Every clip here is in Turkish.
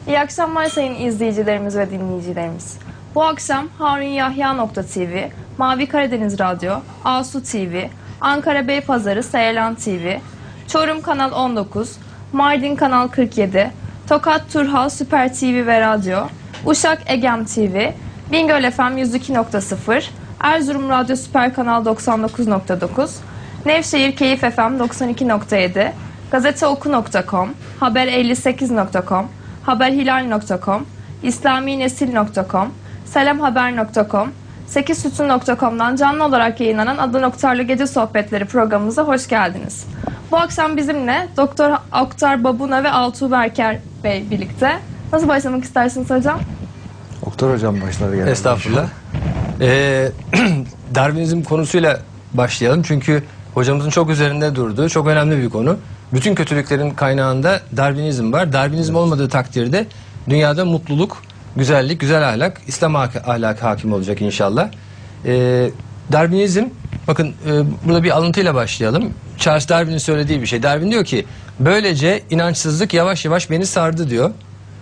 İyi akşamlar sayın izleyicilerimiz ve dinleyicilerimiz. Bu akşam harunyahya.tv, Mavi Karadeniz Radyo, Asu TV, Ankara Beypazarı Seylan TV, Çorum Kanal 19, Mardin Kanal 47, Tokat Turhal Süper TV ve Radyo, Uşak Egem TV, Bingöl FM 102.0, Erzurum Radyo Süper Kanal 99.9, Nevşehir Keyif FM 92.7, gazeteoku.com, haber58.com, haberhilal.com, islaminesil.com, selamhaber.com, sekizsütun.com'dan canlı olarak yayınlanan Adlı Noktarlı Gece Sohbetleri programımıza hoş geldiniz. Bu akşam bizimle Doktor Oktar Babuna ve Altuğ Berker Bey birlikte. Nasıl başlamak istersiniz hocam? Oktar hocam başlar genelde. Estağfurullah. Darwinizm konusuyla başlayalım çünkü hocamızın çok üzerinde durduğu çok önemli bir konu. Bütün kötülüklerin kaynağında Darwinizm var. Darwinizm olmadığı takdirde dünyada mutluluk, güzellik, güzel ahlak, İslam ahlakı hakim olacak inşallah. Darwinizm, bakın burada bir alıntıyla başlayalım. Charles Darwin'in söylediği bir şey. Darwin diyor ki, böylece inançsızlık yavaş yavaş beni sardı diyor.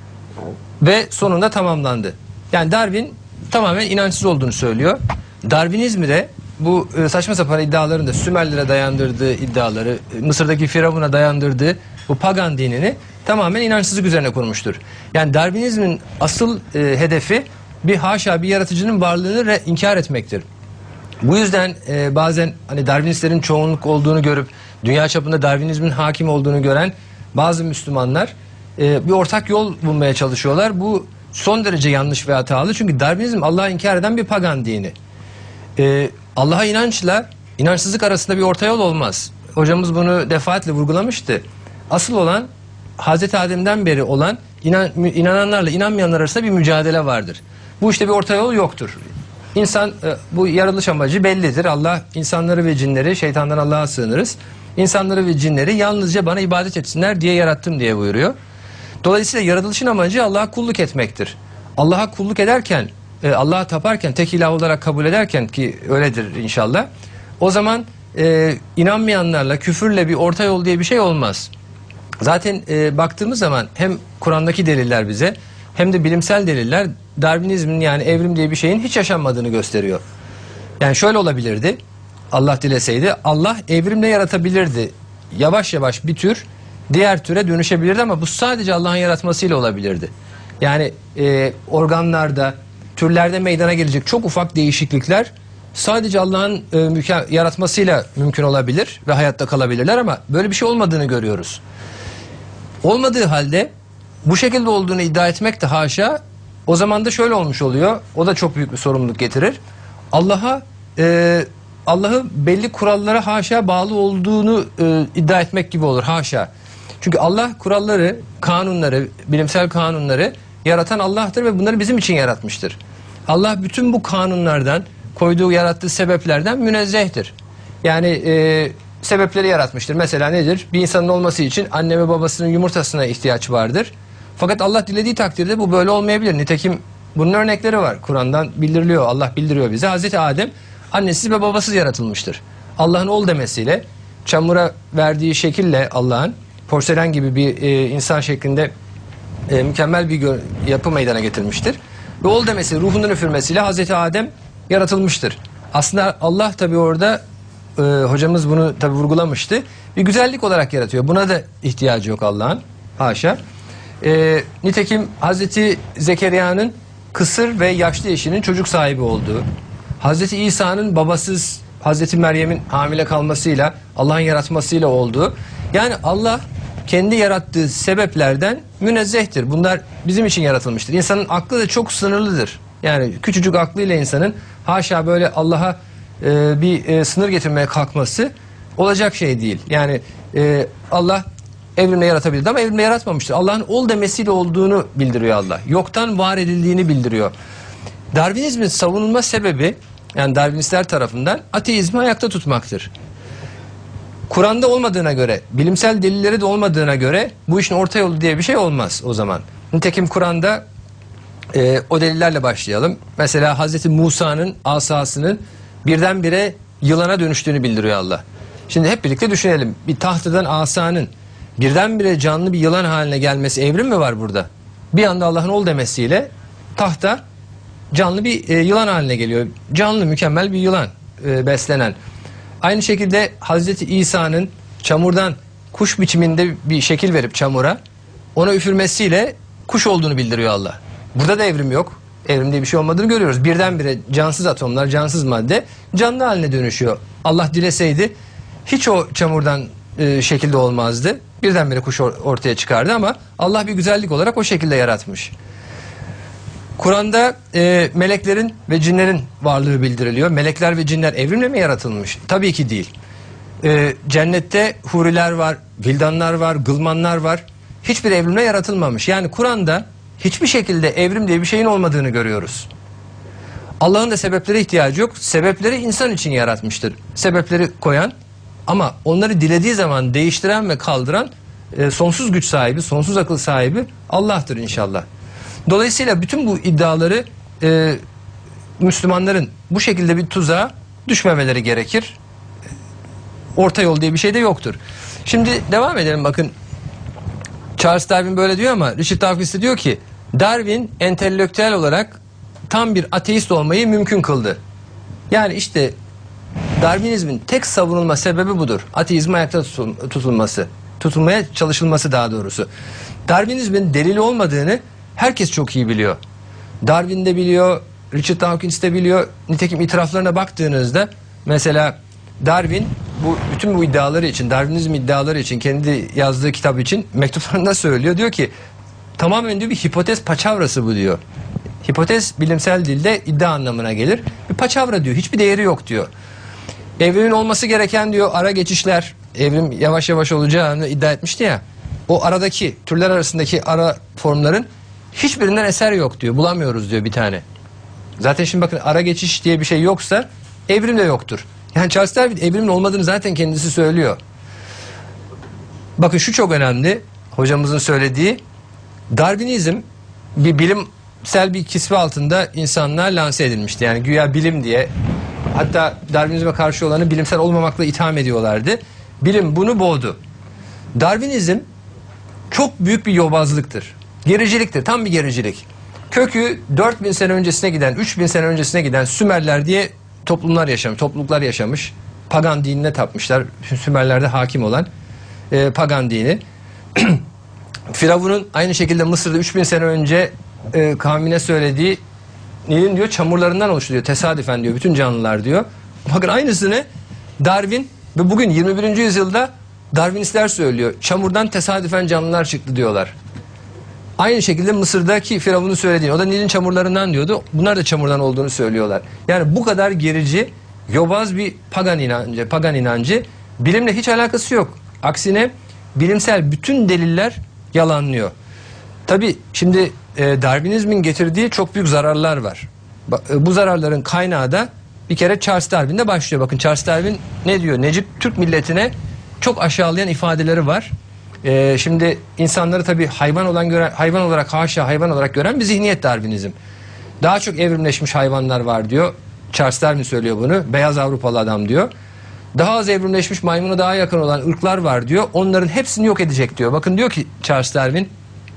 Ve sonunda tamamlandı. Yani Darwin tamamen inançsız olduğunu söylüyor. Darwinizmi de bu saçma sapan iddiaların da Sümerlere dayandırdığı iddiaları, Mısır'daki Firavun'a dayandırdığı bu pagan dinini tamamen inançsızlık üzerine kurmuştur. Yani Darwinizmin asıl hedefi bir yaratıcının varlığını inkar etmektir. Bu yüzden bazen hani Darwinistlerin çoğunluk olduğunu görüp dünya çapında Darwinizmin hakim olduğunu gören bazı Müslümanlar bir ortak yol bulmaya çalışıyorlar. Bu son derece yanlış ve hatalı. Çünkü Darwinizm Allah'ı inkar eden bir pagan dini. Allah'a inançla inançsızlık arasında bir orta yol olmaz. Hocamız bunu defaatle vurgulamıştı. Asıl olan Hazreti Adem'den beri olan inananlarla inanmayanlar arasında bir mücadele vardır. Bu işte bir orta yol yoktur. İnsan, bu yaratılış amacı bellidir. Allah insanları ve cinleri, şeytandan Allah'a sığınırız. İnsanları ve cinleri yalnızca bana ibadet etsinler diye yarattım diye buyuruyor. Dolayısıyla yaratılışın amacı Allah'a kulluk etmektir. Allah'a kulluk ederken, Allah'a taparken, tek ilah olarak kabul ederken, ki öyledir inşallah, o zaman inanmayanlarla, küfürle bir orta yol diye bir şey olmaz. Zaten baktığımız zaman hem Kur'an'daki deliller bize hem de bilimsel deliller Darwinizmin, yani evrim diye bir şeyin hiç yaşanmadığını gösteriyor. Yani şöyle olabilirdi, Allah dileseydi, Allah evrimle yaratabilirdi. Yavaş yavaş bir tür diğer türe dönüşebilirdi ama bu sadece Allah'ın yaratmasıyla olabilirdi. Yani organlarda, türlerde meydana gelecek çok ufak değişiklikler sadece Allah'ın yaratmasıyla mümkün olabilir ve hayatta kalabilirler ama böyle bir şey olmadığını görüyoruz. Olmadığı halde bu şekilde olduğunu iddia etmek de haşa, o zaman da şöyle olmuş oluyor, o da çok büyük bir sorumluluk getirir. Allah'ı belli kurallara haşa bağlı olduğunu iddia etmek gibi olur, haşa. Çünkü Allah kuralları, kanunları, bilimsel kanunları yaratan Allah'tır ve bunları bizim için yaratmıştır. Allah bütün bu kanunlardan, koyduğu, yarattığı sebeplerden münezzehtir. Yani sebepleri yaratmıştır. Mesela nedir? Bir insanın olması için anne ve babasının yumurtasına ihtiyaç vardır. Fakat Allah dilediği takdirde bu böyle olmayabilir. Nitekim bunun örnekleri var. Kur'an'dan bildiriliyor, Allah bildiriyor bize. Hazreti Adem annesiz ve babasız yaratılmıştır. Allah'ın ol demesiyle, çamura verdiği şekille Allah'ın porselen gibi bir insan şeklinde mükemmel bir yapı meydana getirmiştir. Ve ol demesi, ruhunun üfürmesiyle Hazreti Adem yaratılmıştır. Aslında Allah tabi orada, hocamız bunu tabi vurgulamıştı, bir güzellik olarak yaratıyor. Buna da ihtiyacı yok Allah'ın, haşa. Nitekim Hazreti Zekeriya'nın kısır ve yaşlı eşinin çocuk sahibi olduğu, Hazreti İsa'nın babasız Hazreti Meryem'in hamile kalmasıyla, Allah'ın yaratmasıyla olduğu, yani Allah kendi yarattığı sebeplerden münezzehtir. Bunlar bizim için yaratılmıştır. İnsanın aklı da çok sınırlıdır. Yani küçücük aklıyla insanın haşa böyle Allah'a bir sınır getirmeye kalkması olacak şey değil. Yani Allah evrimle yaratabilirdi ama evrimle yaratmamıştır. Allah'ın ol demesiyle olduğunu bildiriyor Allah. Yoktan var edildiğini bildiriyor. Darwinizmin savunulma sebebi, yani Darwinistler tarafından, ateizmi ayakta tutmaktır. Kur'an'da olmadığına göre, bilimsel delilleri de olmadığına göre bu işin orta yolu diye bir şey olmaz o zaman. Nitekim Kur'an'da o delillerle başlayalım. Mesela Hazreti Musa'nın asasının birdenbire yılana dönüştüğünü bildiriyor Allah. Şimdi hep birlikte düşünelim. Bir tahtadan asanın birdenbire canlı bir yılan haline gelmesi, evrim mi var burada? bir anda Allah'ın ol demesiyle tahta canlı bir yılan haline geliyor. Canlı, mükemmel bir yılan beslenen. Aynı şekilde Hazreti İsa'nın çamurdan kuş biçiminde bir şekil verip çamura ona üfürmesiyle kuş olduğunu bildiriyor Allah. Burada da evrim yok. Evrim diye bir şey olmadığını görüyoruz. Birdenbire cansız atomlar, cansız madde canlı haline dönüşüyor. Allah dileseydi hiç o çamurdan şekilde olmazdı. Birdenbire kuş ortaya çıkardı ama Allah bir güzellik olarak o şekilde yaratmış. Kur'an'da meleklerin ve cinlerin varlığı bildiriliyor. Melekler ve cinler evrimle mi yaratılmış? Tabii ki değil. Cennette huriler var, vildanlar var, gılmanlar var. Hiçbir evrimle yaratılmamış. Yani Kur'an'da hiçbir şekilde evrim diye bir şeyin olmadığını görüyoruz. Allah'ın da sebeplere ihtiyacı yok. Sebepleri insan için yaratmıştır. Sebepleri koyan ama onları dilediği zaman değiştiren ve kaldıran sonsuz güç sahibi, sonsuz akıl sahibi Allah'tır inşallah. Dolayısıyla bütün bu iddiaları Müslümanların bu şekilde bir tuzağa düşmemeleri gerekir. Orta yol diye bir şey de yoktur. Şimdi devam edelim, bakın. Charles Darwin böyle diyor ama Richard Dawkins de diyor ki Darwin entelektüel olarak tam bir ateist olmayı mümkün kıldı. Yani işte Darwinizmin tek savunulma sebebi budur. Ateizm ayakta tutulması. Tutulmaya çalışılması daha doğrusu. Darwinizmin delili olmadığını herkes çok iyi biliyor. Darwin de biliyor, Richard Dawkins de biliyor. Nitekim itiraflarına baktığınızda mesela Darwin bütün bu iddiaları için, Darwinizm iddiaları için, kendi yazdığı kitap için mektuplarında söylüyor. Diyor ki tamamen diyor bir hipotez paçavrası bu diyor. Hipotez bilimsel dilde iddia anlamına gelir. Bir paçavra diyor. Hiçbir değeri yok diyor. Evrimin olması gereken diyor ara geçişler, evrim yavaş yavaş olacağını iddia etmişti ya. O aradaki türler arasındaki ara formların hiçbirinden eser yok diyor. Bulamıyoruz diyor bir tane. Zaten şimdi bakın ara geçiş diye bir şey yoksa evrim de yoktur. Yani Charles Darwin evrimin olmadığını zaten kendisi söylüyor. Bakın şu çok önemli. Hocamızın söylediği Darwinizm bir bilimsel bir kisve altında insanlar lanse edilmişti. Yani güya bilim diye, hatta Darwinizme karşı olanı bilimsel olmamakla itham ediyorlardı. Bilim bunu boğdu. Darwinizm çok büyük bir yobazlıktır. Gericiliktir. Tam bir gericilik. Kökü 4000 sene öncesine giden, 3000 sene öncesine giden Sümerler diye topluluklar yaşamış. Pagan dinine tapmışlar. Sümerlerde hakim olan pagan dini. Firavun'un aynı şekilde Mısır'da 3000 sene önce kavmine söylediği Nil'in diyor çamurlarından oluştu diyor. Tesadüfen diyor. Bütün canlılar diyor. Bakın aynısını Darwin ve bugün 21. yüzyılda Darwinistler söylüyor. Çamurdan tesadüfen canlılar çıktı diyorlar. Aynı şekilde Mısır'daki Firavun'un söylediğini, o da Nil'in çamurlarından diyordu. Bunlar da çamurdan olduğunu söylüyorlar. Yani bu kadar gerici, yobaz bir pagan inancı bilimle hiç alakası yok. Aksine bilimsel bütün deliller yalanlıyor. Tabii şimdi Darwinizmin getirdiği çok büyük zararlar var. Bu zararların kaynağı da bir kere Charles Darwin'de başlıyor. Bakın Charles Darwin ne diyor? Necip Türk milletine çok aşağılayan ifadeleri var. Şimdi insanları tabii hayvan olarak gören bir zihniyet Darwinizm. Daha çok evrimleşmiş hayvanlar var diyor. Charles Darwin söylüyor bunu. Beyaz Avrupalı adam diyor. Daha az evrimleşmiş, maymuna daha yakın olan ırklar var diyor. Onların hepsini yok edecek diyor. Bakın diyor ki Charles Darwin,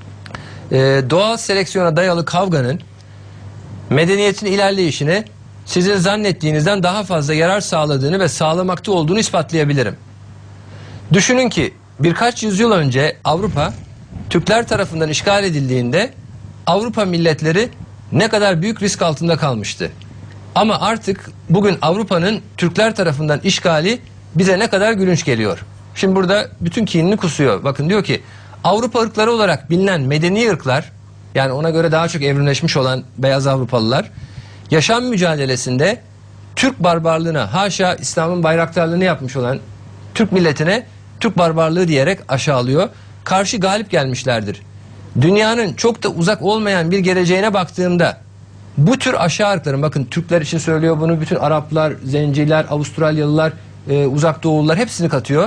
doğal seleksiyona dayalı kavganın medeniyetin ilerleyişine sizin zannettiğinizden daha fazla yarar sağladığını ve sağlamakta olduğunu ispatlayabilirim. Düşünün ki birkaç yüzyıl önce Avrupa Türkler tarafından işgal edildiğinde Avrupa milletleri ne kadar büyük risk altında kalmıştı. Ama artık bugün Avrupa'nın Türkler tarafından işgali bize ne kadar gülünç geliyor. Şimdi burada bütün kinini kusuyor. Bakın diyor ki Avrupa ırkları olarak bilinen medeni ırklar, yani ona göre daha çok evrimleşmiş olan beyaz Avrupalılar, yaşam mücadelesinde Türk barbarlığına, haşa İslam'ın bayraktarlığını yapmış olan Türk milletine Türk barbarlığı diyerek aşağılıyor. Karşı galip gelmişlerdir. Dünyanın çok da uzak olmayan bir geleceğine baktığımda bu tür aşağı ırkların, bakın Türkler için söylüyor bunu, bütün Araplar, Zenciler, Avustralyalılar, Uzak Doğulular hepsini katıyor.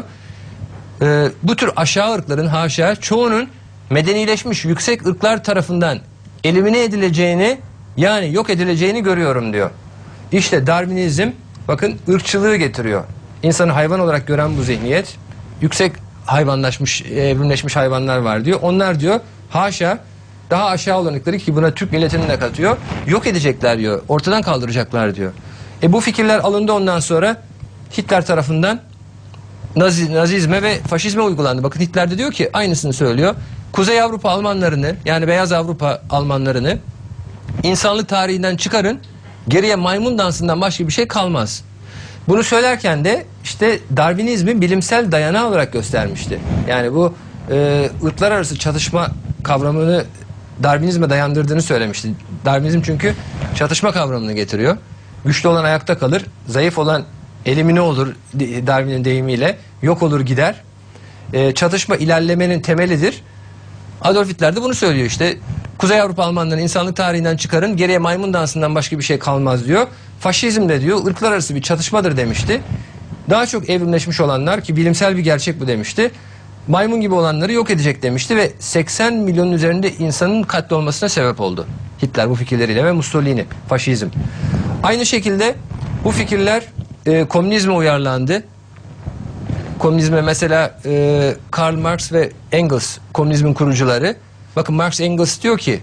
Bu tür aşağı ırkların haşa çoğunun medenileşmiş yüksek ırklar tarafından elimine edileceğini, yani yok edileceğini görüyorum diyor. İşte Darwinizm bakın ırkçılığı getiriyor. İnsanı hayvan olarak gören bu zihniyet, yüksek hayvanlaşmış, evrimleşmiş hayvanlar var diyor. Onlar diyor haşa daha aşağı olanıkları, ki buna Türk milletini de katıyor, yok edecekler diyor. Ortadan kaldıracaklar diyor. Bu fikirler alındı ondan sonra Hitler tarafından Nazizme ve faşizme uygulandı. Bakın Hitler de diyor ki, aynısını söylüyor. Kuzey Avrupa Almanlarını, yani Beyaz Avrupa Almanlarını insanlık tarihinden çıkarın, geriye maymun dansından başka bir şey kalmaz. Bunu söylerken de işte Darwinizmi bilimsel dayanağı olarak göstermişti. Yani bu ırklar arası çatışma kavramını Darwinizme dayandırdığını söylemişti. Darwinizm çünkü çatışma kavramını getiriyor. Güçlü olan ayakta kalır, zayıf olan elimine olur, Darwin'in deyimiyle, yok olur gider. Çatışma ilerlemenin temelidir. Adolf Hitler de bunu söylüyor işte. Kuzey Avrupa Almanlarını insanlık tarihinden çıkarın, geriye maymun dansından başka bir şey kalmaz diyor. Faşizm de diyor ırklar arası bir çatışmadır demişti. Daha çok evrimleşmiş olanlar, ki bilimsel bir gerçek bu demişti, maymun gibi olanları yok edecek demişti ve 80 milyonun üzerinde insanın katlolmasına sebep oldu Hitler bu fikirleriyle ve Mussolini, faşizm. Aynı şekilde bu fikirler komünizme uyarlandı. Komünizme mesela Karl Marx ve Engels, komünizmin kurucuları. Bakın Marx Engels diyor ki,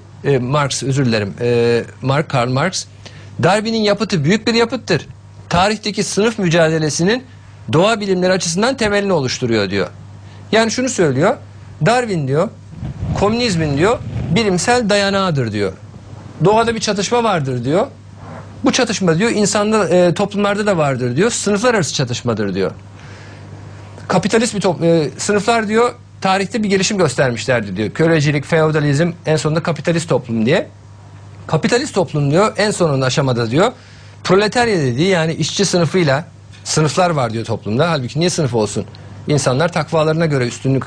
Karl Marx, Darwin'in yapıtı büyük bir yapıttır. Tarihteki sınıf mücadelesinin doğa bilimleri açısından temelini oluşturuyor diyor. Yani şunu söylüyor, Darwin diyor, komünizmin diyor bilimsel dayanağıdır diyor. Doğada bir çatışma vardır diyor. Bu çatışma diyor toplumlarda da vardır diyor. Sınıflar arası çatışmadır diyor. Kapitalist bir sınıflar diyor tarihte bir gelişim göstermişlerdi diyor. Kölecilik, feodalizm, en sonunda kapitalist toplum diye. Kapitalist toplum diyor en sonunda aşamada diyor proletarya dediği, yani işçi sınıfıyla sınıflar var diyor toplumda. Halbuki niye sınıf olsun? İnsanlar takvalarına göre üstünlük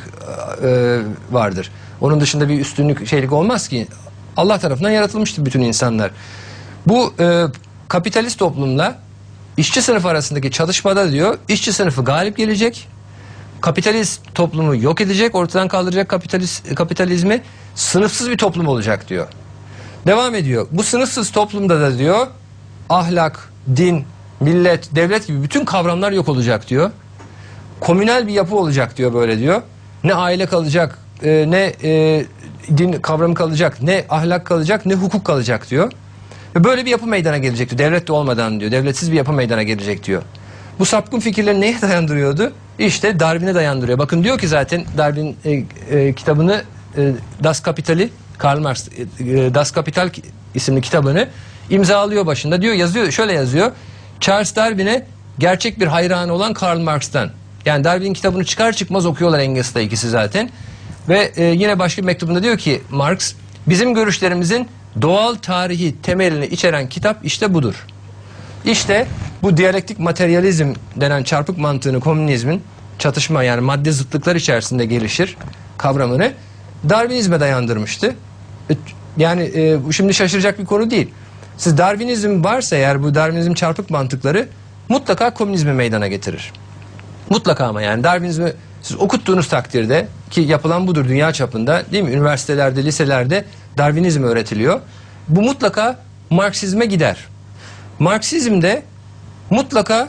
vardır. Onun dışında bir üstünlük şeylik olmaz ki. Allah tarafından yaratılmıştır bütün insanlar. Bu kapitalist toplumla işçi sınıfı arasındaki çatışmada diyor işçi sınıfı galip gelecek. Kapitalist toplumu yok edecek, ortadan kaldıracak kapitalizmi, sınıfsız bir toplum olacak diyor. Devam ediyor. Bu sınıfsız toplumda da diyor ahlak, din, millet, devlet gibi bütün kavramlar yok olacak diyor. Komünel bir yapı olacak diyor, böyle diyor. Ne aile kalacak, ne din kavramı kalacak, ne ahlak kalacak, ne hukuk kalacak diyor. Ve böyle bir yapı meydana gelecek diyor. Devlet de olmadan diyor. Devletsiz bir yapı meydana gelecek diyor. Bu sapkın fikirleri neye dayandırıyordu? İşte Darwin'e dayandırıyor. Bakın diyor ki zaten Darwin kitabını Das Kapital'i, Karl Marx Das Kapital isimli kitabını imzalıyor başında. Diyor, yazıyor, şöyle yazıyor. Charles Darwin'e gerçek bir hayranı olan Karl Marx'tan. Yani Darwin'in kitabını çıkar çıkmaz okuyorlar Engels'te ikisi zaten. Ve yine başka bir mektubunda diyor ki Marx, bizim görüşlerimizin doğal tarihi temelini içeren kitap işte budur. İşte bu diyalektik materyalizm denen çarpık mantığını komünizmin, çatışma yani madde zıtlıklar içerisinde gelişir kavramını Darwinizme dayandırmıştı. Yani bu şimdi şaşıracak bir konu değil. Siz Darwinizm varsa eğer, bu Darwinizm çarpık mantıkları mutlaka komünizmi meydana getirir. Mutlaka, ama yani Darwinizmi siz okuttuğunuz takdirde, ki yapılan budur dünya çapında, değil mi? Üniversitelerde, liselerde Darwinizm öğretiliyor. Bu mutlaka Marksizme gider. Marksizm de mutlaka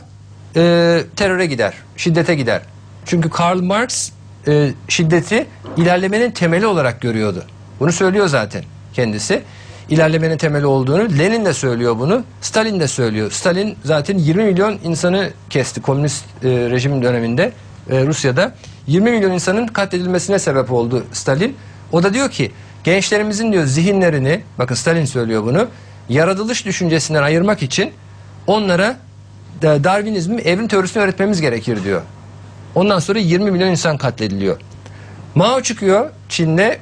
teröre gider, şiddete gider. Çünkü Karl Marx şiddeti ilerlemenin temeli olarak görüyordu. Bunu söylüyor zaten kendisi. İlerlemenin temeli olduğunu. Lenin de söylüyor bunu. Stalin de söylüyor. Stalin zaten 20 milyon insanı kesti komünist rejim döneminde Rusya'da. 20 milyon insanın katledilmesine sebep oldu Stalin. O da diyor ki gençlerimizin diyor zihinlerini, bakın Stalin söylüyor bunu, yaratılış düşüncesinden ayırmak için onlara Darwinizmi, evrim teorisini öğretmemiz gerekir diyor. Ondan sonra 20 milyon insan katlediliyor. Mao çıkıyor Çin'de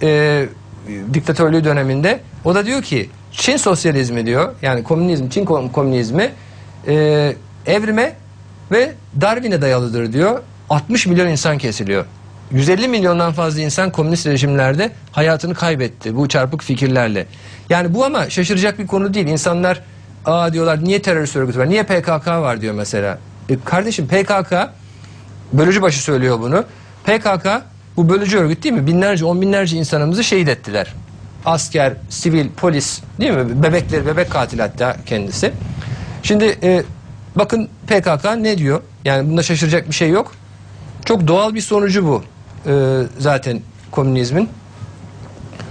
diktatörlüğü döneminde. O da diyor ki Çin sosyalizmi diyor, yani komünizm, Çin komünizmi evrime ve Darwin'e dayalıdır diyor. 60 milyon insan kesiliyor. 150 milyondan fazla insan komünist rejimlerde hayatını kaybetti bu çarpık fikirlerle. Yani bu ama şaşıracak bir konu değil. İnsanlar diyorlar niye terörist örgütü var? Niye PKK var diyor mesela. Kardeşim PKK, bölücü başı söylüyor bunu. PKK bu bölücü örgüt değil mi? Binlerce, on binlerce insanımızı şehit ettiler. Asker, sivil, polis, değil mi? Bebekleri, bebek katil hatta kendisi. Şimdi bakın PKK ne diyor? Yani bunda şaşıracak bir şey yok. Çok doğal bir sonucu bu zaten komünizmin.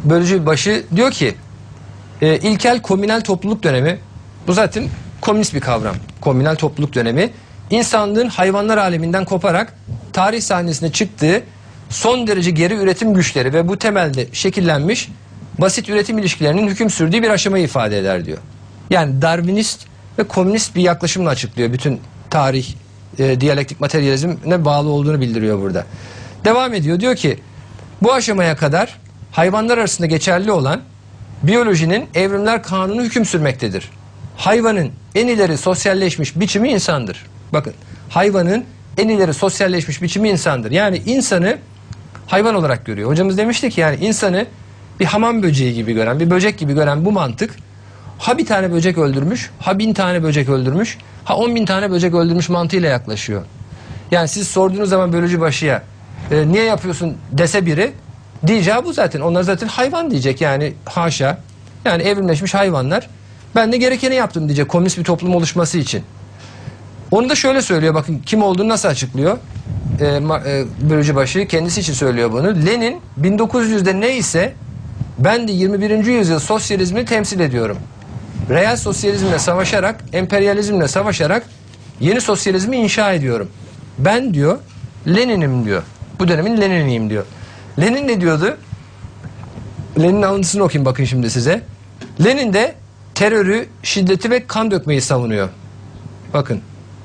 bölücü başı diyor ki ilkel komünel topluluk dönemi, bu zaten komünist bir kavram. Komünel topluluk dönemi insanlığın hayvanlar aleminden koparak tarih sahnesine çıktığı son derece geri üretim güçleri ve bu temelde şekillenmiş basit üretim ilişkilerinin hüküm sürdüğü bir aşamayı ifade eder diyor. Yani Darwinist ve komünist bir yaklaşımla açıklıyor bütün tarih diyalektik materyalizmine bağlı olduğunu bildiriyor burada. Devam ediyor, diyor ki bu aşamaya kadar hayvanlar arasında geçerli olan biyolojinin evrimler kanunu hüküm sürmektedir. Hayvanın en ileri sosyalleşmiş biçimi insandır. Bakın, hayvanın en ileri sosyalleşmiş biçimi insandır. Yani insanı hayvan olarak görüyor. Hocamız demişti ki yani insanı bir hamam böceği gibi gören, bir böcek gibi gören bu mantık, ha bir tane böcek öldürmüş, ha 1000 tane böcek öldürmüş, ha 10.000 tane böcek öldürmüş mantığıyla yaklaşıyor. Yani siz sorduğunuz zaman bölücü başıya niye yapıyorsun dese biri, diyeceği bu zaten. Onlar zaten hayvan diyecek, yani haşa. Yani evrimleşmiş hayvanlar. Ben de gerekeni yaptım diyecek komünist bir toplum oluşması için. Onu da şöyle söylüyor, bakın kim olduğunu nasıl açıklıyor. Bölücü başı kendisi için söylüyor bunu. Lenin 1900'de neyse ben de 21. yüzyıl sosyalizmini temsil ediyorum. Reel sosyalizmle savaşarak, emperyalizmle savaşarak yeni sosyalizmi inşa ediyorum. Ben diyor Lenin'im diyor. Bu dönemin Lenin'iyim diyor. Lenin ne diyordu? Lenin'in alıntısını okuyayım bakın şimdi size. Lenin de terörü, şiddeti ve kan dökmeyi savunuyor. Bakın.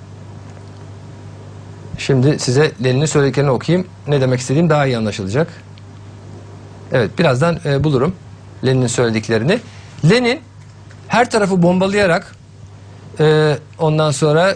Şimdi size Lenin'in söylediklerini okuyayım. Ne demek istediğim daha iyi anlaşılacak. Evet, birazdan bulurum Lenin'in söylediklerini. Lenin her tarafı bombalayarak ondan sonra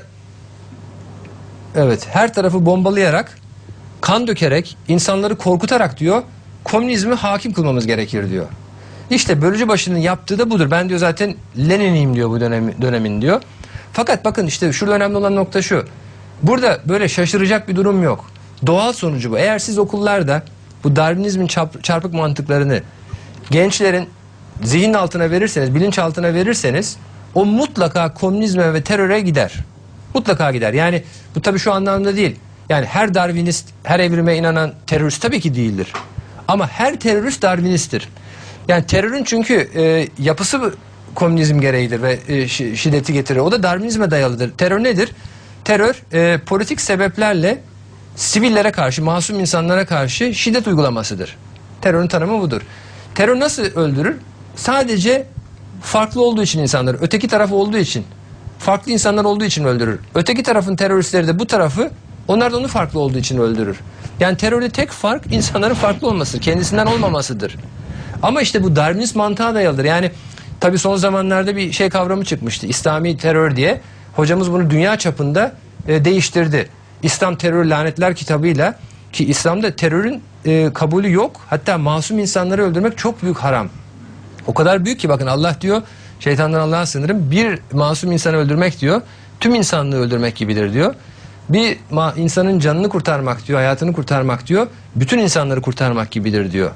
evet, her tarafı bombalayarak, kan dökerek, insanları korkutarak diyor komünizmi hakim kılmamız gerekir diyor. İşte bölücü başının yaptığı da budur. Ben diyor zaten Lenin'iyim diyor bu dönemin diyor. Fakat bakın işte şurada önemli olan nokta şu. Burada böyle şaşıracak bir durum yok. Doğal sonucu bu. Eğer siz okullarda bu Darwinizmin çarpık mantıklarını gençlerin zihin altına verirseniz, bilinç altına verirseniz, o mutlaka komünizme ve teröre gider. Mutlaka gider. Yani bu tabii şu anlamda değil. Yani her Darwinist, her evrime inanan terörist tabii ki değildir. Ama her terörist Darwinisttir. Yani terörün çünkü yapısı komünizm gereğidir ve şiddeti getirir. O da Darwinizme dayalıdır. Terör nedir? Terör politik sebeplerle sivillere karşı, masum insanlara karşı şiddet uygulamasıdır. Terörün tanımı budur. Terör nasıl öldürür? Sadece farklı olduğu için insanları, öteki tarafı olduğu için, farklı insanlar olduğu için öldürür. Öteki tarafın teröristleri de bu tarafı, onlar da onu farklı olduğu için öldürür. Yani terörde tek fark insanların farklı olması, kendisinden olmamasıdır. Ama işte bu Darwinist mantığa dayalıdır. Yani tabii son zamanlarda bir şey kavramı çıkmıştı, İslami terör diye. Hocamız bunu dünya çapında değiştirdi. İslam Terör Lanetler kitabıyla, ki İslam'da terörün kabulü yok. Hatta masum insanları öldürmek çok büyük haram. O kadar büyük ki bakın Allah diyor, şeytandan Allah'a sığınırım, bir masum insanı öldürmek diyor, tüm insanlığı öldürmek gibidir diyor. Bir insanın canını kurtarmak diyor, hayatını kurtarmak diyor, bütün insanları kurtarmak gibidir diyor.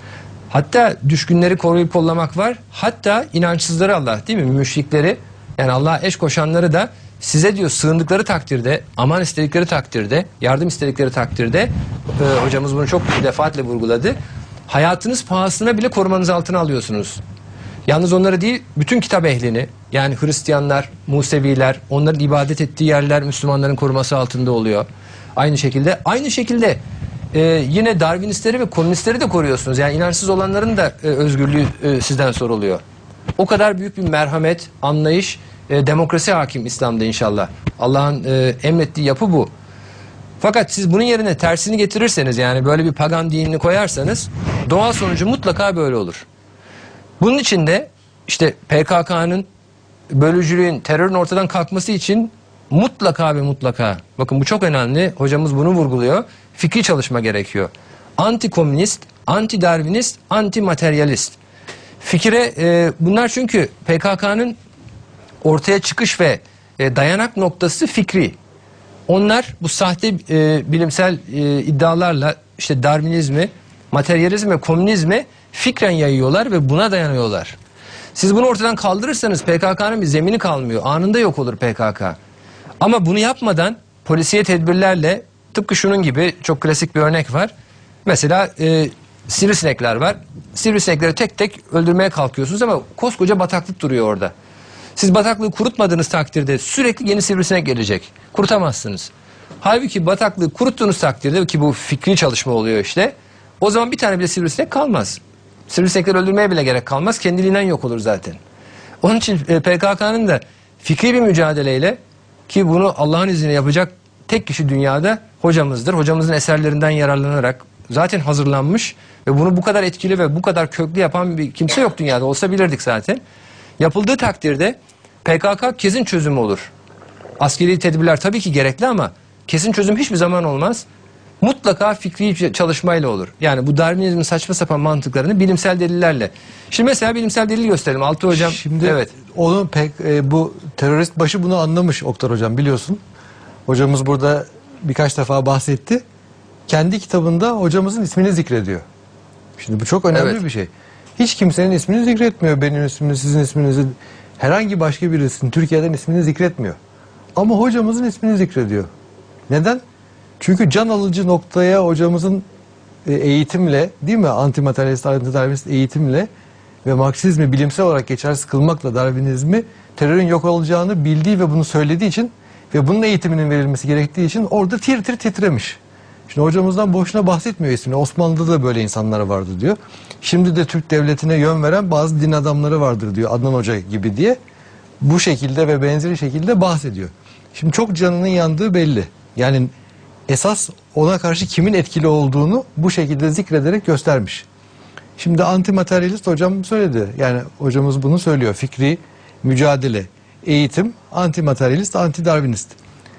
Hatta düşkünleri koruyup kollamak var. Hatta inançsızları, Allah değil mi? Müşrikleri, yani Allah'a eş koşanları da size diyor sığındıkları takdirde, aman istedikleri takdirde, yardım istedikleri takdirde, hocamız bunu çok defaatle vurguladı, hayatınız pahasına bile korumanız altına alıyorsunuz. Yalnız onları değil, bütün kitap ehlini, yani Hristiyanlar, Museviler, onların ibadet ettiği yerler Müslümanların koruması altında oluyor. Aynı şekilde yine Darwinistleri ve komünistleri de koruyorsunuz. Yani inançsız olanların da özgürlüğü sizden soruluyor. O kadar büyük bir merhamet, anlayış, demokrasi hakim İslam'da inşallah. Allah'ın emrettiği yapı bu. Fakat siz bunun yerine tersini getirirseniz, yani böyle bir pagan dinini koyarsanız, doğal sonucu mutlaka böyle olur. Bunun için de işte PKK'nın, bölücülüğün, terörün ortadan kalkması için mutlaka ve mutlaka, bakın bu çok önemli, hocamız bunu vurguluyor, fikri çalışma gerekiyor. Anti-komünist, anti-darwinist, anti-materyalist. Fikire bunlar, çünkü PKK'nın ortaya çıkış ve dayanak noktası fikri. Onlar bu sahte bilimsel iddialarla işte Darwinizmi, materyalizmi ve komünizmi fikren yayıyorlar ve buna dayanıyorlar. Siz bunu ortadan kaldırırsanız PKK'nın bir zemini kalmıyor. Anında yok olur PKK. Ama bunu yapmadan polisiye tedbirlerle, tıpkı şunun gibi çok klasik bir örnek var. Mesela sivrisinekler var. Sivrisinekleri tek tek öldürmeye kalkıyorsunuz ama koskoca bataklık duruyor orada. Siz bataklığı kurutmadığınız takdirde sürekli yeni sivrisinek gelecek. Kurutamazsınız. Halbuki bataklığı kuruttuğunuz takdirde, ki bu fikri çalışma oluyor işte, o zaman bir tane bile sivrisinek kalmaz. Sivrisinekleri öldürmeye bile gerek kalmaz. Kendiliğinden yok olur zaten. Onun için PKK'nın da fikri bir mücadeleyle, ki bunu Allah'ın izniyle yapacak tek kişi dünyada hocamızdır. Hocamızın eserlerinden yararlanarak zaten hazırlanmış ve bunu bu kadar etkili ve bu kadar köklü yapan bir kimse yok dünyada. Olsa bilirdik zaten. Yapıldığı takdirde PKK kesin çözüm olur. Askeri tedbirler tabii ki gerekli ama kesin çözüm hiçbir zaman olmaz. Mutlaka fikri çalışmayla olur. Yani bu Darwinizmin saçma sapan mantıklarını bilimsel delillerle. Şimdi mesela bilimsel delil gösterelim. Altı hocam. Şimdi evet. onu bu terörist başı bunu anlamış Oktar hocam, biliyorsun. Hocamız burada birkaç defa bahsetti. Kendi kitabında hocamızın ismini zikrediyor. Şimdi bu çok önemli Evet. bir şey. Hiç kimsenin ismini zikretmiyor. Benim ismini, sizin isminizi, herhangi başka birisinin Türkiye'den ismini zikretmiyor. Ama hocamızın ismini zikrediyor. Neden? Çünkü can alıcı noktaya hocamızın eğitimle, değil mi? Antimateryalist, antidarwinist eğitimle ve Marksizmi bilimsel olarak geçersiz kılmakla Darwinizmi terörün yok olacağını bildiği ve bunu söylediği için ve bunun eğitiminin verilmesi gerektiği için orada tir tir titremiş. Şimdi hocamızdan boşuna bahsetmiyor ismini. Osmanlı'da da böyle insanlar vardı diyor. Şimdi de Türk devletine yön veren bazı din adamları vardır diyor. Adnan Hoca gibi diye. Bu şekilde ve benzeri şekilde bahsediyor. Şimdi çok canının yandığı belli. Yani esas ona karşı kimin etkili olduğunu bu şekilde zikrederek göstermiş. Şimdi antimateryalist hocam söyledi. Yani hocamız bunu söylüyor. Fikri mücadele, eğitim, antimateryalist, antidarwinist.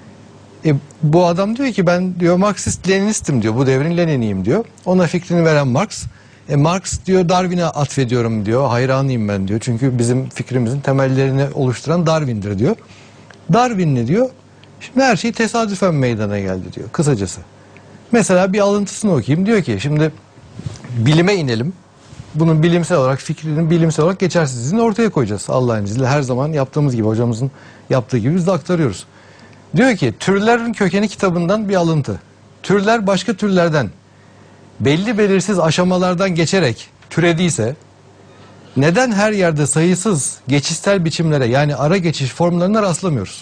Bu adam diyor ki ben diyor Marksist-Leninistim diyor. Bu devrin Leniniyim diyor. Ona fikrini veren Marx. Marx diyor Darwin'e atfediyorum diyor. Hayranıyım ben diyor. Çünkü bizim fikrimizin temellerini oluşturan Darwin'dir diyor. Darwin ne diyor? Şimdi her şey tesadüfen meydana geldi diyor kısacası. Mesela bir alıntısını okuyayım. Diyor ki şimdi bilime inelim. Bunun bilimsel olarak, fikrinin bilimsel olarak geçersizliğini ortaya koyacağız Allah'ın izniyle. Her zaman yaptığımız gibi, hocamızın yaptığı gibi biz de aktarıyoruz. Diyor ki Türlerin Kökeni kitabından bir alıntı. Türler başka türlerden belli belirsiz aşamalardan geçerek türediyse neden her yerde sayısız geçişsel biçimlere, yani ara geçiş formlarına rastlamıyoruz?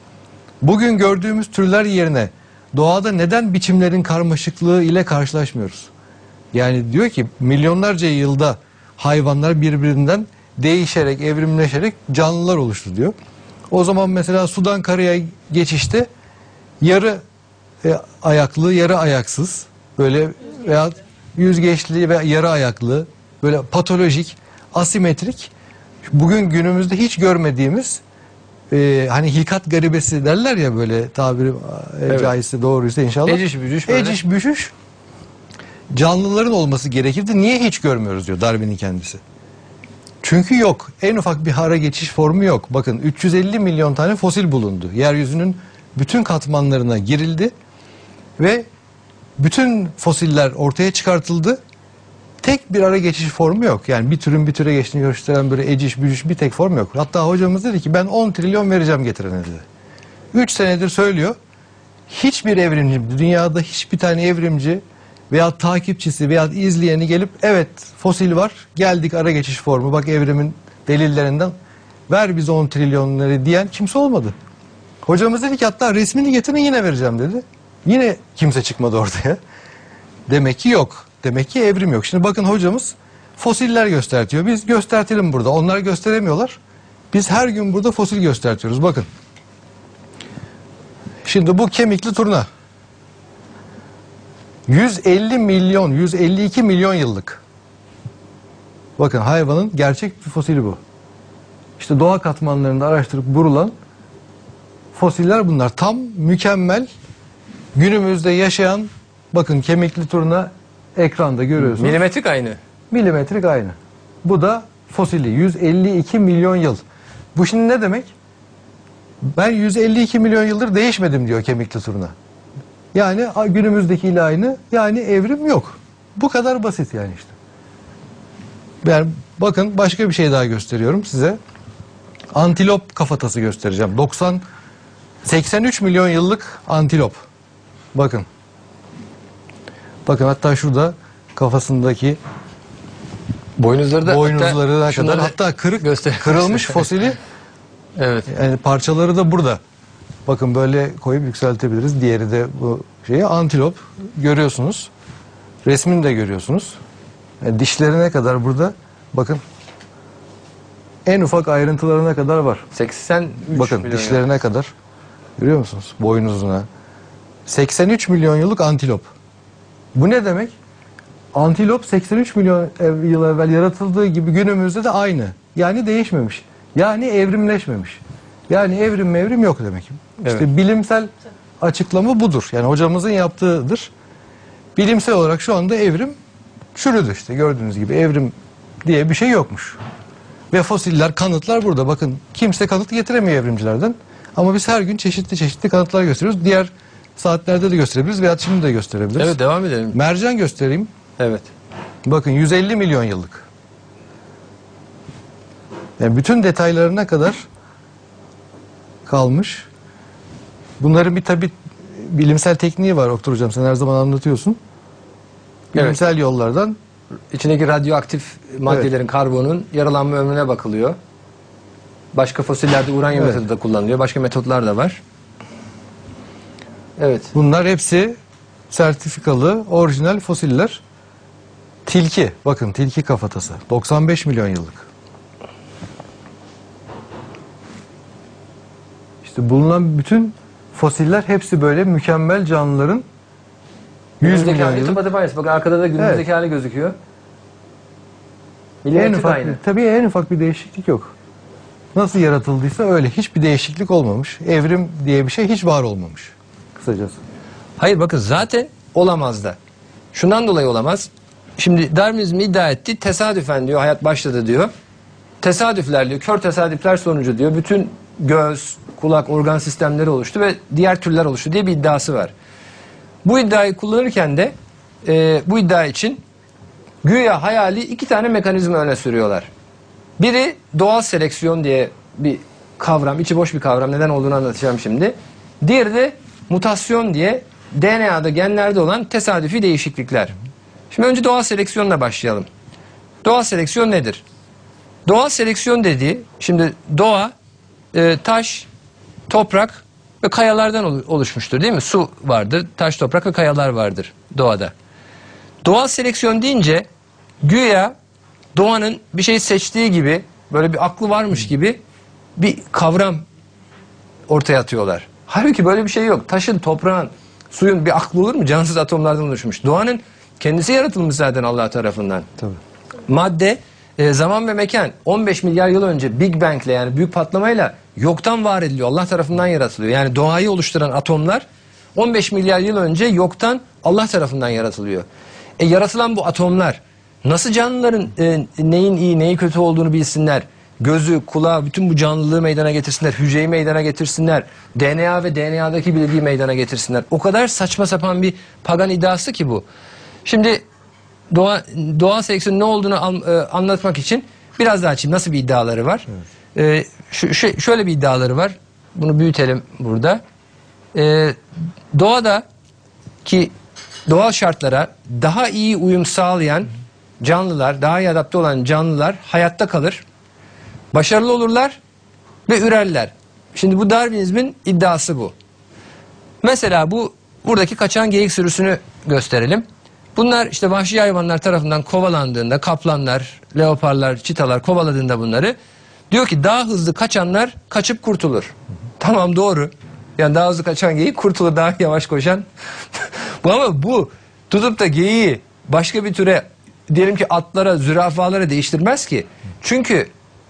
Bugün gördüğümüz türler yerine doğada neden biçimlerin karmaşıklığı ile karşılaşmıyoruz? Yani diyor ki milyonlarca yılda hayvanlar birbirinden değişerek, evrimleşerek canlılar oluştu diyor. O zaman mesela sudan karaya geçişte yarı ayaklı, yarı ayaksız, böyle veya yüzgeçli ve yarı ayaklı, böyle patolojik, asimetrik, bugün günümüzde hiç görmediğimiz hani hilkat garibesi derler ya, böyle tabiri caizse doğruysa inşallah. Eciş bücüş böyle. Eciş bücüş canlıların olması gerekirdi. Niye hiç görmüyoruz diyor Darwin'in kendisi. Çünkü yok. En ufak bir ara geçiş formu yok. Bakın 350 milyon tane fosil bulundu. Yeryüzünün bütün katmanlarına girildi ve bütün fosiller ortaya çıkartıldı. Tek bir ara geçiş formu yok. Yani bir türün bir türe geçtiğini gösteren böyle eciş bücüş bir tek form yok. Hatta hocamız dedi ki ben 10 trilyon vereceğim getirene dedi. 3 senedir söylüyor. Hiçbir evrimci, dünyada hiçbir tane evrimci veya takipçisi veya izleyeni gelip evet fosil var, geldik ara geçiş formu, bak evrimin delillerinden ver bize 10 trilyonları diyen kimse olmadı. Hocamız dedi ki hatta resmini getirin yine vereceğim dedi. Yine kimse çıkmadı ortaya. Demek ki yok. Demek ki evrim yok. Şimdi bakın hocamız fosiller göstertiyor. Biz göstertelim burada. Onlar gösteremiyorlar. Biz her gün burada fosil göstertiyoruz. Bakın. Şimdi bu kemikli turna. 150 milyon, 152 milyon yıllık. Bakın hayvanın gerçek bir fosili bu. İşte doğa katmanlarında araştırıp burulan fosiller bunlar. Tam mükemmel günümüzde yaşayan, bakın kemikli turna ekranda görüyorsunuz. Milimetrik aynı. Milimetrik aynı. Bu da fosili 152 milyon yıl. Bu şimdi ne demek? Ben 152 milyon yıldır değişmedim diyor kemikli turna. Yani günümüzdekiyle aynı. Yani evrim yok. Bu kadar basit yani işte. Yani bakın başka bir şey daha gösteriyorum size. Antilop kafatası göstereceğim. 83 milyon yıllık antilop. Bakın. Bakın hatta şurada kafasındaki Boynuzları da boynuzlarına şunları kadar, hatta göster- kırılmış fosili, Evet. yani parçaları da burada. Bakın böyle koyup yükseltebiliriz. Diğeri de bu şeyi, antilop görüyorsunuz. Resmini de görüyorsunuz. Yani dişlerine kadar burada bakın, en ufak ayrıntılarına kadar var. 83 Bakın milyon dişlerine kadar. Görüyor musunuz? Boynuzuna. 83 milyon yıllık antilop. Bu ne demek? Antilop 83 milyon yıl evvel yaratıldığı gibi günümüzde de aynı. Yani değişmemiş. Yani evrimleşmemiş. Yani evrim yok demek. Evet. İşte bilimsel açıklama budur. Yani hocamızın yaptığıdır. Bilimsel olarak şu anda evrim çürüdü işte. Gördüğünüz gibi evrim diye bir şey yokmuş. Ve fosiller, kanıtlar burada. Bakın kimse kanıt getiremiyor evrimcilerden. Ama biz her gün çeşitli kanıtlar gösteriyoruz. Diğer saatlerde de gösterebiliriz veya şimdi de gösterebiliriz. Evet, devam edelim. Mercan göstereyim. Evet. Bakın 150 milyon yıllık. Yani bütün detaylarına kadar kalmış. Bunların bir tabi bilimsel tekniği var Oktay Hocam. Sen her zaman anlatıyorsun. Bilimsel yollardan. İçindeki radyoaktif maddelerin, karbonun yaralanma ömrüne bakılıyor. Başka fosillerde uranyum Evet. metodu da kullanılıyor. Başka metotlar da var. Evet. Bunlar hepsi sertifikalı, orijinal fosiller. Tilki. Bakın tilki kafatası. 95 milyon yıllık. İşte bulunan bütün fosiller hepsi böyle mükemmel canlıların 100 Günümüzdeki milyon hali yıllık. tıpatıp aynısı. Bakın arkada da günümüzdeki Evet. hali gözüküyor. En Milimetrik ufak, aynı. tabii en ufak bir değişiklik yok. Nasıl yaratıldıysa öyle. Hiçbir değişiklik olmamış. Evrim diye bir şey hiç var olmamış. Kısacası. Hayır, bakın zaten olamaz da. Şundan dolayı olamaz. Şimdi Darwinizm iddia etti. Tesadüfen diyor hayat başladı diyor. Tesadüfler diyor. Kör tesadüfler sonucu diyor. Bütün göz, kulak, organ sistemleri oluştu ve diğer türler oluştu diye bir iddiası var. Bu iddiayı kullanırken de bu iddia için güya hayali 2 tane mekanizma öne sürüyorlar. Biri doğal seleksiyon diye bir kavram, içi boş bir kavram. Neden olduğunu anlatacağım şimdi. Diğeri de mutasyon diye DNA'da, genlerde olan tesadüfi değişiklikler. Şimdi önce doğal seleksiyonla başlayalım. Doğal seleksiyon nedir? Doğal seleksiyon dediği, şimdi doğa taş, toprak ve kayalardan oluşmuştur değil mi? Su vardır, taş, toprak ve kayalar vardır doğada. Doğal seleksiyon deyince güya doğanın bir şey seçtiği gibi, böyle bir aklı varmış gibi bir kavram ortaya atıyorlar. Halbuki böyle bir şey yok. Taşın, toprağın, suyun bir aklı olur mu? Cansız atomlardan oluşmuş. Doğanın kendisi yaratılmış zaten Allah tarafından. Tabii. Madde, zaman ve mekan 15 milyar yıl önce Big Bang'le, yani büyük patlamayla yoktan var ediliyor. Allah tarafından yaratılıyor. Yani doğayı oluşturan atomlar 15 milyar yıl önce yoktan Allah tarafından yaratılıyor. Yaratılan bu atomlar nasıl canlıların neyin iyi neyin kötü olduğunu bilsinler? Gözü, kulağı, bütün bu canlılığı meydana getirsinler. Hücreyi meydana getirsinler. DNA ve DNA'daki bilgiyi meydana getirsinler. O kadar saçma sapan bir pagan iddiası ki bu. Şimdi doğal seleksiyonun ne olduğunu anlatmak için biraz daha açayım. Nasıl bir iddiaları var? Evet. Şöyle bir iddiaları var. Bunu büyütelim burada. Doğada ki doğal şartlara daha iyi uyum sağlayan canlılar, daha iyi adapte olan canlılar hayatta kalır. Başarılı olurlar ve ürerler. Şimdi bu Darwinizmin iddiası bu. Mesela buradaki kaçan geyik sürüsünü gösterelim. Bunlar işte vahşi hayvanlar tarafından kovalandığında, kaplanlar, leoparlar, çitalar kovaladığında bunları, diyor ki daha hızlı kaçanlar kaçıp kurtulur. Tamam, doğru. Yani daha hızlı kaçan geyik kurtulur, daha yavaş koşan. Ama bu tutup da geyiği başka bir türe, diyelim ki atlara, zürafalara değiştirmez ki. Çünkü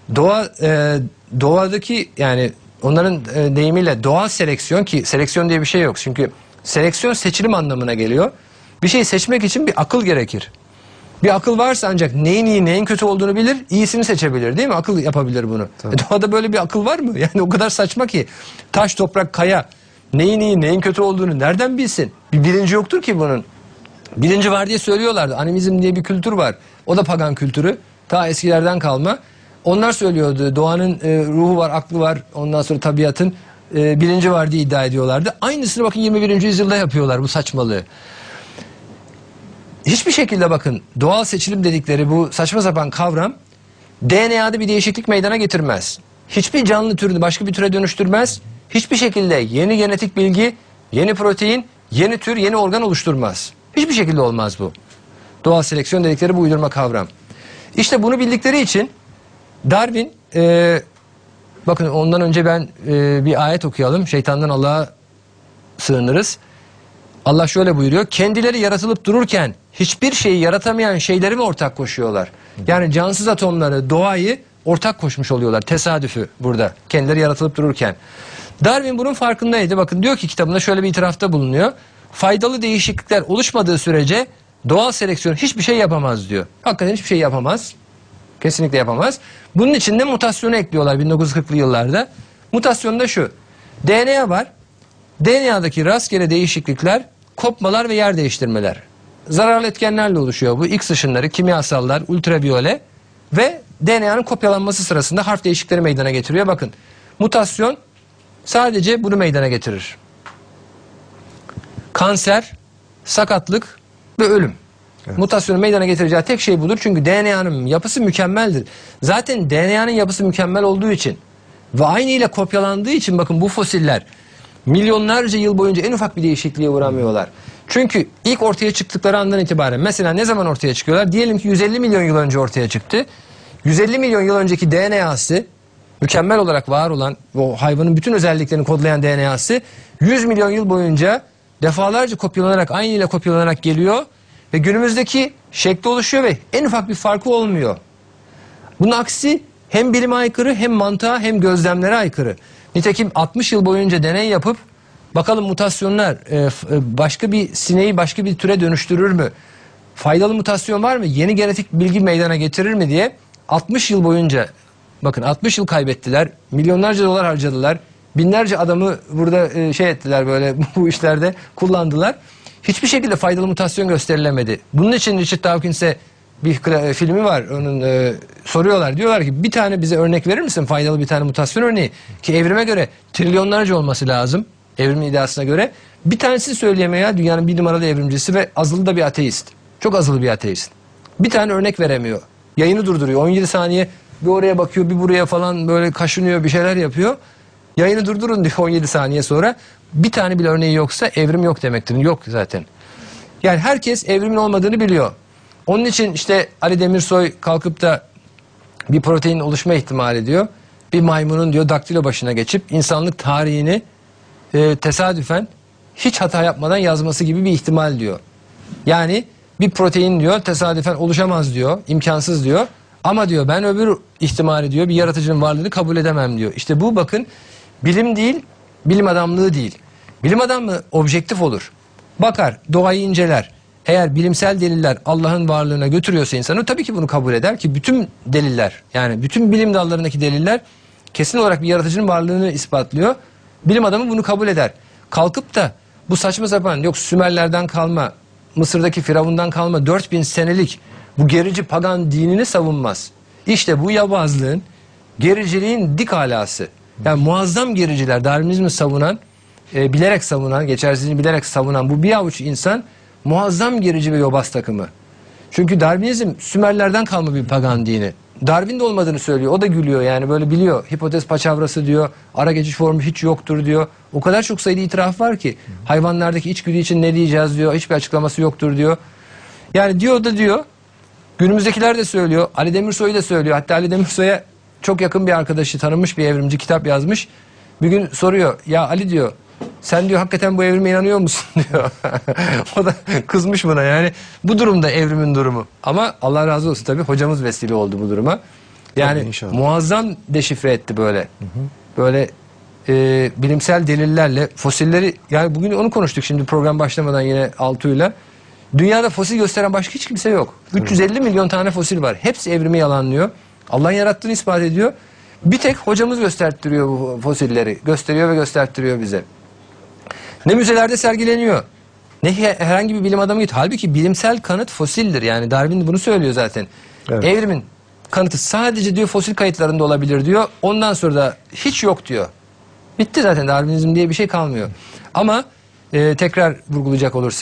doğadaki, yani onların deyimiyle doğal seleksiyon, ki seleksiyon diye bir şey yok. Çünkü seleksiyon seçilim anlamına geliyor. Bir şeyi seçmek için bir akıl gerekir. Bir akıl varsa ancak neyin iyi neyin kötü olduğunu bilir, iyisini seçebilir değil mi? Akıl yapabilir bunu. Doğada böyle bir akıl var mı? Yani o kadar saçma ki. Taş, toprak, kaya neyin iyi neyin kötü olduğunu nereden bilsin? Bir bilinci yoktur ki bunun. Bilinci var diye söylüyorlardı. Animizm diye bir kültür var. O da pagan kültürü. Ta eskilerden kalma. Onlar söylüyordu. Doğanın ruhu var, aklı var. Ondan sonra tabiatın bilinci var diye iddia ediyorlardı. Aynısını bakın 21. yüzyılda yapıyorlar bu saçmalığı. hiçbir şekilde bakın doğal seçilim dedikleri bu saçma sapan kavram DNA'da bir değişiklik meydana getirmez. Hiçbir canlı türünü başka bir türe dönüştürmez. Hiçbir şekilde yeni genetik bilgi, yeni protein, yeni tür, yeni organ oluşturmaz. Hiçbir şekilde olmaz bu. Doğal seleksiyon dedikleri bu uydurma kavram. İşte bunu bildikleri için Darwin, bakın ondan önce ben bir ayet okuyalım. Şeytandan Allah'a sığınırız. Allah şöyle buyuruyor. Kendileri yaratılıp dururken hiçbir şeyi yaratamayan şeyleri mi ortak koşuyorlar? Yani cansız atomları, doğayı ortak koşmuş oluyorlar. Tesadüfü burada. Kendileri yaratılıp dururken. Darwin bunun farkındaydı. Bakın diyor ki kitabında şöyle bir itirafta bulunuyor. Faydalı değişiklikler oluşmadığı sürece doğal seleksiyon hiçbir şey yapamaz diyor. Hakikaten hiçbir şey yapamaz. Kesinlikle yapamaz. Bunun için de mutasyonu ekliyorlar 1940'lı yıllarda. Mutasyon da şu. DNA var. DNA'daki rastgele değişiklikler, kopmalar ve yer değiştirmeler. Zararlı etkenlerle oluşuyor bu. X ışınları, kimyasallar, ultraviyole ve DNA'nın kopyalanması sırasında harf değişiklikleri meydana getiriyor. Bakın mutasyon sadece bunu meydana getirir. Kanser, sakatlık ve ölüm. Evet. Mutasyonu meydana getireceği tek şey budur. Çünkü DNA'nın yapısı mükemmeldir. Zaten DNA'nın yapısı mükemmel olduğu için ve aynı ile kopyalandığı için bakın bu fosiller milyonlarca yıl boyunca en ufak bir değişikliğe uğramıyorlar. Çünkü ilk ortaya çıktıkları andan itibaren mesela ne zaman ortaya çıkıyorlar? Diyelim ki 150 milyon yıl önce ortaya çıktı. 150 milyon yıl önceki DNA'sı mükemmel olarak var olan o hayvanın bütün özelliklerini kodlayan DNA'sı 100 milyon yıl boyunca defalarca kopyalanarak aynı ile kopyalanarak geliyor ve günümüzdeki şekli oluşuyor ve en ufak bir farkı olmuyor. Bunun aksi hem bilime aykırı hem mantığa hem gözlemlere aykırı. Nitekim 60 yıl boyunca deney yapıp bakalım mutasyonlar başka bir sineği başka bir türe dönüştürür mü? Faydalı mutasyon var mı? Yeni genetik bilgi meydana getirir mi diye 60 yıl boyunca bakın 60 yıl kaybettiler. Milyonlarca dolar harcadılar. Binlerce adamı burada ettiler böyle bu işlerde kullandılar. Hiçbir şekilde faydalı mutasyon gösterilemedi. Bunun için Richard Dawkins'e bir filmi var. Onun soruyorlar. Diyorlar ki bir tane bize örnek verir misin? Faydalı bir tane mutasyon örneği. Ki evrime göre trilyonlarca olması lazım. Evrimin iddiasına göre. Bir tanesi söyleyemiyor ya. Dünyanın bir numaralı evrimcisi ve azılı da bir ateist. Çok azılı bir ateist. Bir tane örnek veremiyor. Yayını durduruyor. 17 saniye bir oraya bakıyor bir buraya falan böyle kaşınıyor bir şeyler yapıyor. Yayını durdurun diyor 17 saniye sonra. Bir tane bile örneği yoksa evrim yok demektir. Yok zaten. Yani herkes evrimin olmadığını biliyor. Onun için işte Ali Demirsoy kalkıp da bir protein oluşma ihtimali diyor. Bir maymunun diyor daktilo başına geçip insanlık tarihini tesadüfen hiç hata yapmadan yazması gibi bir ihtimal diyor. Yani bir protein diyor tesadüfen oluşamaz diyor, imkansız diyor. Ama diyor ben öbür ihtimali diyor bir yaratıcının varlığını kabul edemem diyor. İşte bu bakın bilim değil, bilim adamlığı değil. Bilim adamlığı objektif olur. Bakar, doğayı inceler. Eğer bilimsel deliller Allah'ın varlığına götürüyorsa insanı tabii ki bunu kabul eder ki bütün deliller yani bütün bilim dallarındaki deliller kesin olarak bir yaratıcının varlığını ispatlıyor. Bilim adamı bunu kabul eder. Kalkıp da bu saçma sapan yok Sümerlerden kalma, Mısır'daki Firavundan kalma 4000 senelik bu gerici pagan dinini savunmaz. İşte bu yabazlığın, gericiliğin dik alası. Yani muazzam gericiler, Darwinizmi savunan, bilerek savunan, geçersizliğini bilerek savunan bu bir avuç insan muazzam gerici ve yobaz takımı. Çünkü Darwinizm Sümerlerden kalma bir pagan dini. Darwin'de olmadığını söylüyor. O da gülüyor yani böyle biliyor. Hipotez paçavrası diyor. Ara geçiş formu hiç yoktur diyor. O kadar çok sayıda itiraf var ki. Hayvanlardaki içgüdü için ne diyeceğiz diyor. Hiçbir açıklaması yoktur diyor. Yani diyor da diyor. Günümüzdekiler de söylüyor. Ali Demirsoy da söylüyor. Hatta Ali Demirsoy'a çok yakın bir arkadaşı, tanınmış bir evrimci kitap yazmış. Bir gün soruyor. Ya Ali diyor. Sen diyor hakikaten bu evrime inanıyor musun diyor. O da kızmış buna yani. Bu durumda evrimin durumu. Ama Allah razı olsun tabii hocamız vesile oldu bu duruma. Yani muazzam deşifre etti böyle. Hı hı. Böyle bilimsel delillerle fosilleri yani bugün onu konuştuk şimdi program başlamadan yine Altuğ'yla. Dünyada fosil gösteren başka hiç kimse yok. 350 milyon tane fosil var. Hepsi evrimi yalanlıyor. Allah'ın yarattığını ispat ediyor. Bir tek hocamız gösterttiriyor bu fosilleri. Gösteriyor ve gösterttiriyor bize. Ne müzelerde sergileniyor. Ne herhangi bir bilim adamı git. Halbuki bilimsel kanıt fosildir. Yani Darwin bunu söylüyor zaten. Evet. Evrimin kanıtı sadece diyor fosil kayıtlarında olabilir diyor. Ondan sonra da hiç yok diyor. Bitti zaten Darwinizm diye bir şey kalmıyor. Ama tekrar vurgulayacak olursak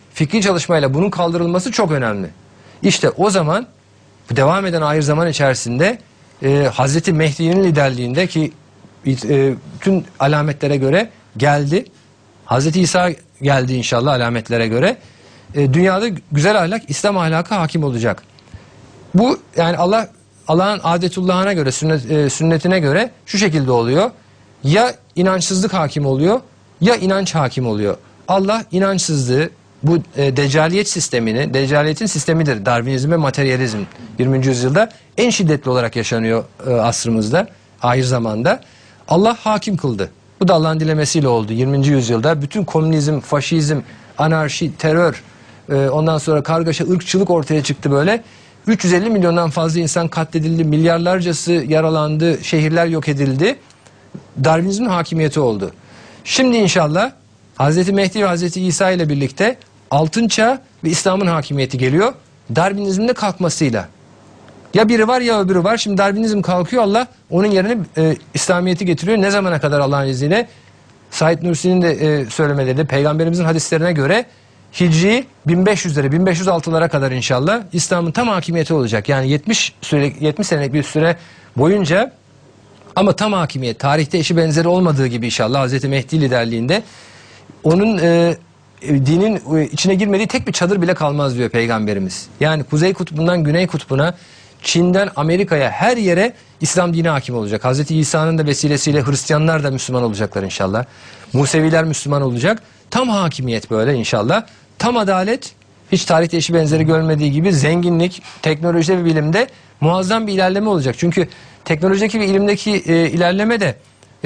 fikri çalışmayla bunun kaldırılması çok önemli. İşte o zaman devam eden ahir zaman içerisinde Hazreti Mehdi'nin liderliğinde ki tüm alametlere göre geldi. Hazreti İsa geldi inşallah alametlere göre. Dünyada güzel ahlak, İslam ahlakı hakim olacak. Bu yani Allah'ın adetullahına göre, sünnetine göre şu şekilde oluyor. Ya inançsızlık hakim oluyor ya inanç hakim oluyor. Allah inançsızlığı, bu deccaliyet sistemini, deccaliyetin sistemidir. Darwinizm ve materyalizm 20. yüzyılda en şiddetli olarak yaşanıyor asrımızda, ahir zamanda. Allah hakim kıldı. Bu da Allah'ın dilemesiyle oldu 20. yüzyılda. Bütün komünizm, faşizm, anarşi, terör, ondan sonra kargaşa, ırkçılık ortaya çıktı böyle. 350 milyondan fazla insan katledildi, milyarlarcası yaralandı, şehirler yok edildi. Darwinizmin hakimiyeti oldu. Şimdi inşallah Hazreti Mehdi ve Hazreti İsa ile birlikte Altın Çağ ve İslam'ın hakimiyeti geliyor. Darwinizmin de kalkmasıyla. Ya biri var ya öbürü var. Şimdi Darwinizm kalkıyor, Allah onun yerine İslamiyet'i getiriyor. Ne zamana kadar Allah'ın izniyle? Said Nursi'nin de söylemeleri, peygamberimizin hadislerine göre Hicri 1500'lere, 1506'lara kadar inşallah İslam'ın tam hakimiyeti olacak. Yani 70 senelik bir süre boyunca, ama tam hakimiyet, tarihte eşi benzeri olmadığı gibi inşallah Hazreti Mehdi liderliğinde, onun dinin içine girmediği tek bir çadır bile kalmaz diyor Peygamberimiz. Yani Kuzey Kutbu'ndan Güney Kutbu'na, Çin'den Amerika'ya, her yere İslam dini hakim olacak. Hazreti İsa'nın da vesilesiyle Hristiyanlar da Müslüman olacaklar inşallah. Museviler Müslüman olacak. Tam hakimiyet böyle inşallah. Tam adalet, hiç tarihte eşi benzeri görmediği gibi zenginlik, teknolojide ve bilimde muazzam bir ilerleme olacak. Çünkü teknolojideki ve ilimdeki ilerleme de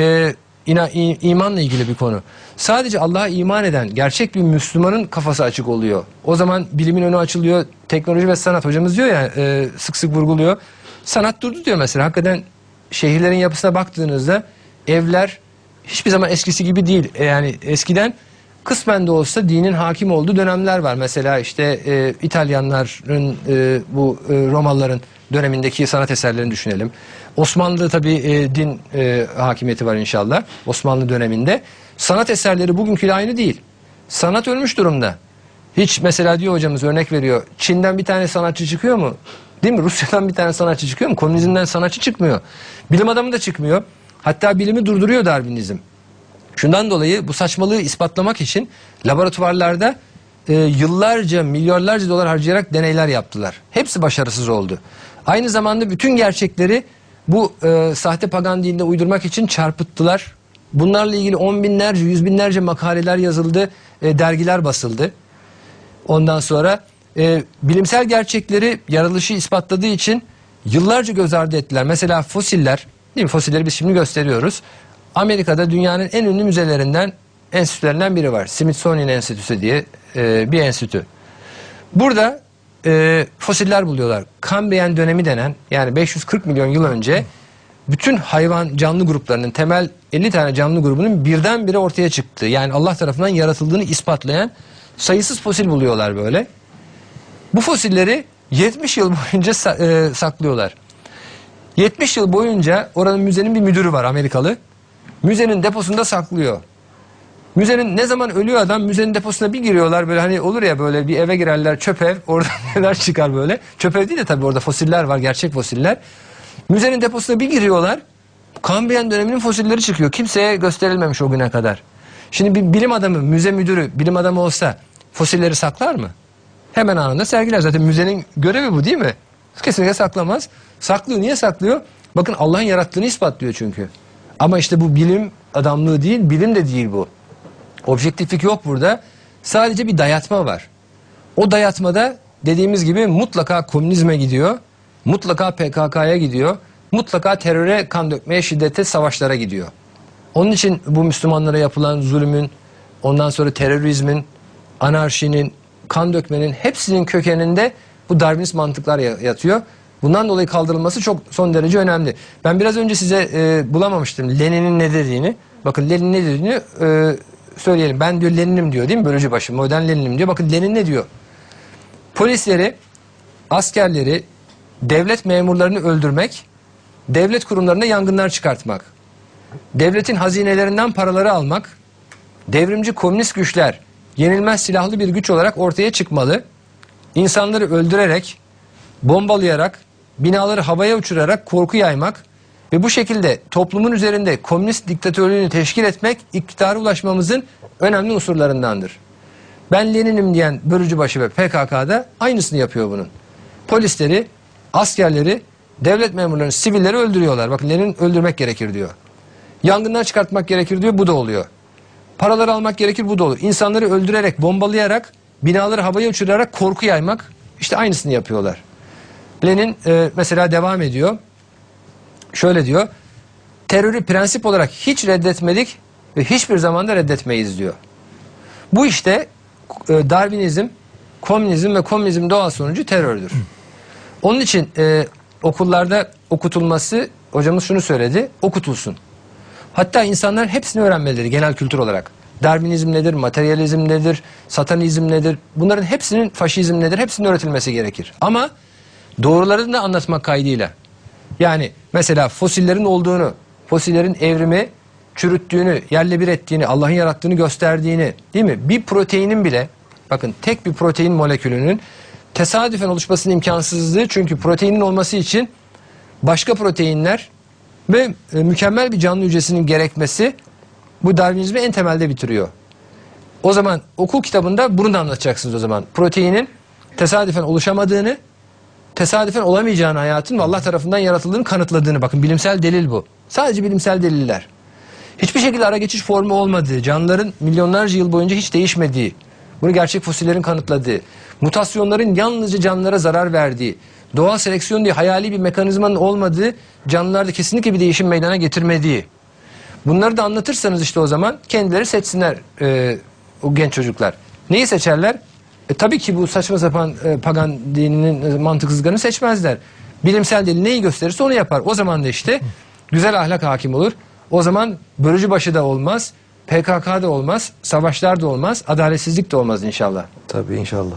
imanla ilgili bir konu. Sadece Allah'a iman eden gerçek bir Müslümanın kafası açık oluyor. O zaman bilimin önü açılıyor. Teknoloji ve sanat, hocamız diyor ya, sık sık vurguluyor. Sanat durdu diyor mesela. Hakikaten şehirlerin yapısına baktığınızda evler hiçbir zaman eskisi gibi değil. Yani eskiden kısmen de olsa dinin hakim olduğu dönemler var. Mesela işte İtalyanların, bu Romalıların dönemindeki sanat eserlerini düşünelim. Osmanlı'da tabii din hakimiyeti var inşallah. Osmanlı döneminde. Sanat eserleri bugünküyle aynı değil. Sanat ölmüş durumda. Hiç mesela diyor hocamız, örnek veriyor. Çin'den bir tane sanatçı çıkıyor mu? Değil mi? Rusya'dan bir tane sanatçı çıkıyor mu? Komünizmden sanatçı çıkmıyor. Bilim adamı da çıkmıyor. Hatta bilimi durduruyor Darwinizm. Şundan dolayı bu saçmalığı ispatlamak için laboratuvarlarda yıllarca, milyarlarca dolar harcayarak deneyler yaptılar. Hepsi başarısız oldu. Aynı zamanda bütün gerçekleri bu sahte pagan dinine uydurmak için çarpıttılar. Bunlarla ilgili 10 binlerce, 100 binlerce makaleler yazıldı, dergiler basıldı. Ondan sonra bilimsel gerçekleri, yaratılışı ispatladığı için yıllarca göz ardı ettiler. Mesela fosiller, değil mi? Fosilleri biz şimdi gösteriyoruz. Amerika'da dünyanın en ünlü müzelerinden, enstitülerinden biri var. Smithsonian Enstitüsü diye bir enstitü. Burada fosiller buluyorlar. Kambriyen dönemi denen, yani 540 milyon yıl önce bütün hayvan canlı gruplarının, temel 50 tane canlı grubunun birdenbire ortaya çıktığı, yani Allah tarafından yaratıldığını ispatlayan sayısız fosil buluyorlar böyle. Bu fosilleri 70 yıl boyunca saklıyorlar. 70 yıl boyunca oranın müzenin bir müdürü var, Amerikalı. Müzenin deposunda saklıyor. Müzenin, ne zaman ölüyor adam, müzenin deposuna bir giriyorlar, böyle hani olur ya, böyle bir eve girerler, çöp ev, oradan neler çıkar böyle. Çöp ev değil de tabii orada fosiller var, gerçek fosiller. Müzenin deposuna bir giriyorlar, Kambriyen döneminin fosilleri çıkıyor. Kimseye gösterilmemiş o güne kadar. Şimdi bir bilim adamı, müze müdürü bilim adamı olsa fosilleri saklar mı? Hemen anında sergiler. Zaten müzenin görevi bu, değil mi? Kesinlikle saklamaz. Saklıyor. Niye saklıyor? Bakın, Allah'ın yarattığını ispatlıyor çünkü. Ama işte bu bilim adamlığı değil, bilim de değil bu. Objektiflik yok burada. Sadece bir dayatma var. O dayatmada dediğimiz gibi mutlaka komünizme gidiyor. Mutlaka PKK'ya gidiyor. Mutlaka teröre, kan dökmeye, şiddete, savaşlara gidiyor. Onun için bu Müslümanlara yapılan zulmün, ondan sonra terörizmin, anarşinin, kan dökmenin hepsinin kökeninde bu Darwinist mantıklar yatıyor. Bundan dolayı kaldırılması çok son derece önemli. Ben biraz önce size bulamamıştım Lenin'in ne dediğini. Bakın Lenin ne dediğini söyleyelim. Ben diyor Lenin'im diyor, değil mi? Bölücü başı, modern Lenin'im diyor. Bakın Lenin ne diyor? Polisleri, askerleri, devlet memurlarını öldürmek, devlet kurumlarına yangınlar çıkartmak, devletin hazinelerinden paraları almak, devrimci komünist güçler yenilmez silahlı bir güç olarak ortaya çıkmalı. İnsanları öldürerek, bombalayarak, binaları havaya uçurarak korku yaymak ve bu şekilde toplumun üzerinde komünist diktatörlüğünü teşkil etmek iktidara ulaşmamızın önemli unsurlarındandır. Ben Lenin'im diyen Börücübaşı ve PKK'da aynısını yapıyor bunun. Polisleri, askerleri, devlet memurlarını, sivilleri öldürüyorlar. Bakın Lenin öldürmek gerekir diyor. Yangından çıkartmak gerekir diyor, bu da oluyor. Paraları almak gerekir, bu da olur. İnsanları öldürerek, bombalayarak, binaları havaya uçurarak korku yaymak, işte aynısını yapıyorlar. Lenin mesela devam ediyor. Şöyle diyor. Terörü prensip olarak hiç reddetmedik ve hiçbir zaman da reddetmeyiz diyor. Bu işte Darwinizm, komünizm ve komünizm doğal sonucu terördür. Onun için okullarda okutulması, hocamız şunu söyledi, okutulsun. Hatta insanlar hepsini öğrenmeleri genel kültür olarak. Darwinizm nedir, materyalizm nedir, satanizm nedir? Bunların hepsinin, faşizm nedir? Hepsinin öğretilmesi gerekir. Ama doğrularını da anlatmak kaydıyla. Yani mesela fosillerin olduğunu, fosillerin evrimi çürüttüğünü, yerle bir ettiğini, Allah'ın yarattığını gösterdiğini, değil mi? Bir proteinin bile, bakın tek bir protein molekülünün tesadüfen oluşmasının imkansızlığı, çünkü proteinin olması için başka proteinler ve mükemmel bir canlı hücresinin gerekmesi bu Darwinizmi en temelde bitiriyor. O zaman okul kitabında bunu da anlatacaksınız o zaman. Proteinin tesadüfen oluşamadığını, tesadüfen olamayacağını, hayatın Allah tarafından yaratıldığını kanıtladığını, bakın bilimsel delil bu. Sadece bilimsel deliller. Hiçbir şekilde ara geçiş formu olmadığı, canlıların milyonlarca yıl boyunca hiç değişmediği, bunu gerçek fosillerin kanıtladığı, mutasyonların yalnızca canlılara zarar verdiği, doğal seleksiyon diye hayali bir mekanizmanın olmadığı, canlılarda kesinlikle bir değişim meydana getirmediği. Bunları da anlatırsanız işte o zaman kendileri seçsinler o genç çocuklar. Neyi seçerler? Tabii ki bu saçma sapan pagan dininin mantıksızlarını seçmezler. Bilimsel delil neyi gösterirse onu yapar. O zaman da işte güzel ahlak hakim olur. O zaman Börücübaşı da olmaz, PKK da olmaz, savaşlar da olmaz, adaletsizlik de olmaz inşallah. Tabii inşallah.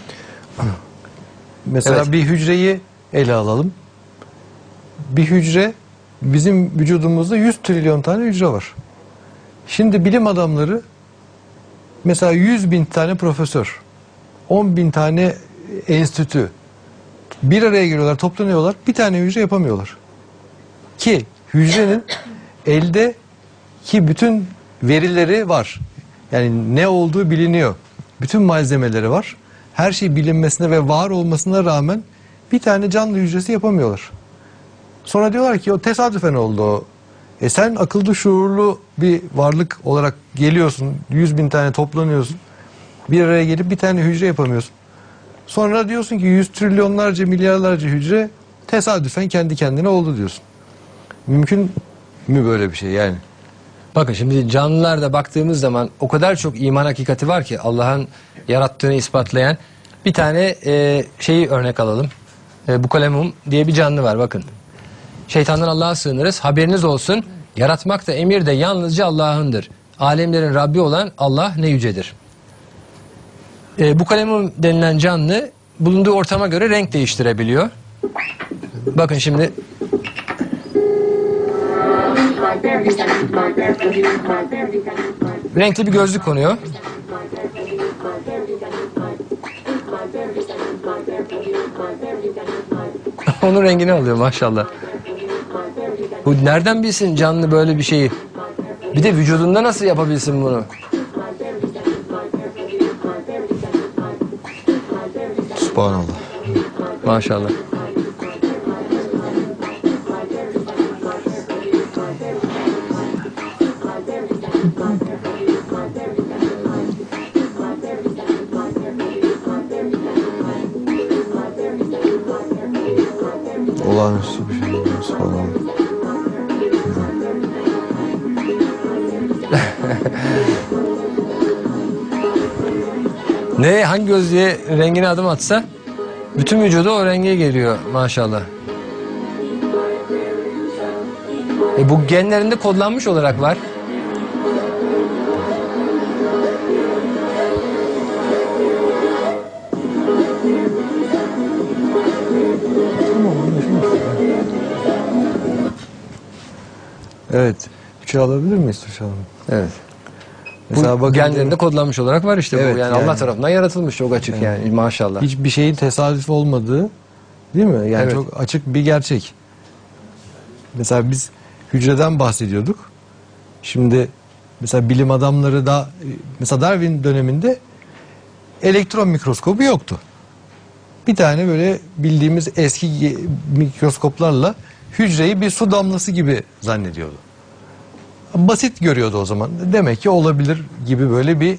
Mesela Evet. bir hücreyi ele alalım. Bir hücre, bizim vücudumuzda 100 trilyon tane hücre var. Şimdi bilim adamları mesela 100 bin tane profesör, 10 bin tane enstitü bir araya geliyorlar, toplanıyorlar, bir tane hücre yapamıyorlar. Ki hücrenin elde ki bütün verileri var. Yani ne olduğu biliniyor. Bütün malzemeleri var. Her şey bilinmesine ve var olmasına rağmen bir tane canlı hücresi yapamıyorlar. Sonra diyorlar ki o tesadüfen oldu o. Sen akıllı şuurlu bir varlık olarak geliyorsun. 100 bin tane toplanıyorsun. Bir araya gelip bir tane hücre yapamıyorsun. Sonra diyorsun ki 100 trilyonlarca milyarlarca hücre tesadüfen kendi kendine oldu diyorsun. Mümkün mü böyle bir şey yani? Bakın şimdi canlılarda baktığımız zaman o kadar çok iman hakikati var ki Allah'ın yarattığını ispatlayan. Bir tane şeyi örnek alalım. Bukalemum diye bir canlı var bakın. Şeytandan Allah'a sığınırız. Haberiniz olsun. Yaratmak da emir de yalnızca Allah'ındır. Alemlerin Rabbi olan Allah ne yücedir. Bukalemum denilen canlı bulunduğu ortama göre renk değiştirebiliyor. Bakın şimdi. Renkli bir gözlük konuyor. Onun rengini alıyor maşallah. Bu nereden bilsin canlı böyle bir şeyi? Bir de vücudunda nasıl yapabilsin bunu? Subhanallah. Maşallah. Olağanüstü bir şey. Subhanallah. Ne hangi gözlüğe rengine adım atsa bütün vücudu o renge geliyor maşallah. Bu genlerinde kodlanmış olarak var. Evet. Üçü alabilir miyiz Tuğçe Hanım? Evet. Mesela Bu bakın, genlerinde kodlanmış olarak var işte Evet, bu. Yani Allah yani. tarafından yaratılmış, çok açık yani maşallah. hiçbir şeyin tesadüf olmadığı, değil mi? Yani Evet. çok açık bir gerçek. Mesela biz hücreden bahsediyorduk. Şimdi mesela bilim adamları da, mesela Darwin döneminde elektron mikroskobu yoktu. Bir tane böyle bildiğimiz eski mikroskoplarla hücreyi bir su damlası gibi zannediyordu. Basit görüyordu o zaman. Demek ki olabilir gibi böyle bir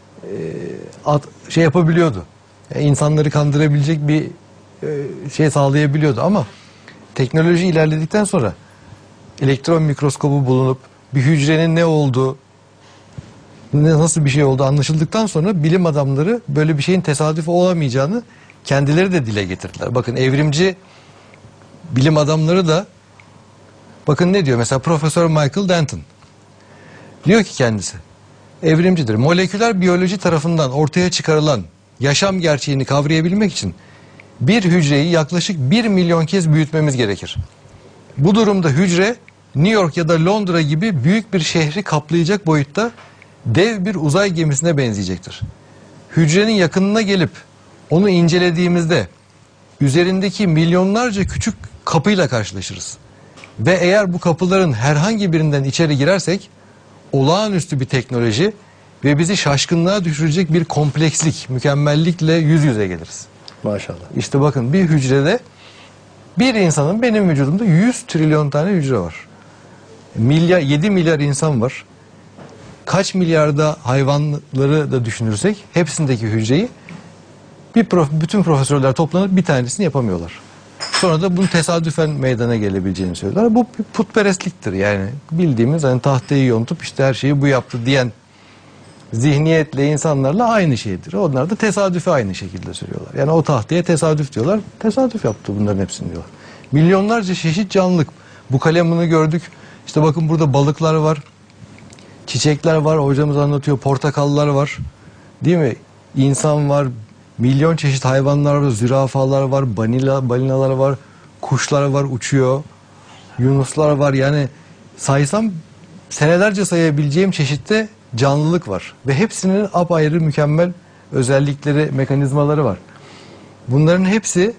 şey yapabiliyordu. Yani insanları kandırabilecek bir şey sağlayabiliyordu ama teknoloji ilerledikten sonra elektron mikroskobu bulunup bir hücrenin ne olduğu, nasıl bir şey olduğu anlaşıldıktan sonra bilim adamları böyle bir şeyin tesadüf olamayacağını kendileri de dile getirdiler. Bakın evrimci bilim adamları da bakın ne diyor mesela Profesör Michael Denton. Diyor ki kendisi evrimcidir. Moleküler biyoloji tarafından ortaya çıkarılan yaşam gerçeğini kavrayabilmek için bir hücreyi yaklaşık 1 milyon kez büyütmemiz gerekir. Bu durumda hücre New York ya da Londra gibi büyük bir şehri kaplayacak boyutta dev bir uzay gemisine benzeyecektir. Hücrenin yakınına gelip onu incelediğimizde üzerindeki milyonlarca küçük kapıyla karşılaşırız. Ve eğer bu kapıların herhangi birinden içeri girersek olağanüstü bir teknoloji ve bizi şaşkınlığa düşürecek bir komplekslik, mükemmellikle yüz yüze geliriz. Maşallah. İşte bakın bir hücrede bir insanın, benim vücudumda 100 trilyon tane hücre var. 7 milyar insan var. Kaç milyarda hayvanları da düşünürsek hepsindeki hücreyi bütün profesörler toplanıp bir tanesini yapamıyorlar. Sonra da bunun tesadüfen meydana gelebileceğini söylüyorlar. Bu bir putperestliktir yani. Bildiğimiz hani tahtayı yontup işte her şeyi bu yaptı diyen zihniyetle insanlarla aynı şeydir. Onlar da tesadüfe aynı şekilde söylüyorlar. Yani o tahtaya tesadüf diyorlar. Tesadüf yaptı bunların hepsini diyorlar. Milyonlarca çeşit canlılık. Bu kalemini gördük. İşte bakın burada balıklar var. Çiçekler var. Hocamız anlatıyor. Portakallar var. Değil mi? İnsan var. Milyon çeşit hayvanlar var. Zürafalar var. Balinalar var. Kuşlar var. Uçuyor. Yunuslar var. Yani saysam senelerce sayabileceğim çeşitte canlılık var. Ve hepsinin apayrı mükemmel özellikleri, mekanizmaları var. Bunların hepsi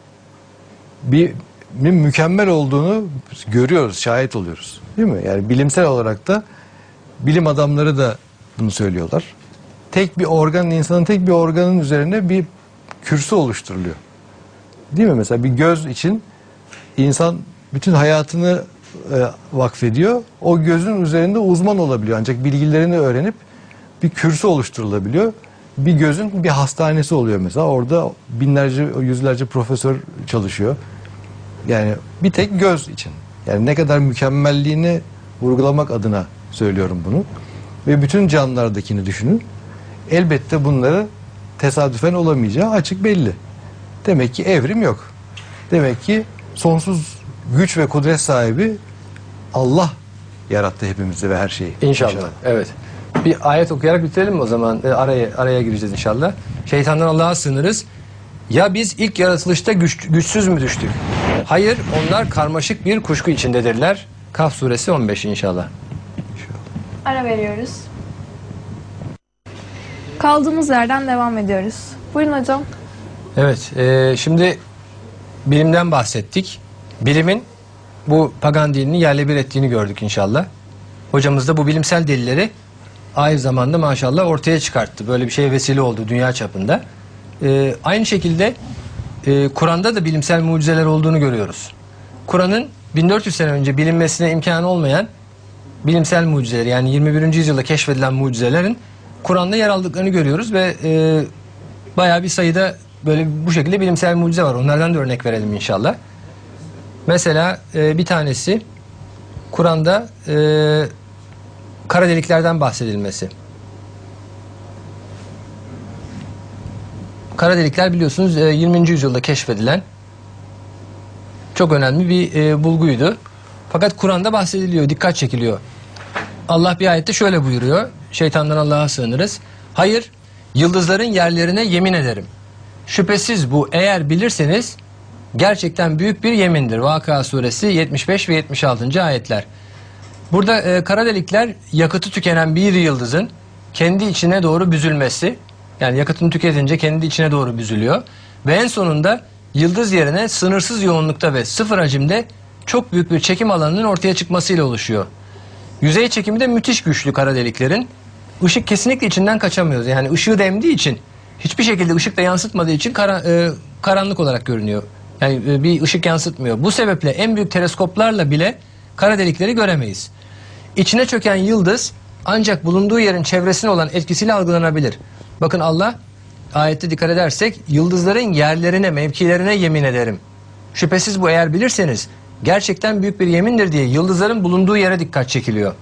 bir mükemmel olduğunu görüyoruz, şahit oluyoruz. Değil mi? Yani bilimsel olarak da bilim adamları da bunu söylüyorlar. Tek bir organ, insanın tek bir organın üzerine bir kürsü oluşturuluyor. Değil mi? Mesela bir göz için insan bütün hayatını vakfediyor. O gözün üzerinde uzman olabiliyor. Ancak bilgilerini öğrenip bir kürsü oluşturulabiliyor. Bir gözün bir hastanesi oluyor mesela. Orada binlerce, yüzlerce profesör çalışıyor. Yani bir tek göz için. Yani ne kadar mükemmelliğini vurgulamak adına söylüyorum bunu. Ve bütün canlılardakini düşünün. Elbette bunları tesadüfen olamayacağı açık belli. Demek ki evrim yok. Demek ki sonsuz güç ve kudret sahibi Allah yarattı hepimizi ve her şeyi. İnşallah. Evet. Bir ayet okuyarak bitirelim mi o zaman? Araya gireceğiz inşallah. Şeytandan Allah'a sığınırız. Ya biz ilk yaratılışta güçsüz mü düştük? Hayır, onlar karmaşık bir kuşku içindedirler. Kaf suresi 15 inşallah. Ara veriyoruz. Kaldığımız yerden devam ediyoruz. Buyurun hocam. Evet, şimdi bilimden bahsettik. Bilimin bu pagan dinini yerle bir ettiğini gördük inşallah. Hocamız da bu bilimsel delilleri aynı zamanda maşallah ortaya çıkarttı. Böyle bir şeye vesile oldu dünya çapında. Aynı şekilde Kur'an'da da bilimsel mucizeler olduğunu görüyoruz. Kur'an'ın 1400 sene önce bilinmesine imkanı olmayan bilimsel mucizeler, yani 21. yüzyılda keşfedilen mucizelerin Kur'an'da yer aldıklarını görüyoruz ve bayağı bir sayıda böyle bu şekilde bilimsel mucize var. Onlardan da örnek verelim inşallah. Mesela bir tanesi Kur'an'da kara deliklerden bahsedilmesi. Kara delikler biliyorsunuz 20. yüzyılda keşfedilen çok önemli bir bulguydu. Fakat Kur'an'da bahsediliyor, dikkat çekiliyor. Allah bir ayette şöyle buyuruyor. Şeytandan Allah'a sığınırız. Hayır, yıldızların yerlerine yemin ederim. Şüphesiz bu, eğer bilirseniz gerçekten büyük bir yemindir. Vakıa suresi 75 ve 76. ayetler. Burada kara delikler yakıtı tükenen bir yıldızın kendi içine doğru büzülmesi. Yani yakıtını tüketince kendi içine doğru büzülüyor. Ve en sonunda yıldız yerine sınırsız yoğunlukta ve sıfır hacimde çok büyük bir çekim alanının ortaya çıkmasıyla oluşuyor. Yüzey çekimi de müthiş güçlü kara deliklerin. Işık kesinlikle içinden kaçamıyor. Yani ışığı da emdiği için, hiçbir şekilde ışık da yansıtmadığı için karanlık olarak görünüyor. Yani bir ışık yansıtmıyor. Bu sebeple en büyük teleskoplarla bile kara delikleri göremeyiz. İçine çöken yıldız ancak bulunduğu yerin çevresine olan etkisiyle algılanabilir. Bakın Allah ayette dikkat edersek yıldızların yerlerine, mevkilerine yemin ederim. Şüphesiz bu, eğer bilirseniz gerçekten büyük bir yemindir diye yıldızların bulunduğu yere dikkat çekiliyor.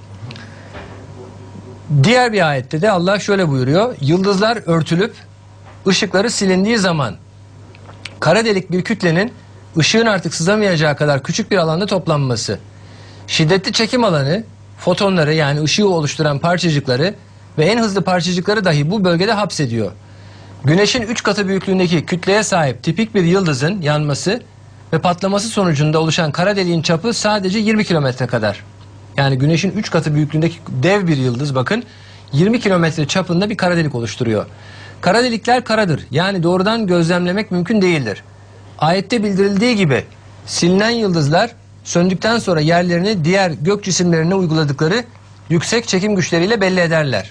Diğer bir ayette de Allah şöyle buyuruyor. Yıldızlar örtülüp ışıkları silindiği zaman kara delik bir kütlenin ışığın artık sızamayacağı kadar küçük bir alanda toplanması, şiddetli çekim alanı fotonları, yani ışığı oluşturan parçacıkları ve en hızlı parçacıkları dahi bu bölgede hapsediyor. Güneşin 3 katı büyüklüğündeki kütleye sahip tipik bir yıldızın yanması ve patlaması sonucunda oluşan kara deliğin çapı sadece 20 kilometre kadar. Yani Güneş'in 3 katı büyüklüğündeki dev bir yıldız, bakın 20 kilometre çapında bir kara delik oluşturuyor. Kara delikler karadır. Yani doğrudan gözlemlemek mümkün değildir. Ayette bildirildiği gibi silinen yıldızlar söndükten sonra yerlerini diğer gök cisimlerine uyguladıkları yüksek çekim güçleriyle belli ederler.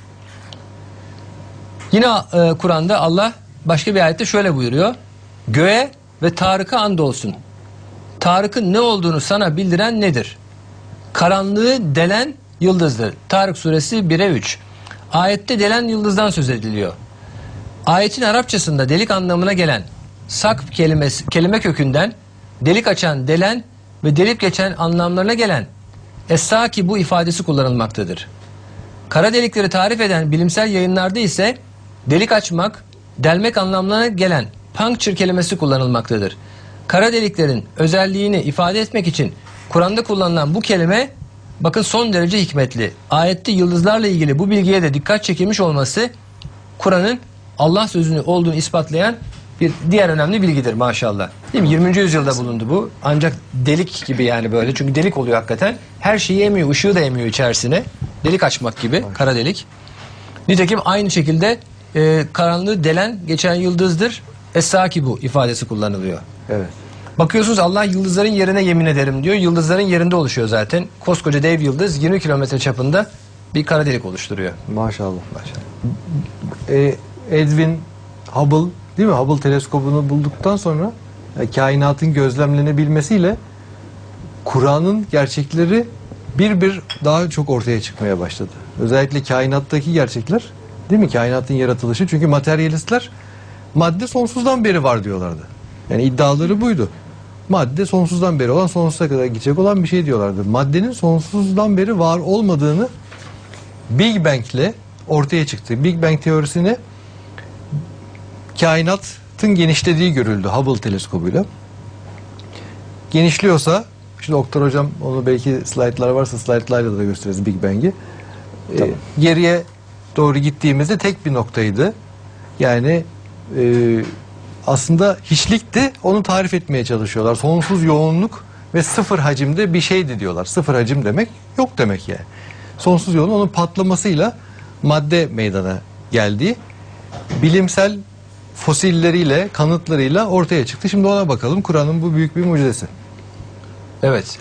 Yine Kur'an'da Allah başka bir ayette şöyle buyuruyor. Göğe ve Tarık'a andolsun. Tarık'ın ne olduğunu sana bildiren nedir? Karanlığı delen yıldızdır. Tarık suresi 1'e 3. Ayette delen yıldızdan söz ediliyor. Ayetin Arapçasında delik anlamına gelen sak kelimesi, kelime kökünden delik açan, delen ve delip geçen anlamlarına gelen es-saki bu ifadesi kullanılmaktadır. Kara delikleri tarif eden bilimsel yayınlarda ise delik açmak, delmek anlamlarına gelen puncture kelimesi kullanılmaktadır. Kara deliklerin özelliğini ifade etmek için Kur'an'da kullanılan bu kelime bakın son derece hikmetli. Ayette yıldızlarla ilgili bu bilgiye de dikkat çekilmiş olması Kur'an'ın Allah sözünü olduğunu ispatlayan bir diğer önemli bilgidir maşallah. Değil mi? 20. yüzyılda bulundu bu. Ancak delik gibi, yani böyle. Çünkü delik oluyor hakikaten. Her şeyi emiyor, ışığı da emiyor içerisine. Delik açmak gibi, kara delik. Nitekim aynı şekilde karanlığı delen geçen yıldızdır. Es-saki bu ifadesi kullanılıyor. Evet. Bakıyorsunuz Allah yıldızların yerine yemin ederim diyor. Yıldızların yerinde oluşuyor zaten. Koskoca dev yıldız 20 kilometre çapında bir kara delik oluşturuyor. Maşallah. Edwin Hubble, değil mi? Hubble teleskobunu bulduktan sonra kainatın gözlemlenebilmesiyle Kur'an'ın gerçekleri bir daha çok ortaya çıkmaya başladı. Özellikle kainattaki gerçekler, değil mi? Kainatın yaratılışı. Çünkü materyalistler madde sonsuzdan beri var diyorlardı. Yani iddiaları buydu. Madde sonsuzdan beri olan, sonsuza kadar gidecek olan bir şey diyorlardı. Maddenin sonsuzdan beri var olmadığını Big Bang'le ortaya çıktı. Big Bang teorisini kainatın genişlediği görüldü Hubble teleskobuyla. Genişliyorsa, şimdi Oktar hocam onu belki slaytlar varsa slaytlarla da gösteririz Big Bang'i. Tamam. Geriye doğru gittiğimizde tek bir noktaydı. Yani aslında hiçlikti, onu tarif etmeye çalışıyorlar. Sonsuz yoğunluk ve sıfır hacimde bir şeydi diyorlar. Sıfır hacim demek yok demek yani. Sonsuz yoğunluğun onun patlamasıyla madde meydana geldi. Bilimsel fosilleriyle, kanıtlarıyla ortaya çıktı. Şimdi ona bakalım. Kur'an'ın bu büyük bir mucizesi. Evet.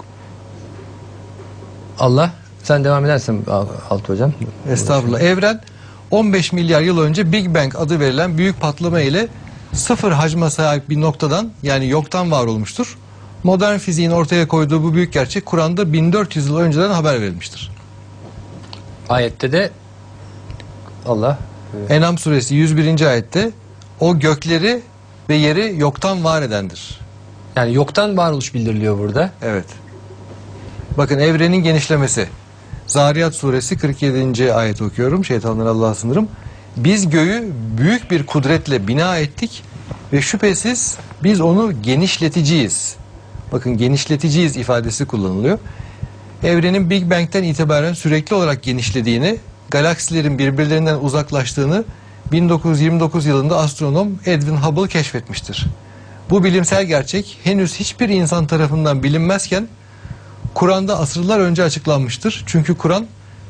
Allah, sen devam edersen Altı hocam. Estağfurullah. Evren 15 milyar yıl önce Big Bang adı verilen büyük patlama ile sıfır hacme sahip bir noktadan, yani yoktan var olmuştur. Modern fiziğin ortaya koyduğu bu büyük gerçek Kur'an'da 1400 yıl önceden haber verilmiştir. Ayette de Allah En'am suresi 101. ayette o gökleri ve yeri yoktan var edendir. yani yoktan varoluş bildiriliyor burada. Evet. Bakın evrenin genişlemesi. Zariyat suresi 47. ayet okuyorum. Şeytanlara Allah'a sınırım. Biz göğü büyük bir kudretle bina ettik ve şüphesiz biz onu genişleticiyiz. Bakın genişleticiyiz ifadesi kullanılıyor. Evrenin Big Bang'ten itibaren sürekli olarak genişlediğini, galaksilerin birbirlerinden uzaklaştığını 1929 yılında astronom Edwin Hubble keşfetmiştir. Bu bilimsel gerçek henüz hiçbir insan tarafından bilinmezken Kur'an'da asırlar önce açıklanmıştır. Çünkü Kur'an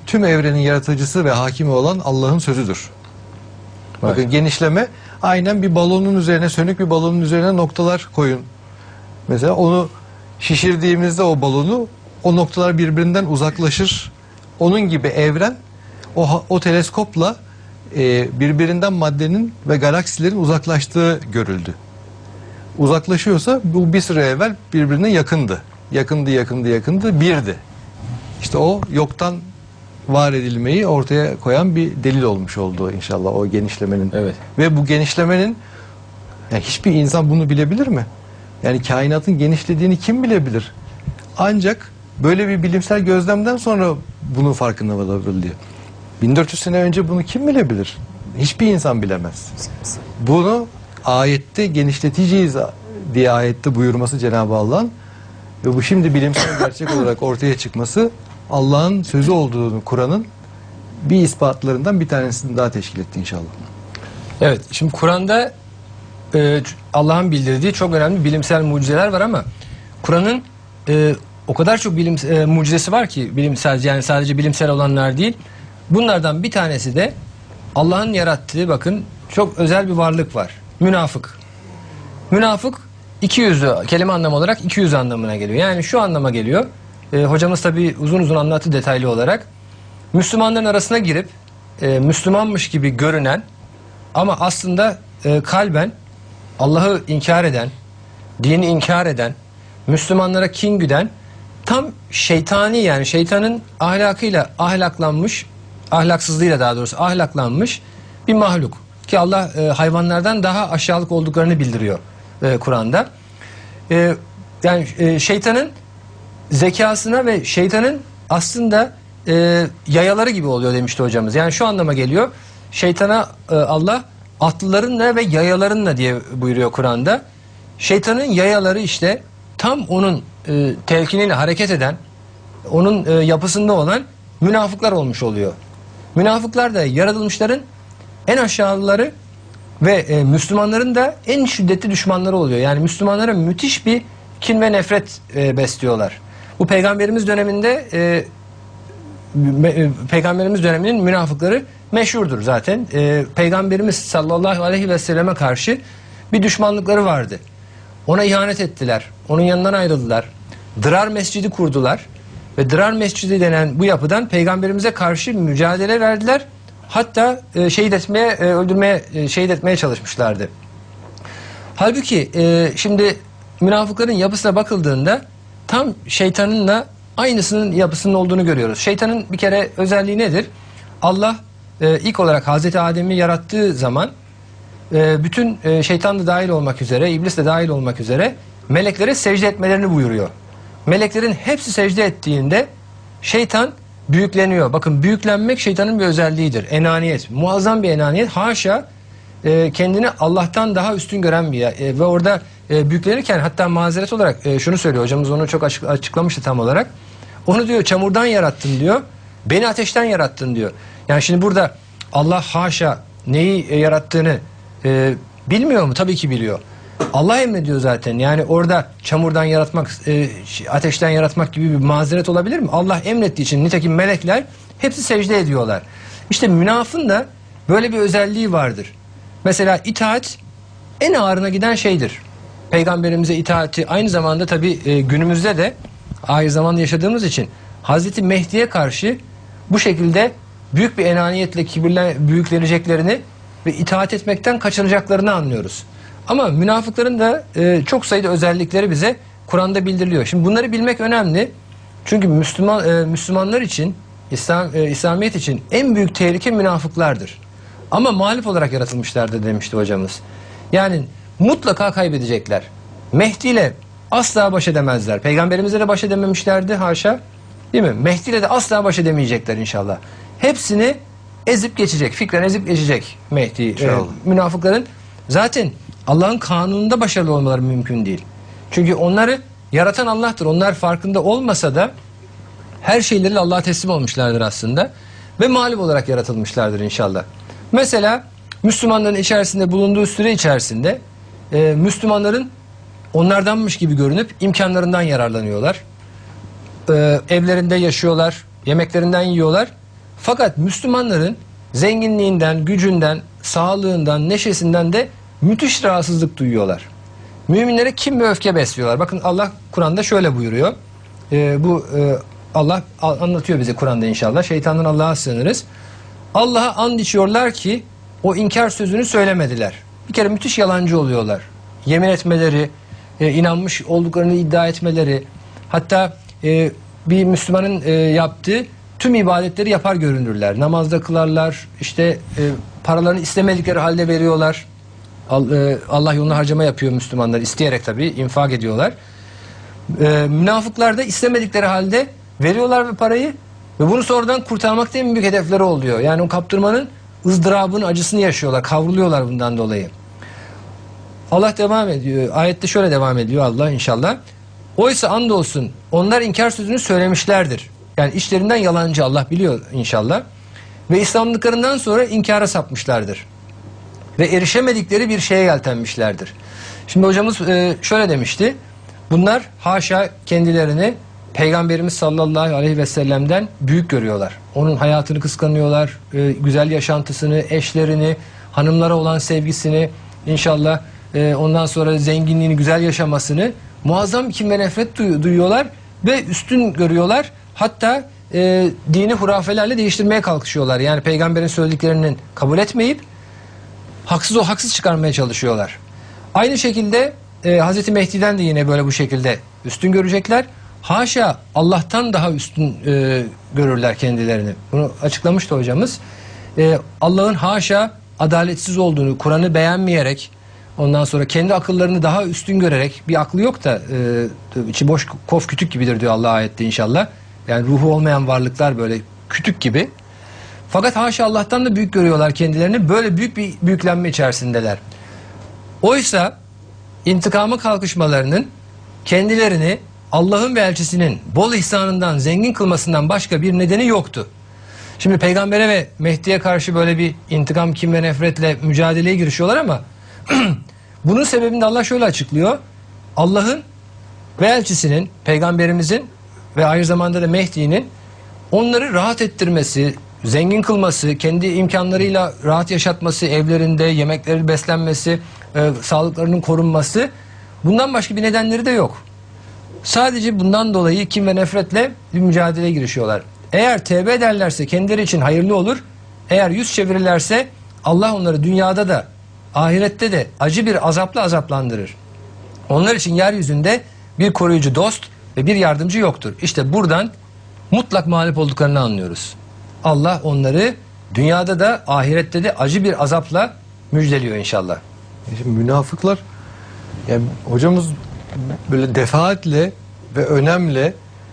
tüm evrenin yaratıcısı ve hakimi olan Allah'ın sözüdür. Bakın genişleme aynen bir balonun üzerine, sönük bir balonun üzerine noktalar koyun. Mesela onu şişirdiğimizde o noktalar birbirinden uzaklaşır. Onun gibi evren o teleskopla birbirinden maddenin ve galaksilerin uzaklaştığı görüldü. Uzaklaşıyorsa bu bir süre evvel birbirine yakındı. Yakındı, birdi. İşte o yoktan var edilmeyi ortaya koyan bir delil olmuş oldu inşallah o genişlemenin. Evet. Ve bu genişlemenin yani hiçbir insan bunu bilebilir mi? Yani kainatın genişlediğini kim bilebilir? Ancak böyle bir bilimsel gözlemden sonra bunun farkına varılıyor. 1400 sene önce bunu kim bilebilir? Hiçbir insan bilemez. Bunu ayette genişleteceğiz diye ayette buyurması Cenab-ı Allah'ın ve bu şimdi bilimsel gerçek olarak ortaya çıkması Allah'ın sözü olduğunu Kur'an'ın bir ispatlarından bir tanesini daha teşkil etti inşallah. Evet, şimdi Kur'an'da Allah'ın bildirdiği çok önemli bilimsel mucizeler var ama Kur'an'ın o kadar çok mucizesi var ki bilimsel, yani sadece bilimsel olanlar değil. Bunlardan bir tanesi de Allah'ın yarattığı, bakın, çok özel bir varlık var. Münafık. Münafık iki yüzlü, kelime anlamı olarak iki yüzlü anlamına geliyor. Yani şu anlama geliyor. Hocamız tabii uzun uzun anlattı detaylı olarak. Müslümanların arasına girip Müslümanmış gibi görünen ama aslında kalben Allah'ı inkar eden, dini inkar eden, Müslümanlara kin güden, tam şeytani, yani şeytanın ahlakıyla ahlaklanmış, ahlaksızlığıyla daha doğrusu ahlaklanmış bir mahluk. Ki Allah hayvanlardan daha aşağılık olduklarını bildiriyor Kur'an'da. Yani şeytanın zekasına ve şeytanın aslında yayaları gibi oluyor demişti hocamız. Yani şu anlama geliyor. Şeytana Allah atlılarınla ve yayalarınla diye buyuruyor Kur'an'da. Şeytanın yayaları işte tam onun telkiniyle hareket eden, onun yapısında olan münafıklar olmuş oluyor. Münafıklar da yaratılmışların en aşağıları ve Müslümanların da en şiddetli düşmanları oluyor. Yani Müslümanlara müthiş bir kin ve nefret besliyorlar. Bu peygamberimiz döneminde peygamberimiz döneminin münafıkları meşhurdur zaten. Peygamberimiz sallallahu aleyhi ve selleme karşı bir düşmanlıkları vardı. Ona ihanet ettiler. Onun yanından ayrıldılar. Dırar Mescidi kurdular. Ve Dırar Mescidi denen bu yapıdan peygamberimize karşı mücadele verdiler. Hatta şehit etmeye çalışmışlardı. Halbuki şimdi münafıkların yapısına bakıldığında tam şeytanınla aynısının yapısının olduğunu görüyoruz. Şeytanın bir kere özelliği nedir? Allah ilk olarak Hazreti Adem'i yarattığı zaman bütün şeytan da dahil olmak üzere, iblis de dahil olmak üzere meleklere secde etmelerini buyuruyor. Meleklerin hepsi secde ettiğinde şeytan büyükleniyor. Bakın, büyüklenmek şeytanın bir özelliğidir. Enaniyet, muazzam bir enaniyet. Haşa kendini Allah'tan daha üstün gören bir ve orada büyüklenirken hatta mazeret olarak şunu söylüyor. Hocamız onu çok açıklamıştı tam olarak. Onu diyor çamurdan yarattın diyor. Beni ateşten yarattın diyor. Yani şimdi burada Allah haşa neyi yarattığını bilmiyor mu? Tabii ki biliyor. Allah emrediyor zaten. Yani orada çamurdan yaratmak, ateşten yaratmak gibi bir mazeret olabilir mi? Allah emrettiği için nitekim melekler hepsi secde ediyorlar. İşte münafığın da böyle bir özelliği vardır. Mesela itaat en ağırına giden şeydir. Peygamberimize itaati aynı zamanda tabii günümüzde de ahir zamanda yaşadığımız için Hazreti Mehdi'ye karşı bu şekilde büyük bir enaniyetle büyükleneceklerini ve itaat etmekten kaçınacaklarını anlıyoruz. Ama münafıkların da çok sayıda özellikleri bize Kur'an'da bildiriliyor. Şimdi bunları bilmek önemli. Çünkü Müslümanlar için, İslamiyet için en büyük tehlike münafıklardır. Ama muhalif olarak yaratılmışlardır demişti hocamız. Yani mutlaka kaybedecekler. Mehdi ile asla baş edemezler. Peygamberimizle de baş edememişlerdi haşa. Değil mi? Mehdi ile de asla baş edemeyecekler inşallah. Hepsini ezip geçecek. Fikren ezip geçecek Mehdi. Münafıkların zaten Allah'ın kanununda başarılı olmaları mümkün değil. Çünkü onları yaratan Allah'tır. Onlar farkında olmasa da her şeyleriyle Allah'a teslim olmuşlardır aslında. Ve mağlup olarak yaratılmışlardır inşallah. Mesela Müslümanların içerisinde bulunduğu süre içerisinde Müslümanların onlardanmış gibi görünüp imkanlarından yararlanıyorlar. Evlerinde yaşıyorlar, yemeklerinden yiyorlar. Fakat Müslümanların zenginliğinden, gücünden, sağlığından, neşesinden de müthiş rahatsızlık duyuyorlar. Müminlere kin ve öfke besliyorlar. Bakın Allah Kur'an'da şöyle buyuruyor. Allah anlatıyor bize Kur'an'da inşallah. Şeytandan Allah'a sığınırız. Allah'a and içiyorlar ki o inkar sözünü söylemediler. Bir kere müthiş yalancı oluyorlar. Yemin etmeleri, inanmış olduklarını iddia etmeleri, hatta bir Müslümanın yaptığı tüm ibadetleri yapar görünürler. Namazda kılarlar, işte paralarını istemedikleri halde veriyorlar. Allah yoluna harcama yapıyor Müslümanlar, isteyerek tabii infak ediyorlar. Münafıklar da istemedikleri halde veriyorlar ve parayı ve bunu sonradan kurtarmakta en büyük hedefleri oluyor. Yani o kaptırmanın ızdırabını, acısını yaşıyorlar, kavruluyorlar bundan dolayı. Allah devam ediyor. Ayette şöyle devam ediyor Allah inşallah. Oysa andolsun onlar inkar sözünü söylemişlerdir. Yani içlerinden yalancı, Allah biliyor inşallah. Ve İslamlıklarından sonra inkara sapmışlardır. Ve erişemedikleri bir şeye yeltenmişlerdir. Şimdi hocamız şöyle demişti. Bunlar haşa kendilerini Peygamberimiz sallallahu aleyhi ve sellem'den büyük görüyorlar. Onun hayatını kıskanıyorlar. Güzel yaşantısını, eşlerini, hanımlara olan sevgisini, inşallah ondan sonra zenginliğini, güzel yaşamasını muazzam kin ve nefret duyuyorlar ve üstün görüyorlar. Hatta dini hurafelerle değiştirmeye kalkışıyorlar. Yani peygamberin söylediklerinin kabul etmeyip haksız çıkarmaya çalışıyorlar. Aynı şekilde Hazreti Mehdi'den de yine böyle bu şekilde üstün görecekler. Haşa Allah'tan daha üstün görürler kendilerini. Bunu açıklamıştı hocamız. Allah'ın haşa adaletsiz olduğunu, Kur'an'ı beğenmeyerek, ondan sonra kendi akıllarını daha üstün görerek, bir aklı yok da içi boş kof kütük gibidir diyor Allah ayette inşallah. Yani ruhu olmayan varlıklar böyle kütük gibi. Fakat haşa Allah'tan da büyük görüyorlar kendilerini. Böyle büyük bir büyüklenme içerisindeler. Oysa intikama kalkışmalarının kendilerini Allah'ın ve elçisinin bol ihsanından, zengin kılmasından başka bir nedeni yoktu. Şimdi peygambere ve Mehdi'ye karşı böyle bir intikam, kin ve nefretle mücadeleye girişiyorlar ama bunun sebebini de Allah şöyle açıklıyor. Allah'ın ve elçisinin, peygamberimizin ve aynı zamanda da Mehdi'nin onları rahat ettirmesi, zengin kılması, kendi imkanlarıyla rahat yaşatması, evlerinde yemekleri beslenmesi, sağlıklarının korunması, bundan başka bir nedenleri de yok. Sadece bundan dolayı kin ve nefretle bir mücadeleye girişiyorlar. Eğer tevbe ederlerse kendileri için hayırlı olur. Eğer yüz çevirirlerse Allah onları dünyada da ahirette de acı bir azapla azaplandırır. Onlar için yeryüzünde bir koruyucu dost ve bir yardımcı yoktur. İşte buradan mutlak mağlup olduklarını anlıyoruz. Allah onları dünyada da ahirette de acı bir azapla müjdeliyor inşallah. Şimdi münafıklar, yani hocamız böyle defaatle ve önemle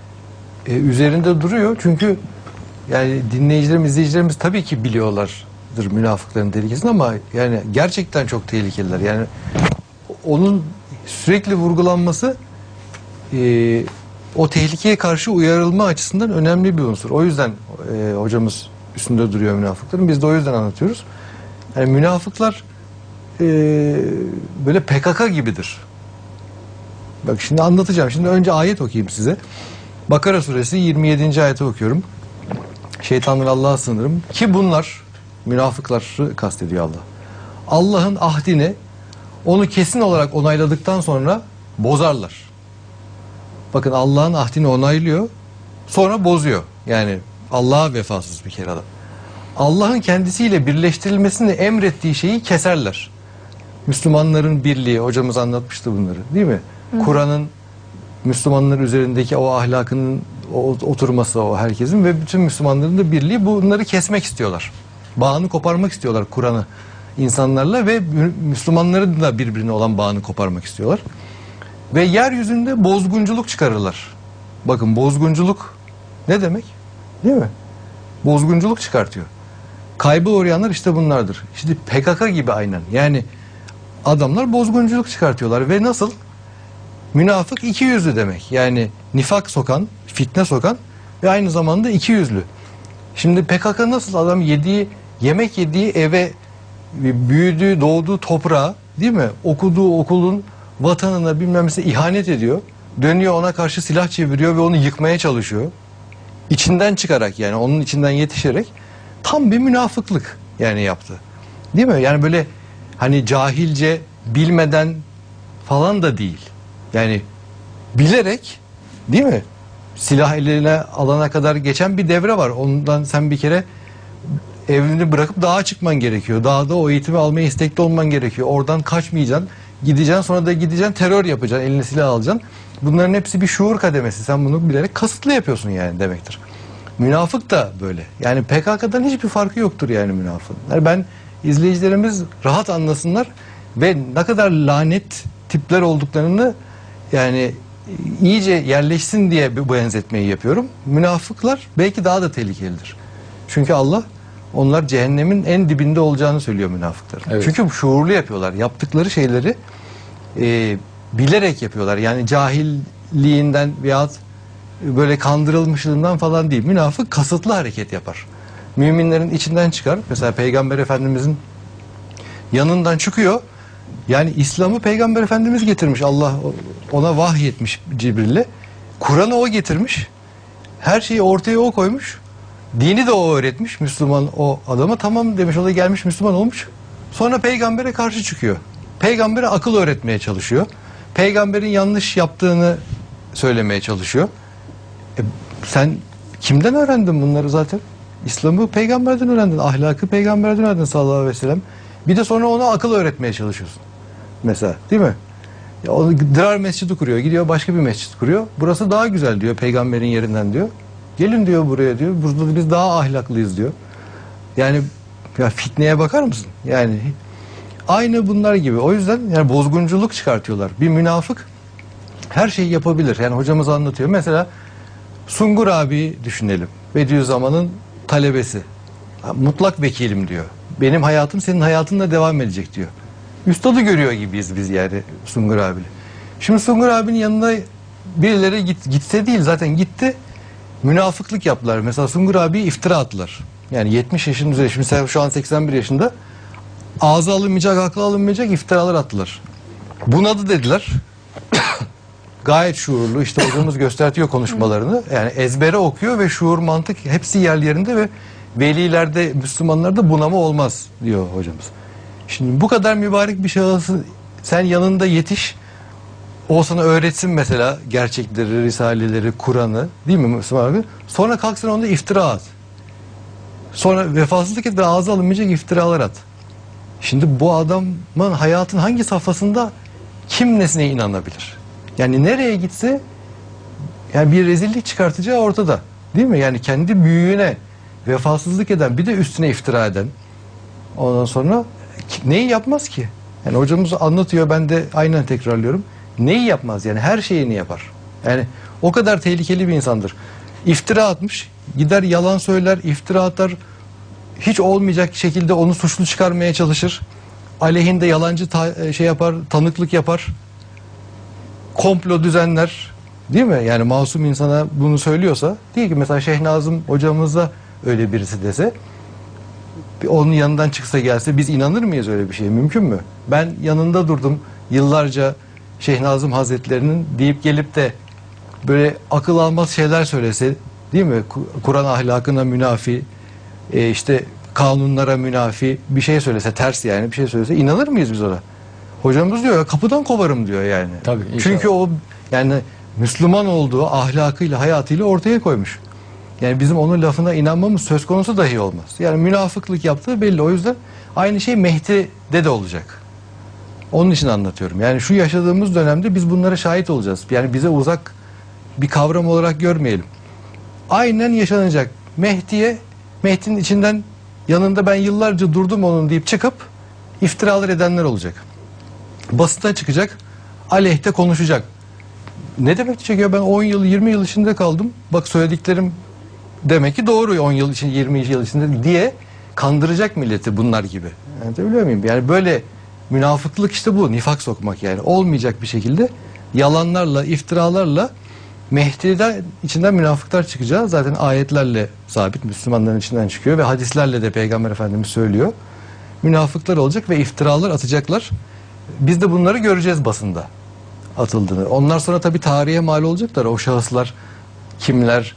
üzerinde duruyor. Çünkü yani dinleyicilerimiz, izleyicilerimiz tabii ki biliyorlardır münafıkların tehlikesini ama yani gerçekten çok tehlikeliler. Yani onun sürekli vurgulanması o tehlikeye karşı uyarılma açısından önemli bir unsur. O yüzden hocamız üstünde duruyor münafıkların. Biz de o yüzden anlatıyoruz. Yani münafıklar böyle PKK gibidir. Bak şimdi anlatacağım. Şimdi önce ayet okuyayım size. Bakara suresi 27. ayeti okuyorum. Şeytandan Allah'a sığınırım. Ki bunlar, münafıkları kastediyor Allah. Allah'ın ahdini onu kesin olarak onayladıktan sonra bozarlar. Bakın Allah'ın ahdini onaylıyor, sonra bozuyor. Yani Allah'a vefasız bir kere adam. Allah'ın kendisiyle birleştirilmesini emrettiği şeyi keserler. Müslümanların birliği, hocamız anlatmıştı bunları, değil mi? Kur'an'ın Müslümanlar üzerindeki o ahlakının oturması, o herkesin ve bütün Müslümanların da birliği, bunları kesmek istiyorlar. Bağını koparmak istiyorlar Kur'an'ı insanlarla ve Müslümanların da birbirine olan bağını koparmak istiyorlar. Ve yeryüzünde bozgunculuk çıkarırlar. Bakın bozgunculuk ne demek? Değil mi? Bozgunculuk çıkartıyor. Kayba uğrayanlar işte bunlardır. İşte PKK gibi aynen. Yani adamlar bozgunculuk çıkartıyorlar ve nasıl? Münafık iki yüzlü demek. Yani nifak sokan, fitne sokan ve aynı zamanda iki yüzlü. Şimdi PKK nasıl? Adam yemek yediği eve, büyüdüğü, doğduğu toprağa, değil mi? Okuduğu okulun vatanına bilmem neyse ihanet ediyor. Dönüyor ona karşı silah çeviriyor ve onu yıkmaya çalışıyor. içinden çıkarak, yani onun içinden yetişerek tam bir münafıklık yani yaptı. Değil mi? Yani böyle hani cahilce, bilmeden falan da değil. Yani bilerek, değil mi? Silah eline alana kadar geçen bir devre var. Ondan sen bir kere evini bırakıp dağa çıkman gerekiyor. Dağda o eğitimi almaya istekli olman gerekiyor. Oradan kaçmayacaksın. Gideceksin, sonra da gideceksin, terör yapacaksın. Eline silah alacaksın. Bunların hepsi bir şuur kademesi. Sen bunu bilerek kasıtlı yapıyorsun yani demektir. Münafık da böyle. Yani PKK'dan hiçbir farkı yoktur yani münafığın. Yani ben, izleyicilerimiz rahat anlasınlar ve ne kadar lanet tipler olduklarını yani iyice yerleşsin diye bu benzetmeyi yapıyorum. Münafıklar belki daha da tehlikelidir. Çünkü Allah onlar cehennemin en dibinde olacağını söylüyor münafıklar. Evet. Çünkü şuurlu yapıyorlar. Yaptıkları şeyleri bilerek yapıyorlar. Yani cahilliğinden veyahut böyle kandırılmışlığından falan değil. Münafık kasıtlı hareket yapar. Müminlerin içinden çıkar. Mesela Peygamber Efendimizin yanından çıkıyor. Yani İslam'ı Peygamber Efendimiz getirmiş. Allah ona vahyetmiş Cibril'le. Kur'an'ı o getirmiş. Her şeyi ortaya o koymuş. Dini de o öğretmiş. Müslüman o adama tamam demiş. O da gelmiş Müslüman olmuş. Sonra peygambere karşı çıkıyor. Peygambere akıl öğretmeye çalışıyor. Peygamberin yanlış yaptığını söylemeye çalışıyor. Sen kimden öğrendin bunları zaten? İslam'ı peygamberden öğrendin. Ahlakı peygamberden öğrendin sallallahu aleyhi ve sellem. Bir de sonra ona akıl öğretmeye çalışıyorsun. Mesela değil mi? Ya o Dırar Mescidi kuruyor. Gidiyor başka bir mescit kuruyor. Burası daha güzel diyor peygamberin yerinden diyor. Gelin diyor buraya diyor. Burada biz daha ahlaklıyız diyor. Yani ya fitneye bakar mısın? Yani aynı bunlar gibi. O yüzden yani bozgunculuk çıkartıyorlar. Bir münafık her şeyi yapabilir. Yani hocamız anlatıyor. Mesela Sungur abi düşünelim. Bediüzzaman'ın talebesi. Mutlak vekilim diyor. Benim hayatım senin hayatınla devam edecek diyor. Üstadı görüyor gibiyiz biz yani Sungur abiyle. Şimdi Sungur abinin yanına birileri gitse değil zaten gitti. Münafıklık yaptılar. Mesela Sungur abi iftira attılar. Yani 70 yaşının üzeri. Şimdi şu an 81 yaşında. Ağzı alınmayacak, aklı alınmayacak iftiralar attılar. Bunadı dediler. Gayet şuurlu. İşte hocamız göstertiyor konuşmalarını. Yani ezbere okuyor ve şuur, mantık hepsi yerlerinde ve velilerde, Müslümanlarda bunama olmaz diyor hocamız. Şimdi bu kadar mübarek bir şahısı sen yanında yetiş. O sana öğretsin mesela gerçekleri, risaleleri, Kur'an'ı, değil mi Müslüman abi? Sonra kalksın onda iftira at. Sonra vefasızlık et ve ağza alınmayacak iftiralar at. Şimdi bu adamın hayatın hangi safhasında kim nesine inanabilir? Yani nereye gitse yani bir rezillik çıkartacağı ortada. Değil mi? Yani kendi büyüğüne vefasızlık eden bir de üstüne iftira eden ondan sonra neyi yapmaz ki? Yani hocamız anlatıyor, ben de aynen tekrarlıyorum. Neyi yapmaz yani her şeyini yapar. Yani o kadar tehlikeli bir insandır. İftira atmış, gider yalan söyler, iftira atar. Hiç olmayacak şekilde onu suçlu çıkarmaya çalışır. Aleyhinde yalancı şey yapar, tanıklık yapar. Komplo düzenler. Değil mi? Yani masum insana bunu söylüyorsa, değil ki mesela Şeyh Nazım hocamıza öyle birisi dese, onun yanından çıksa gelse biz inanır mıyız öyle bir şeye? Mümkün mü? Ben yanında durdum yıllarca Şeyh Nazım Hazretlerinin deyip gelip de böyle akıl almaz şeyler söylese, değil mi? Kur'an ahlakına münafi, işte kanunlara münafi bir şey söylese, ters yani bir şey söylese inanır mıyız biz ona? Hocamız diyor ya kapıdan kovarım diyor yani. Tabii, inşallah. Çünkü o yani Müslüman olduğu ahlakıyla, hayatıyla ortaya koymuş. Yani bizim onun lafına inanmamız söz konusu dahi olmaz. Yani münafıklık yaptığı belli. O yüzden aynı şey Mehdi'de de olacak. Onun için anlatıyorum. Yani şu yaşadığımız dönemde biz bunlara şahit olacağız. Yani bize uzak bir kavram olarak görmeyelim. Aynen yaşanacak. Mehdi'nin içinden yanında ben yıllarca durdum onun deyip çıkıp iftiralar edenler olacak. Basına çıkacak, aleyhte konuşacak. Ne demek çekiyor? Ben 10 yıl, 20 yıl içinde kaldım. Bak söylediklerim demek ki doğru 10 yıl için, 20 yıl içinde diye kandıracak milleti bunlar gibi. Anlatabiliyor muyum? Yani böyle münafıklık işte bu. Nifak sokmak yani. Olmayacak bir şekilde yalanlarla, iftiralarla Mehdi'den içinden münafıklar çıkacağı zaten ayetlerle sabit. Müslümanların içinden çıkıyor ve hadislerle de Peygamber Efendimiz söylüyor. Münafıklar olacak ve iftiralar atacaklar. Biz de bunları göreceğiz basında atıldığını. Onlar sonra tabii tarihe mal olacaklar. O şahıslar kimler,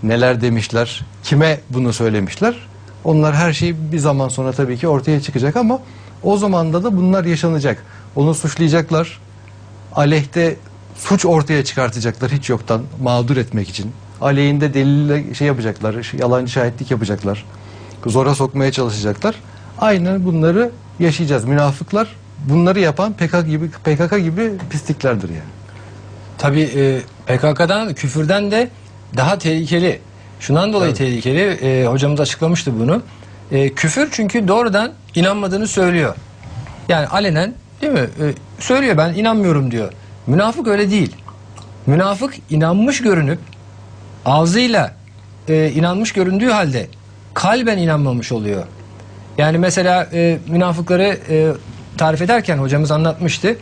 neler demişler, kime bunu söylemişler. Onlar her şey bir zaman sonra tabii ki ortaya çıkacak ama o zamanda da bunlar yaşanacak. Onu suçlayacaklar. Aleyhte suç ortaya çıkartacaklar hiç yoktan mağdur etmek için. Aleyhinde delille şey yapacaklar, yalancı şahitlik yapacaklar. Zora sokmaya çalışacaklar. Aynen bunları yaşayacağız. Münafıklar bunları yapan PKK gibi pisliklerdir yani. Tabii PKK'dan, küfürden de daha tehlikeli. Şundan dolayı tehlikeli. Hocamız açıklamıştı bunu. Küfür çünkü doğrudan inanmadığını söylüyor. Yani alenen, değil mi? Söylüyor, ben inanmıyorum diyor. Münafık öyle değil. Münafık inanmış görünüp ağzıyla inanmış göründüğü halde kalben inanmamış oluyor. Yani mesela münafıkları tarif ederken hocamız anlatmıştı.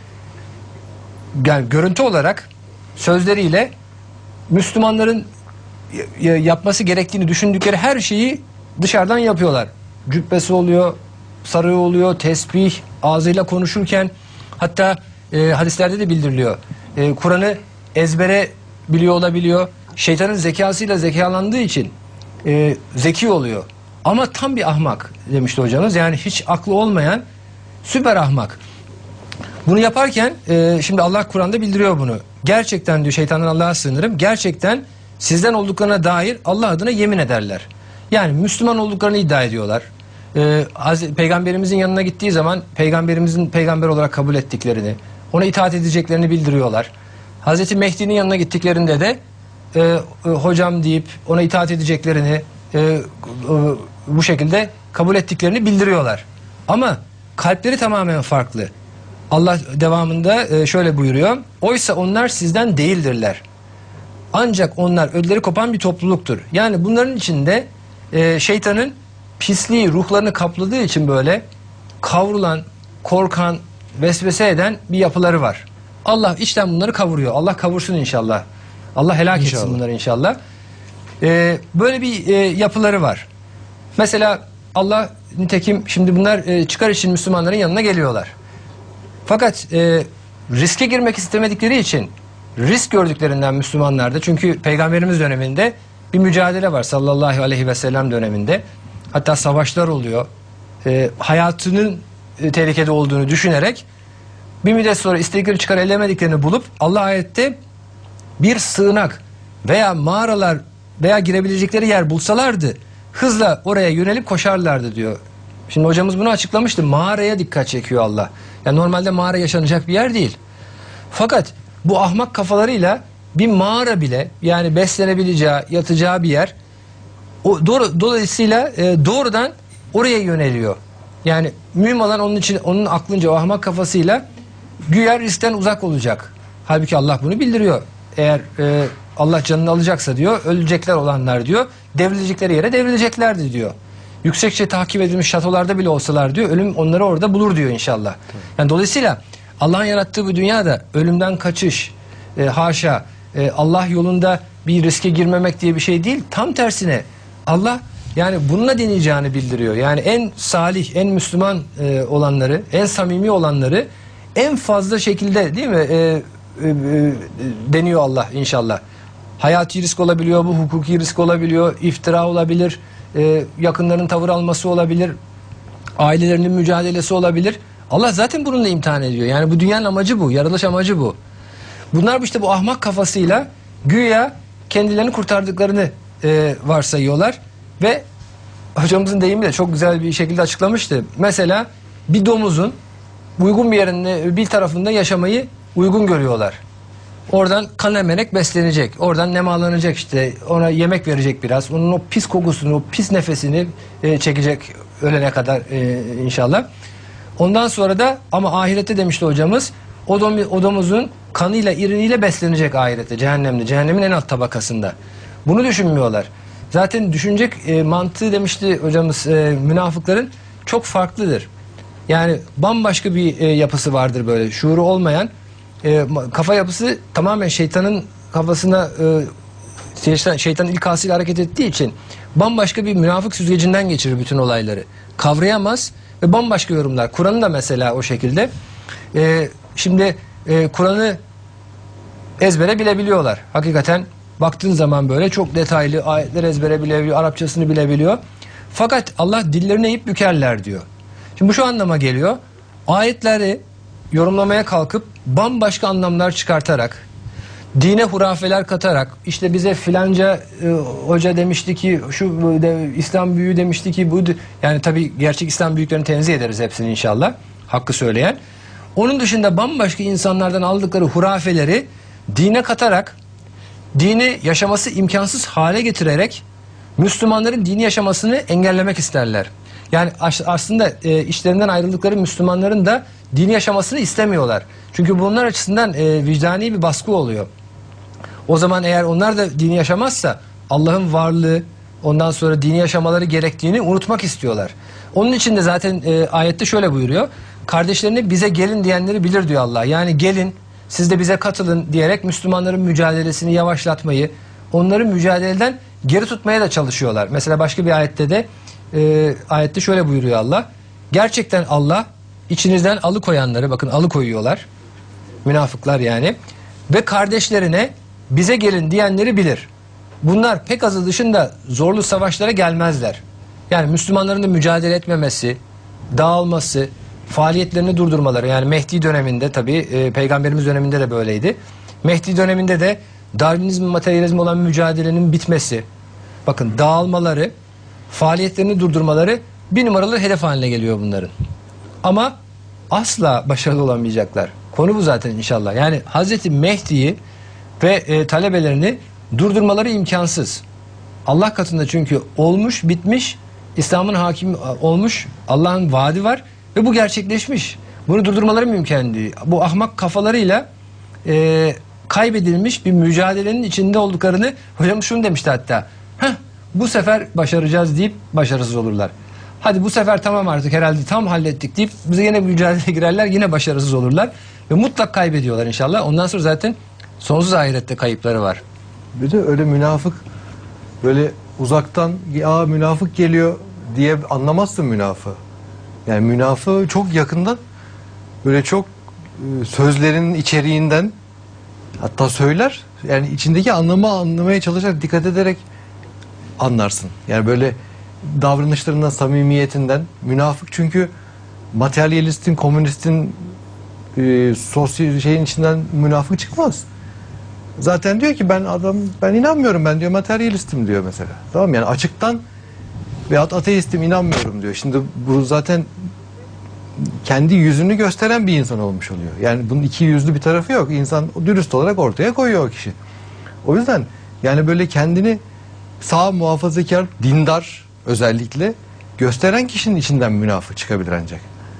Yani görüntü olarak sözleriyle Müslümanların yapması gerektiğini düşündükleri her şeyi dışarıdan yapıyorlar. Cübbesi oluyor, sarığı oluyor, tesbih, ağzıyla konuşurken, hatta hadislerde de bildiriliyor. Kur'an'ı ezbere biliyor olabiliyor. Şeytanın zekasıyla zekalandığı için zeki oluyor. Ama tam bir ahmak demişti hocamız. Yani hiç aklı olmayan süper ahmak. Bunu yaparken şimdi Allah Kur'an'da bildiriyor bunu. Gerçekten diyor, şeytandan Allah'a sığınırım. Gerçekten sizden olduklarına dair Allah adına yemin ederler. Yani Müslüman olduklarını iddia ediyorlar. Peygamberimizin yanına gittiği zaman peygamberimizin peygamber olarak kabul ettiklerini, ona itaat edeceklerini bildiriyorlar. Hazreti Mehdi'nin yanına gittiklerinde de hocam deyip ona itaat edeceklerini bu şekilde kabul ettiklerini bildiriyorlar. Ama kalpleri tamamen farklı. Allah devamında şöyle buyuruyor. Oysa onlar sizden değildirler. Ancak onlar ödleri kopan bir topluluktur. Yani bunların içinde şeytanın pisliği ruhlarını kapladığı için böyle kavrulan, korkan, vesvese eden bir yapıları var. Allah içten bunları kavuruyor. Allah kavursun inşallah. Allah helak etsin bunları inşallah. Böyle bir yapıları var. Mesela Allah, nitekim şimdi bunlar çıkar için Müslümanların yanına geliyorlar. Fakat riske girmek istemedikleri için, risk gördüklerinden Müslümanlarda, çünkü Peygamberimiz döneminde bir mücadele var sallallahu aleyhi ve sellem döneminde. Hatta savaşlar oluyor. Hayatının tehlikede olduğunu düşünerek bir müddet sonra istedikleri çıkar elde edemediklerini bulup Allah ayette bir sığınak veya mağaralar veya girebilecekleri yer bulsalardı hızla oraya yönelip koşarlardı diyor. Şimdi hocamız bunu açıklamıştı. Mağaraya dikkat çekiyor Allah. Yani normalde mağara yaşanacak bir yer değil. Fakat bu ahmak kafalarıyla bir mağara bile, yani beslenebileceği, yatacağı bir yer, dolayısıyla doğrudan oraya yöneliyor. Yani mühim olan onun için, onun aklınca, o ahmak kafasıyla güya riskten uzak olacak. Halbuki Allah bunu bildiriyor. Eğer Allah canını alacaksa diyor, ölecekler olanlar diyor, devrilecekleri yere devrileceklerdi diyor. Yüksekçe takip edilmiş şatolarda bile olsalar diyor, ölüm onları orada bulur diyor inşallah. Yani dolayısıyla Allah'ın yarattığı bu dünyada ölümden kaçış, haşa, Allah yolunda bir riske girmemek diye bir şey değil. Tam tersine Allah yani bununla deneyeceğini bildiriyor. Yani en salih, en Müslüman olanları, en samimi olanları en fazla şekilde, değil mi, deniyor Allah inşallah. Hayati risk olabiliyor, bu hukuki risk olabiliyor, iftira olabilir, yakınların tavır alması olabilir, ailelerinin mücadelesi olabilir. Allah zaten bununla imtihan ediyor. Yani bu dünyanın amacı bu, yaratılış amacı bu. Bunlar işte bu ahmak kafasıyla güya kendilerini kurtardıklarını varsayıyorlar ve hocamızın deyimiyle çok güzel bir şekilde açıklamıştı. Mesela bir domuzun uygun bir yerinde, bir tarafında yaşamayı uygun görüyorlar. Oradan kan emerek beslenecek. Oradan nemalanacak işte. Ona yemek verecek biraz. Onun o pis kokusunu, o pis nefesini çekecek ölene kadar inşallah. Ondan sonra da ama ahirette demişti hocamız, o domuzun kanıyla, iriniyle beslenecek ahirette, cehennemde. Cehennemin en alt tabakasında. Bunu düşünmüyorlar. Zaten düşünecek mantığı demişti hocamız, münafıkların çok farklıdır. Yani bambaşka bir yapısı vardır böyle. Şuuru olmayan kafa yapısı tamamen şeytanın kafasına, şeytanın ilkasıyla hareket ettiği için bambaşka bir münafık süzgecinden geçirir bütün olayları. Kavrayamaz ve bambaşka yorumlar. Kur'an'ı da mesela o şekilde. Şimdi Kur'an'ı ezbere bilebiliyorlar. Hakikaten Baktığın zaman böyle çok detaylı ayetler ezbere bilebiliyor, Arapçasını bilebiliyor. Fakat Allah dillerini eğip bükerler diyor. Şimdi bu şu anlama geliyor. Ayetleri yorumlamaya kalkıp bambaşka anlamlar çıkartarak, dine hurafeler katarak, işte bize filanca hoca demişti ki şu İslam büyüğü demişti ki bu, yani tabii gerçek İslam büyüklerini tenzih ederiz hepsini inşallah, hakkı söyleyen. Onun dışında bambaşka insanlardan aldıkları hurafeleri dine katarak, dini yaşaması imkansız hale getirerek Müslümanların dini yaşamasını engellemek isterler. Yani aslında işlerinden ayrıldıkları Müslümanların da dini yaşamasını istemiyorlar. Çünkü bunlar açısından vicdani bir baskı oluyor. O zaman eğer onlar da dini yaşamazsa Allah'ın varlığı, ondan sonra dini yaşamaları gerektiğini unutmak istiyorlar. Onun için de zaten ayette şöyle buyuruyor. Kardeşlerini bize gelin diyenleri bilir diyor Allah. Yani gelin, siz de bize katılın diyerek Müslümanların mücadelesini yavaşlatmayı, onları mücadeleden geri tutmaya da çalışıyorlar. Mesela başka bir ayette de ayette şöyle buyuruyor Allah. Gerçekten Allah içinizden alıkoyanları, bakın alıkoyuyorlar, münafıklar yani, ve kardeşlerine bize gelin diyenleri bilir. Bunlar pek azı dışında zorlu savaşlara gelmezler. Yani Müslümanların da mücadele etmemesi, dağılması, faaliyetlerini durdurmaları, yani Mehdi döneminde tabii Peygamberimiz döneminde de böyleydi. Mehdi döneminde de Darwinizm, materyalizm olan mücadelenin bitmesi, bakın dağılmaları, faaliyetlerini durdurmaları bir numaralı hedef haline geliyor bunların. Ama asla başarılı olamayacaklar. Konu bu zaten inşallah. Yani Hazreti Mehdi'yi ve talebelerini durdurmaları imkansız. Allah katında çünkü olmuş, bitmiş, İslam'ın hakim olmuş, Allah'ın vaadi var ve bu gerçekleşmiş. Bunu durdurmaları mümkün değil. Bu ahmak kafalarıyla kaybedilmiş bir mücadelenin içinde olduklarını, hocam şunu demişti hatta, bu sefer başaracağız deyip başarısız olurlar. Hadi bu sefer tamam artık herhalde tam hallettik deyip bize yine bir mücadeleye girerler, yine başarısız olurlar ve mutlak kaybediyorlar inşallah. Ondan sonra zaten sonsuz ahirette kayıpları var. Bir de öyle münafık, böyle uzaktan ya münafık geliyor diye anlamazsın münafığı. Yani münafığı çok yakından, böyle çok sözlerin içeriğinden, hatta söyler, yani içindeki anlamı anlamaya çalışarak, dikkat ederek anlarsın. Yani böyle davranışlarından, samimiyetinden. Münafık çünkü materyalistin, komünistin sosyal şeyin içinden münafık çıkmaz. Zaten diyor ki ben inanmıyorum, ben diyor materyalistim diyor mesela. Tamam mı? Yani açıktan veyahut ateistim, inanmıyorum diyor. Şimdi bu zaten kendi yüzünü gösteren bir insan olmuş oluyor. Yani bunun iki yüzlü bir tarafı yok. İnsan dürüst olarak ortaya koyuyor o kişi. O yüzden yani böyle kendini sağ, muhafazakar, dindar özellikle gösteren kişinin içinden münafık çıkabilir ancak.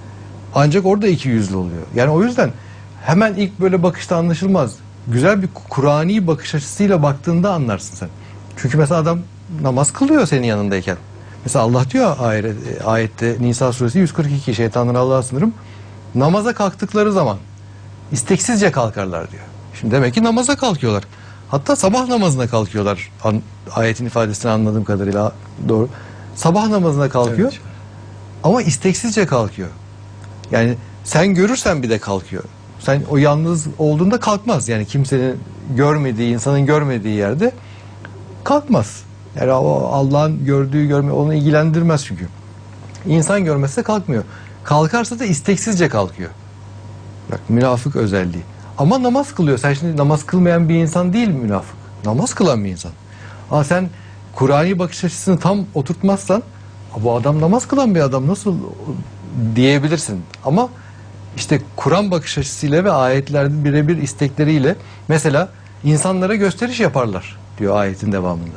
Ancak orada iki yüzlü oluyor. Yani o yüzden hemen ilk böyle bakışta anlaşılmaz. Güzel bir Kur'ani bakış açısıyla baktığında anlarsın sen. Çünkü mesela adam namaz kılıyor senin yanındayken. Mesela Allah diyor ayette Nisa suresi 142, şeytandan Allah'a sınırım, namaza kalktıkları zaman isteksizce kalkarlar diyor. Şimdi demek ki namaza kalkıyorlar. Hatta sabah namazına kalkıyorlar. Ayetin ifadesini anladığım kadarıyla doğru. Sabah namazına kalkıyor. Evet. Ama isteksizce kalkıyor. Yani sen görürsen bir de kalkıyor. Sen o yalnız olduğunda kalkmaz. Yani kimsenin görmediği, insanın görmediği yerde kalkmaz. Yani o Allah'ın gördüğü, görmüyor, onu ilgilendirmez çünkü. İnsan görmezse kalkmıyor. Kalkarsa da isteksizce kalkıyor. Bak, münafık özelliği. Ama namaz kılıyor. Sen şimdi namaz kılmayan bir insan değil münafık. Namaz kılan bir insan. Ama sen Kur'ani bakış açısını tam oturtmazsan, bu adam namaz kılan bir adam nasıl diyebilirsin. Ama işte Kur'an bakış açısıyla ve ayetlerde birebir istekleriyle, mesela insanlara gösteriş yaparlar diyor ayetin devamında.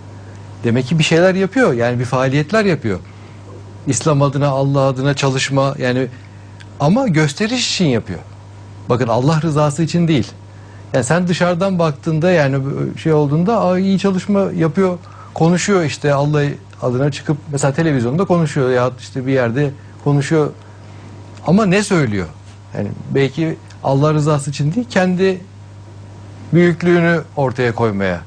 Demek ki bir şeyler yapıyor. Yani bir faaliyetler yapıyor. İslam adına, Allah adına çalışma, yani ama gösteriş için yapıyor. Bakın, Allah rızası için değil. Yani sen dışarıdan baktığında, yani şey olduğunda iyi çalışma yapıyor, konuşuyor, işte Allah adına çıkıp mesela televizyonda konuşuyor ya işte bir yerde konuşuyor. Ama ne söylüyor? Yani belki Allah rızası için değil, kendi büyüklüğünü ortaya koymaya.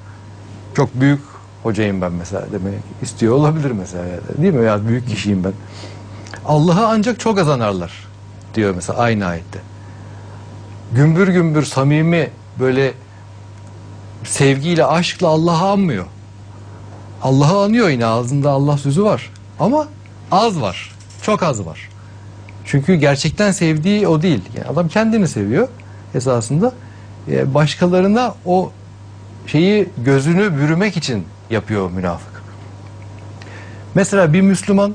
Çok büyük hocayım ben mesela demek istiyor olabilir mesela, değil mi? Ya büyük kişiyim ben. Allah'ı ancak çok az anarlar diyor mesela aynı ayette. Gümbür gümbür samimi, böyle sevgiyle, aşkla Allah'ı anmıyor. Allah'ı anıyor, yine ağzında Allah sözü var. Ama az var. Çok az var. Çünkü gerçekten sevdiği o değil. Yani adam kendini seviyor esasında. Başkalarına o şeyi, gözünü bürümek için yapıyor münafık. Mesela bir Müslüman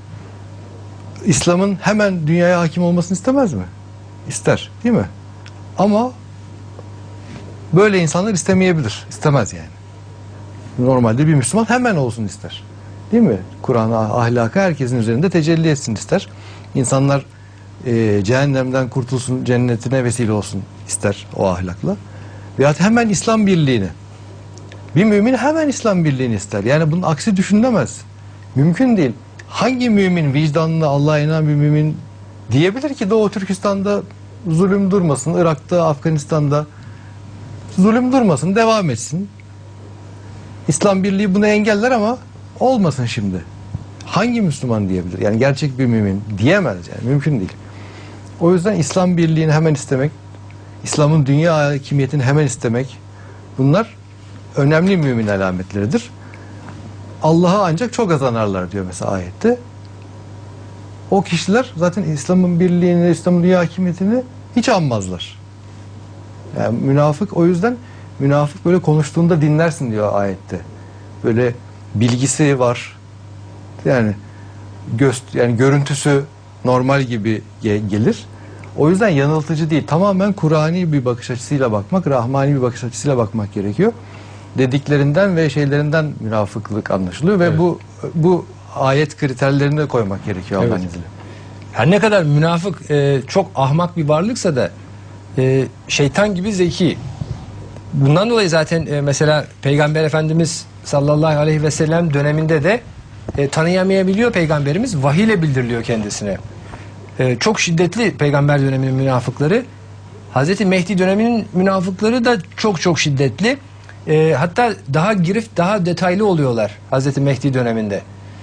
İslam'ın hemen dünyaya hakim olmasını istemez mi? İster, değil mi? Ama böyle insanlar istemeyebilir. İstemez yani. Normalde bir Müslüman hemen olsun ister. Değil mi? Kur'an ahlakı herkesin üzerinde tecelli etsin ister. İnsanlar cehennemden kurtulsun, cennetine vesile olsun ister o ahlakla. Veyahut hemen İslam birliğini. Bir mümin hemen İslam birliğini ister. Yani bunun aksi düşünülemez. Mümkün değil. Hangi mümin vicdanlı, Allah'a inanan bir mümin diyebilir ki Doğu Türkistan'da zulüm durmasın, Irak'ta, Afganistan'da zulüm durmasın, devam etsin. İslam birliği bunu engeller ama olmasın şimdi. Hangi Müslüman diyebilir? Yani gerçek bir mümin diyemez yani, mümkün değil. O yüzden İslam birliğini hemen istemek, İslam'ın dünya hakimiyetini hemen istemek, bunlar önemli mümin alametleridir. Allah'a ancak çok az anarlar diyor mesela ayette. O kişiler zaten İslam'ın birliğini, İslam'ın dünya hakimiyetini hiç anmazlar. Yani münafık, o yüzden münafık böyle konuştuğunda dinlersin diyor ayette. Böyle bilgisi var. Yani yani görüntüsü normal gibi gelir. O yüzden yanıltıcı değil. Tamamen Kur'ani bir bakış açısıyla bakmak, rahmani bir bakış açısıyla bakmak gerekiyor. Dediklerinden ve şeylerinden münafıklık anlaşılıyor ve Evet. bu ayet kriterlerini de koymak gerekiyor Allah'ın izniyle. Her ne kadar münafık çok ahmak bir varlıksa da şeytan gibi zeki. Bundan dolayı zaten mesela Peygamber Efendimiz sallallahu aleyhi ve sellem döneminde de tanıyamayabiliyor Peygamberimiz. Vahiy ile bildiriliyor kendisine. Çok şiddetli Peygamber döneminin münafıkları. Hazreti Mehdi döneminin münafıkları da çok çok şiddetli. Hatta daha girift, daha detaylı oluyorlar Hazreti Mehdi döneminde.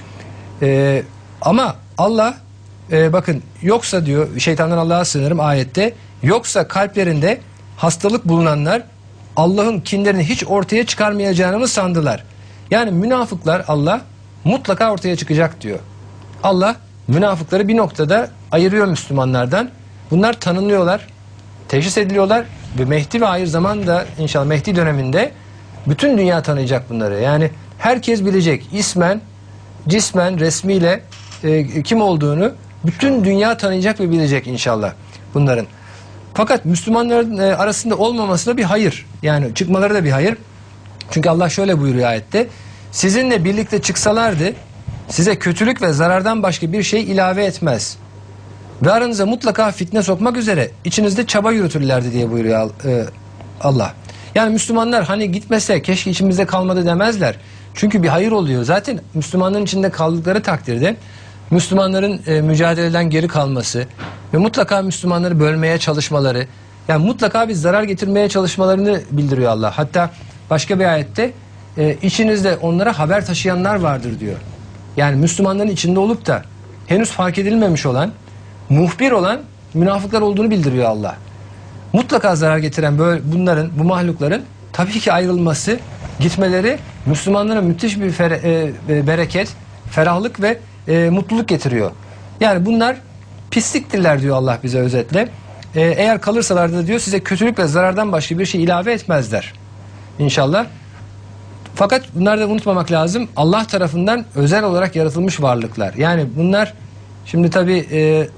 Ama Allah bakın, yoksa diyor, şeytandan Allah'a sığınırım ayette, yoksa kalplerinde hastalık bulunanlar Allah'ın kinlerini hiç ortaya çıkarmayacağını mı sandılar? Yani münafıklar Allah mutlaka ortaya çıkacak diyor. Allah münafıkları bir noktada ayırıyor Müslümanlardan. Bunlar tanınıyorlar, teşhis ediliyorlar ve Mehdi ve ahir zaman da inşallah Mehdi döneminde bütün dünya tanıyacak bunları. Yani herkes bilecek ismen, cismen, resmiyle kim olduğunu bütün dünya tanıyacak ve bilecek inşallah bunların. Fakat Müslümanların arasında olmaması da bir hayır. Yani çıkmaları da bir hayır. Çünkü Allah şöyle buyuruyor ayette. Sizinle birlikte çıksalardı size kötülük ve zarardan başka bir şey ilave etmez. Ve aranıza mutlaka fitne sokmak üzere içinizde çaba yürütürlerdi diye buyuruyor Allah. Yani Müslümanlar hani gitmese keşke içimizde kalmadı demezler. Çünkü bir hayır oluyor. Zaten Müslümanların içinde kaldıkları takdirde Müslümanların mücadeleden geri kalması ve mutlaka Müslümanları bölmeye çalışmaları, yani mutlaka bir zarar getirmeye çalışmalarını bildiriyor Allah. Hatta başka bir ayette içinizde onlara haber taşıyanlar vardır diyor. Yani Müslümanların içinde olup da henüz fark edilmemiş olan, muhbir olan münafıklar olduğunu bildiriyor Allah. Mutlaka zarar getiren bunların, bu mahlukların tabii ki ayrılması, gitmeleri Müslümanlara müthiş bir bereket, ferahlık ve mutluluk getiriyor. Yani bunlar pisliktirler diyor Allah bize özetle. Eğer kalırsalar da diyor size kötülük ve zarardan başka bir şey ilave etmezler. İnşallah. Fakat bunları da unutmamak lazım. Allah tarafından özel olarak yaratılmış varlıklar. Yani bunlar şimdi tabii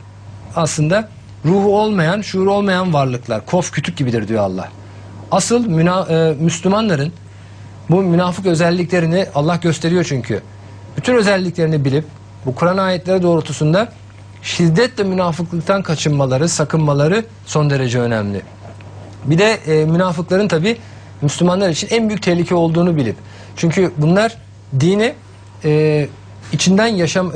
aslında ruhu olmayan, şuuru olmayan varlıklar. Kof kütük gibidir diyor Allah. Asıl Müslümanların bu münafık özelliklerini Allah gösteriyor çünkü. Bütün özelliklerini bilip bu Kur'an ayetleri doğrultusunda şiddetle münafıklıktan kaçınmaları, sakınmaları son derece önemli. Bir de münafıkların tabii Müslümanlar için en büyük tehlike olduğunu bilip. Çünkü bunlar dini içinden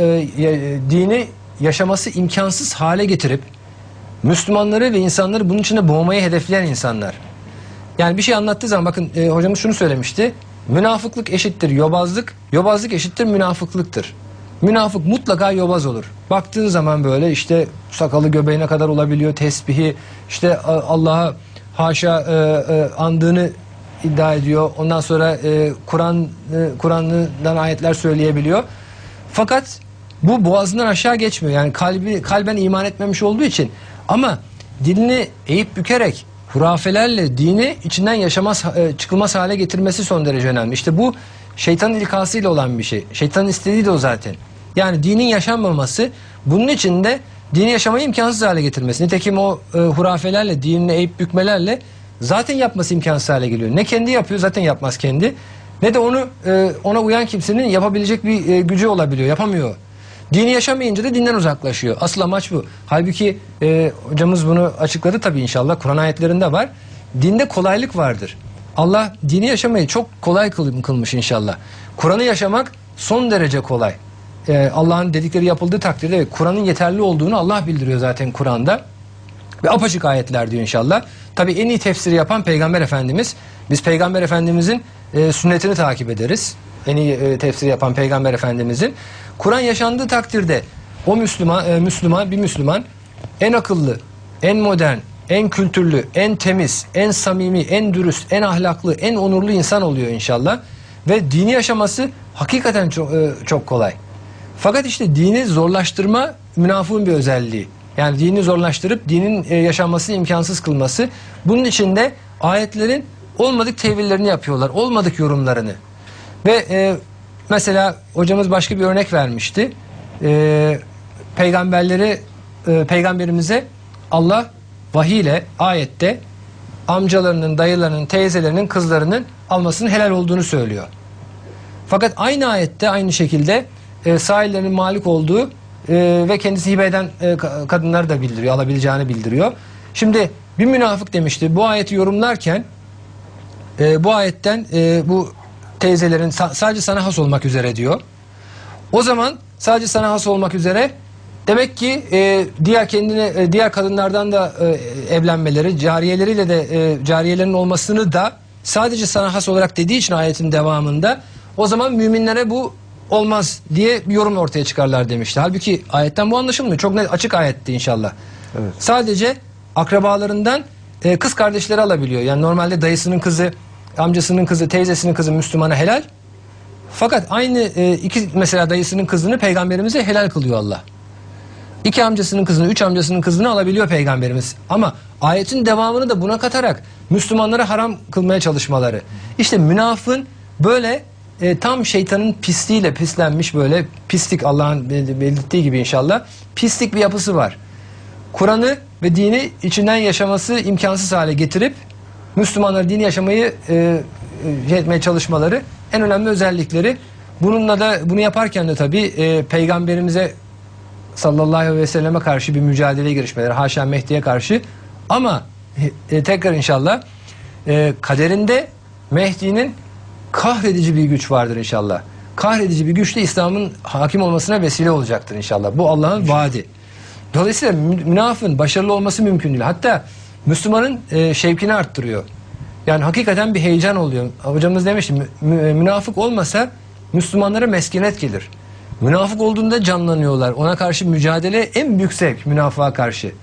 dini yaşaması imkansız hale getirip Müslümanları ve insanları bunun içinde boğmayı hedefleyen insanlar. Yani bir şey anlattığı zaman bakın hocamız şunu söylemişti. Münafıklık eşittir yobazlık, yobazlık eşittir münafıklıktır. Münafık mutlaka yobaz olur. Baktığın zaman böyle işte sakalı göbeğine kadar olabiliyor, tesbihi, işte Allah'a haşa andığını iddia ediyor. Ondan sonra Kur'an'dan ayetler söyleyebiliyor. Fakat bu boğazından aşağı geçmiyor. Yani kalben iman etmemiş olduğu için. Ama dilini eğip bükerek hurafelerle dini içinden çıkılmaz hale getirmesi son derece önemli. İşte bu şeytanın ilkasıyla olan bir şey. Şeytanın istediği de o zaten. Yani dinin yaşanmaması, bunun için de dini yaşamayı imkansız hale getirmesi. Nitekim o hurafelerle, dinini eğip bükmelerle zaten yapması imkansız hale geliyor. Ne kendi yapıyor, zaten yapmaz kendi. Ne de onu ona uyan kimsenin yapabilecek bir gücü olabiliyor. Yapamıyor. Dini yaşamayınca da dinden uzaklaşıyor. Asıl amaç bu. Halbuki hocamız bunu açıkladı tabii inşallah. Kur'an ayetlerinde var. Dinde kolaylık vardır. Allah dini yaşamayı çok kolay kılmış inşallah. Kur'an'ı yaşamak son derece kolay. Allah'ın dedikleri yapıldığı takdirde Kur'an'ın yeterli olduğunu Allah bildiriyor zaten Kur'an'da. Ve apaçık ayetler diyor inşallah. Tabii en iyi tefsiri yapan Peygamber Efendimiz. Biz Peygamber Efendimizin sünnetini takip ederiz. En iyi tefsiri yapan Peygamber Efendimizin. Kur'an yaşandığı takdirde o Müslüman en akıllı, en modern, en kültürlü, en temiz, en samimi, en dürüst, en ahlaklı, en onurlu insan oluyor inşallah. Ve dini yaşaması hakikaten çok kolay. Fakat işte dini zorlaştırma münafığın bir özelliği. Yani dini zorlaştırıp dinin yaşanmasını imkansız kılması. Bunun için de ayetlerin olmadık tevillerini yapıyorlar. Olmadık yorumlarını. Ve mesela hocamız başka bir örnek vermişti. Peygamberimize Allah vahiy ile ayette amcalarının, dayılarının, teyzelerinin, kızlarının almasının helal olduğunu söylüyor. Fakat aynı ayette aynı şekilde sahillerinin malik olduğu ve kendisi hibe eden kadınları da bildiriyor, alabileceğini bildiriyor. Şimdi bir münafık demişti bu ayeti yorumlarken bu ayetten bu teyzelerin sadece sana has olmak üzere diyor. O zaman sadece sana has olmak üzere demek ki diğer kadınlardan da evlenmeleri, cariyeleriyle de cariyelerin olmasını da sadece sana has olarak dediği için ayetin devamında o zaman müminlere bu olmaz diye bir yorum ortaya çıkarlar demişti. Halbuki ayetten bu anlaşılmıyor. Çok net açık ayetti inşallah. Evet. Sadece akrabalarından kız kardeşleri alabiliyor. Yani normalde dayısının kızı, amcasının kızı, teyzesinin kızı Müslümana helal. Fakat aynı mesela dayısının kızını peygamberimize helal kılıyor Allah. 2 amcasının kızını, 3 amcasının kızını alabiliyor peygamberimiz. Ama ayetin devamını da buna katarak Müslümanlara haram kılmaya çalışmaları. İşte münafığın böyle tam şeytanın pisliğiyle pislenmiş böyle pislik Allah'ın belirttiği gibi inşallah pislik bir yapısı var. Kur'an'ı ve dini içinden yaşaması imkansız hale getirip Müslümanlar dini yaşamayı etmeye çalışmaları en önemli özellikleri. Bununla da bunu yaparken de tabii peygamberimize sallallahu aleyhi ve selleme karşı bir mücadeleye girişmeleri, haşa Mehdi'ye karşı. Ama tekrar inşallah kaderinde Mehdi'nin kahredici bir güç vardır inşallah. Kahredici bir güç de İslam'ın hakim olmasına vesile olacaktır inşallah. Bu Allah'ın vaadi. Dolayısıyla münafığın başarılı olması mümkün değil. Hatta Müslümanın şevkini arttırıyor. Yani hakikaten bir heyecan oluyor. Hocamız demişti münafık olmasa Müslümanlara meskinet gelir. Münafık olduğunda canlanıyorlar. Ona karşı mücadele en büyük zevk münafığa karşı.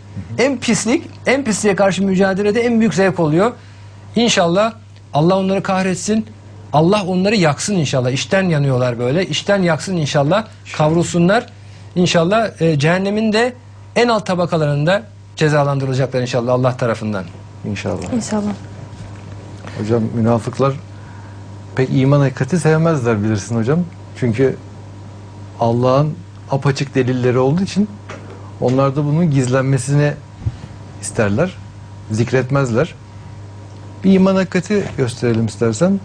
En pisliğe karşı mücadelede en büyük zevk oluyor. İnşallah Allah onları kahretsin. Allah onları yaksın inşallah. İçten yanıyorlar böyle. İçten yaksın inşallah. Kavrulsunlar. İnşallah cehennemin de en alt tabakalarında cezalandırılacaklar inşallah Allah tarafından. İnşallah. İnşallah. Hocam münafıklar pek iman hakikati sevmezler bilirsin hocam. Çünkü Allah'ın apaçık delilleri olduğu için onlar da bunun gizlenmesini isterler. Zikretmezler. Bir iman hakikati gösterelim istersen.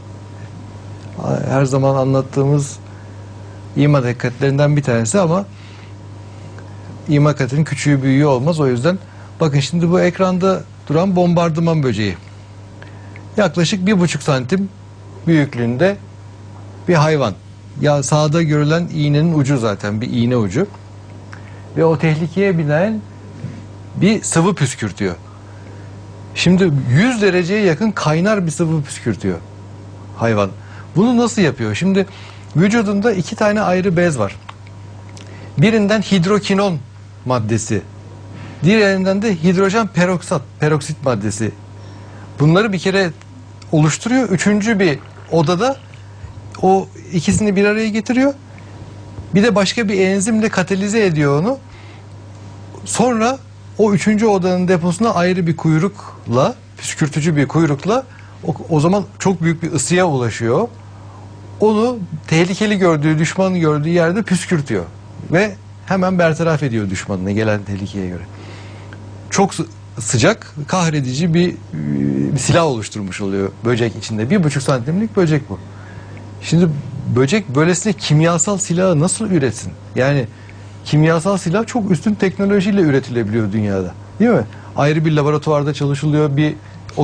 Her zaman anlattığımız iman hakikatlerinden bir tanesi ama iman hakikatinin küçüğü büyüğü olmaz. O yüzden bakın şimdi bu ekranda duran bombardıman böceği. Yaklaşık 1,5 santim büyüklüğünde bir hayvan. Ya sağda görülen iğnenin ucu zaten bir iğne ucu. Ve o tehlikeye binaen bir sıvı püskürtüyor. Şimdi 100 dereceye yakın kaynar bir sıvı püskürtüyor hayvan. Bunu nasıl yapıyor? Şimdi vücudunda 2 tane ayrı bez var. Birinden hidrokinon maddesi, diğerinden de hidrojen peroksit maddesi. Bunları bir kere oluşturuyor. Üçüncü bir odada o ikisini bir araya getiriyor. Bir de başka bir enzimle katalize ediyor onu. Sonra o üçüncü odanın deposuna ayrı bir kuyrukla, püskürtücü bir kuyrukla o zaman çok büyük bir ısıya ulaşıyor. Onu tehlikeli gördüğü, düşmanı gördüğü yerde püskürtüyor. Ve hemen bertaraf ediyor düşmanına gelen tehlikeye göre. Çok sıcak, kahredici bir silah oluşturmuş oluyor böcek içinde. 1,5 santimlik böcek bu. Şimdi böcek böylesine kimyasal silahı nasıl üretsin? Yani kimyasal silah çok üstün teknolojiyle üretilebiliyor dünyada. Değil mi? Ayrı bir laboratuvarda çalışılıyor. O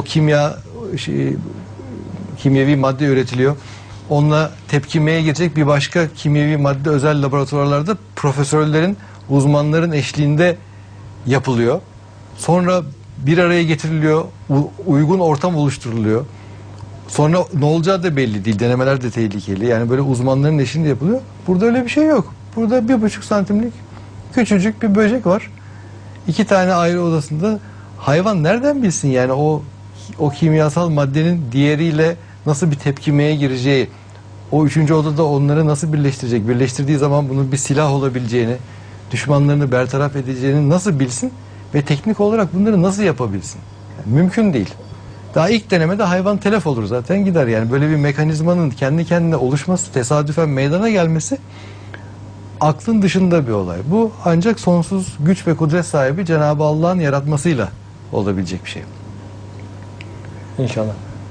kimyevi madde üretiliyor. Onunla tepkimeye girecek bir başka kimyevi madde özel laboratuvarlarda profesörlerin, uzmanların eşliğinde yapılıyor. Sonra bir araya getiriliyor, uygun ortam oluşturuluyor. Sonra ne olacağı da belli değil, denemeler de tehlikeli. Yani böyle uzmanların eşliğinde yapılıyor. Burada öyle bir şey yok. Burada 1,5 santimlik küçücük bir böcek var. 2 tane ayrı odasında. Hayvan nereden bilsin yani o kimyasal maddenin diğeriyle nasıl bir tepkimeye gireceği, o üçüncü odada onları nasıl birleştirecek, birleştirdiği zaman bunun bir silah olabileceğini, düşmanlarını bertaraf edeceğini nasıl bilsin ve teknik olarak bunları nasıl yapabilsin? Yani mümkün değil. Daha ilk denemede hayvan telef olur zaten gider yani böyle bir mekanizmanın kendi kendine oluşması, tesadüfen meydana gelmesi aklın dışında bir olay. Bu ancak sonsuz güç ve kudret sahibi Cenab-ı Allah'ın yaratmasıyla olabilecek bir şey. İnşallah.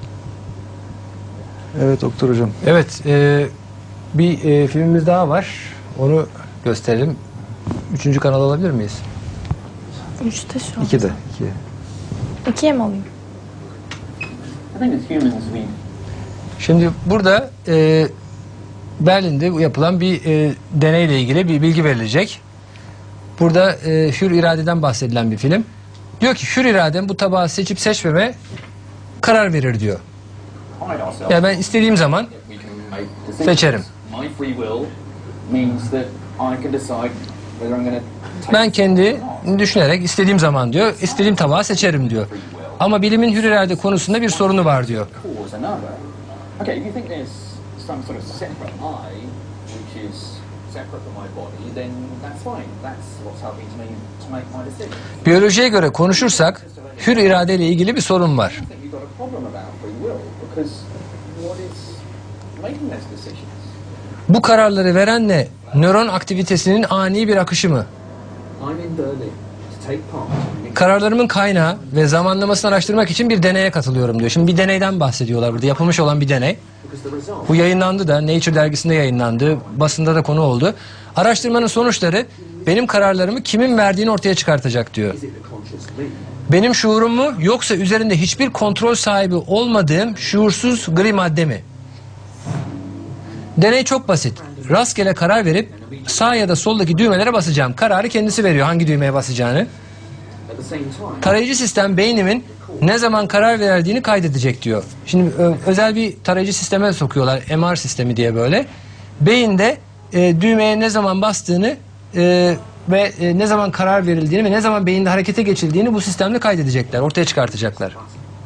Evet doktor hocam. Evet, bir filmimiz daha var. Onu gösterelim. 3. kanal alabilir miyiz? 3'te şu an. 2'de. 2'ye mi alayım? I think as humans we Şimdi burada Berlin'de yapılan bir deneyle ilgili bir bilgi verilecek. Burada hür iradeden bahsedilen bir film. Diyor ki hür iraden bu tabağı seçip seçmeme karar verir diyor. hide ourselves. Yani ben istediğim zaman We can make decisions. seçerim. My free will means that I can decide whether I'm going to take Ben kendi düşünerek istediğim zaman diyor, istediğim tabağı seçerim diyor. Ama bilimin hür irade konusunda bir sorunu var diyor. cause another. Okay, if you think there's some sort of separate I, which is separate from my body, then that's fine. That's what's helping me to make my decision. Biyolojiye göre konuşursak hür irade ile ilgili bir sorun var. I think you've got a problem about free will because what is making those decisions? Bu kararları verenle nöron aktivitesinin ani bir akışı mı? I'm in Berlin to take part in Kararlarımın kaynağı ve zamanlamasını araştırmak için bir deneye katılıyorum diyor. Şimdi bir deneyden bahsediyorlar burada. Yapılmış olan bir deney. because the result Bu yayınlandı da Nature dergisinde yayınlandı. Basında da konu oldu. Araştırmanın sonuçları benim kararlarımı kimin verdiğini ortaya çıkartacak diyor. is it the conscious me? Benim şuurum mu yoksa üzerinde hiçbir kontrol sahibi olmadığım şuursuz gri madde mi? Deney çok basit. Rastgele karar verip sağ ya da soldaki düğmelere basacağım. Kararı kendisi veriyor hangi düğmeye basacağını. At the same time, Tarayıcı sistem beynimin ne zaman karar verdiğini kaydedecek diyor. Şimdi özel bir tarayıcı sisteme sokuyorlar. MR sistemi diye böyle. Beyinde düğmeye ne zaman bastığını ve ne zaman karar verildiğini ve ne zaman beyinde harekete geçildiğini bu sistemde kaydedecekler. Ortaya çıkartacaklar.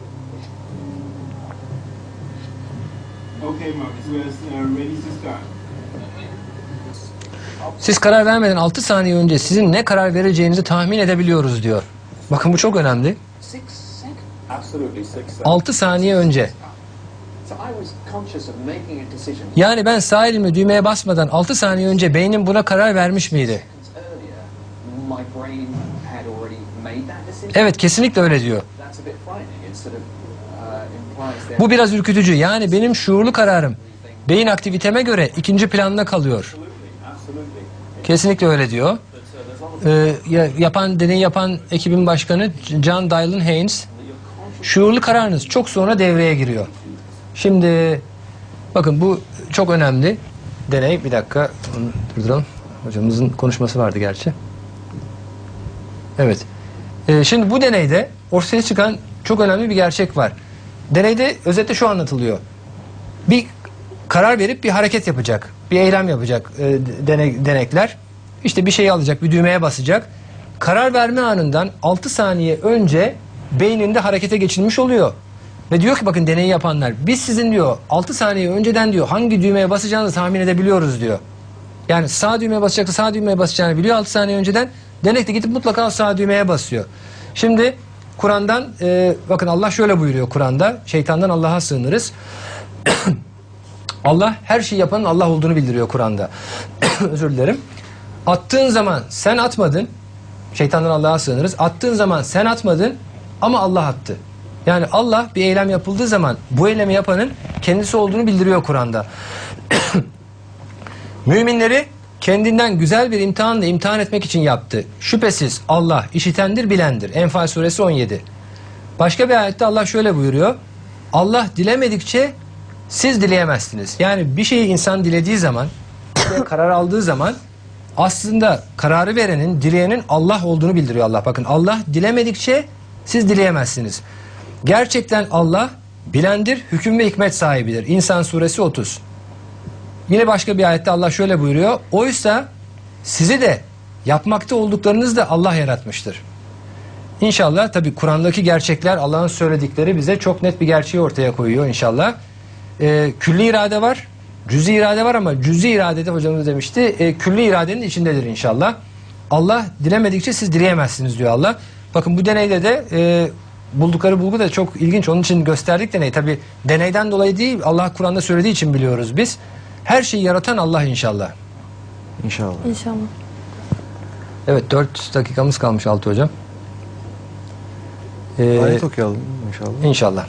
Okay, Marcus, we're ready to start. Siz karar vermeden 6 saniye önce sizin ne karar vereceğinizi tahmin edebiliyoruz diyor. Bakın bu çok önemli. 6 seconds. Absolutely 6 seconds. 6 saniye önce. So I was conscious of making a decision Yani ben sağ elimle düğmeye basmadan 6 saniye önce beynim buna karar vermiş miydi? earlier. My brain had already made that decision. Evet, kesinlikle öyle diyor. That's a bit frightening. It sort of implies that Bu biraz ürkütücü. Yani benim şuurlu kararım beyin aktiviteme göre ikinci planda kalıyor. absolutely. Kesinlikle öyle diyor. Deneyi yapan ekibin başkanı John Dylan Haynes, şuurlu kararınız çok sonra devreye giriyor. Şimdi bakın bu çok önemli deney. Bir dakika onu durduralım. Hocamızın konuşması vardı gerçi. Evet. Şimdi bu deneyde ortaya çıkan çok önemli bir gerçek var. Deneyde özetle şu anlatılıyor. Bir karar verip bir hareket yapacak. Bir eylem yapacak denekler. İşte bir şeyi alacak, bir düğmeye basacak. Karar verme anından 6 saniye önce beyninde harekete geçilmiş oluyor. Ve diyor ki bakın deneyi yapanlar, biz sizin diyor 6 saniye önceden diyor hangi düğmeye basacağınızı tahmin edebiliyoruz diyor. Yani sağ düğmeye basacaksa sağ düğmeye basacağını biliyor 6 saniye önceden. Denek de gidip mutlaka sağ düğmeye basıyor. Şimdi Kur'an'dan bakın Allah şöyle buyuruyor Kur'an'da, şeytandan Allah'a sığınırız. Allah her şeyi yapanın Allah olduğunu bildiriyor Kur'an'da. Özür dilerim. Attığın zaman sen atmadın. Şeytandan Allah'a sığınırız. Attığın zaman sen atmadın ama Allah attı. Yani Allah bir eylem yapıldığı zaman bu eylemi yapanın kendisi olduğunu bildiriyor Kur'an'da. Müminleri kendinden güzel bir imtihanla imtihan etmek için yaptı. Şüphesiz Allah işitendir, bilendir. Enfal suresi 17. Başka bir ayette Allah şöyle buyuruyor. Allah dilemedikçe siz dileyemezsiniz. Yani bir şeyi insan dilediği zaman, karar aldığı zaman aslında kararı verenin, dileyenin Allah olduğunu bildiriyor Allah. Bakın Allah dilemedikçe siz dileyemezsiniz. Gerçekten Allah bilendir, hüküm ve hikmet sahibidir. İnsan suresi 30. Yine başka bir ayette Allah şöyle buyuruyor. Oysa sizi de yapmakta olduklarınızı da Allah yaratmıştır. İnşallah tabi Kur'an'daki gerçekler, Allah'ın söyledikleri bize çok net bir gerçeği ortaya koyuyor inşallah. Külli irade var, cüzi irade var ama cüzi iradede hocamız demişti, külli iradenin içindedir inşallah. Allah dilemedikçe siz dileyemezsiniz diyor Allah. Bakın bu deneyde de buldukları bulgu da çok ilginç. Onun için gösterdik deneyi. Tabi deneyden dolayı değil, Allah Kur'an'da söylediği için biliyoruz biz. Her şeyi yaratan Allah inşallah. İnşallah. İnşallah. Evet 4 dakikamız kalmış Altı hocam. Ayet okuyalım inşallah. İnşallah.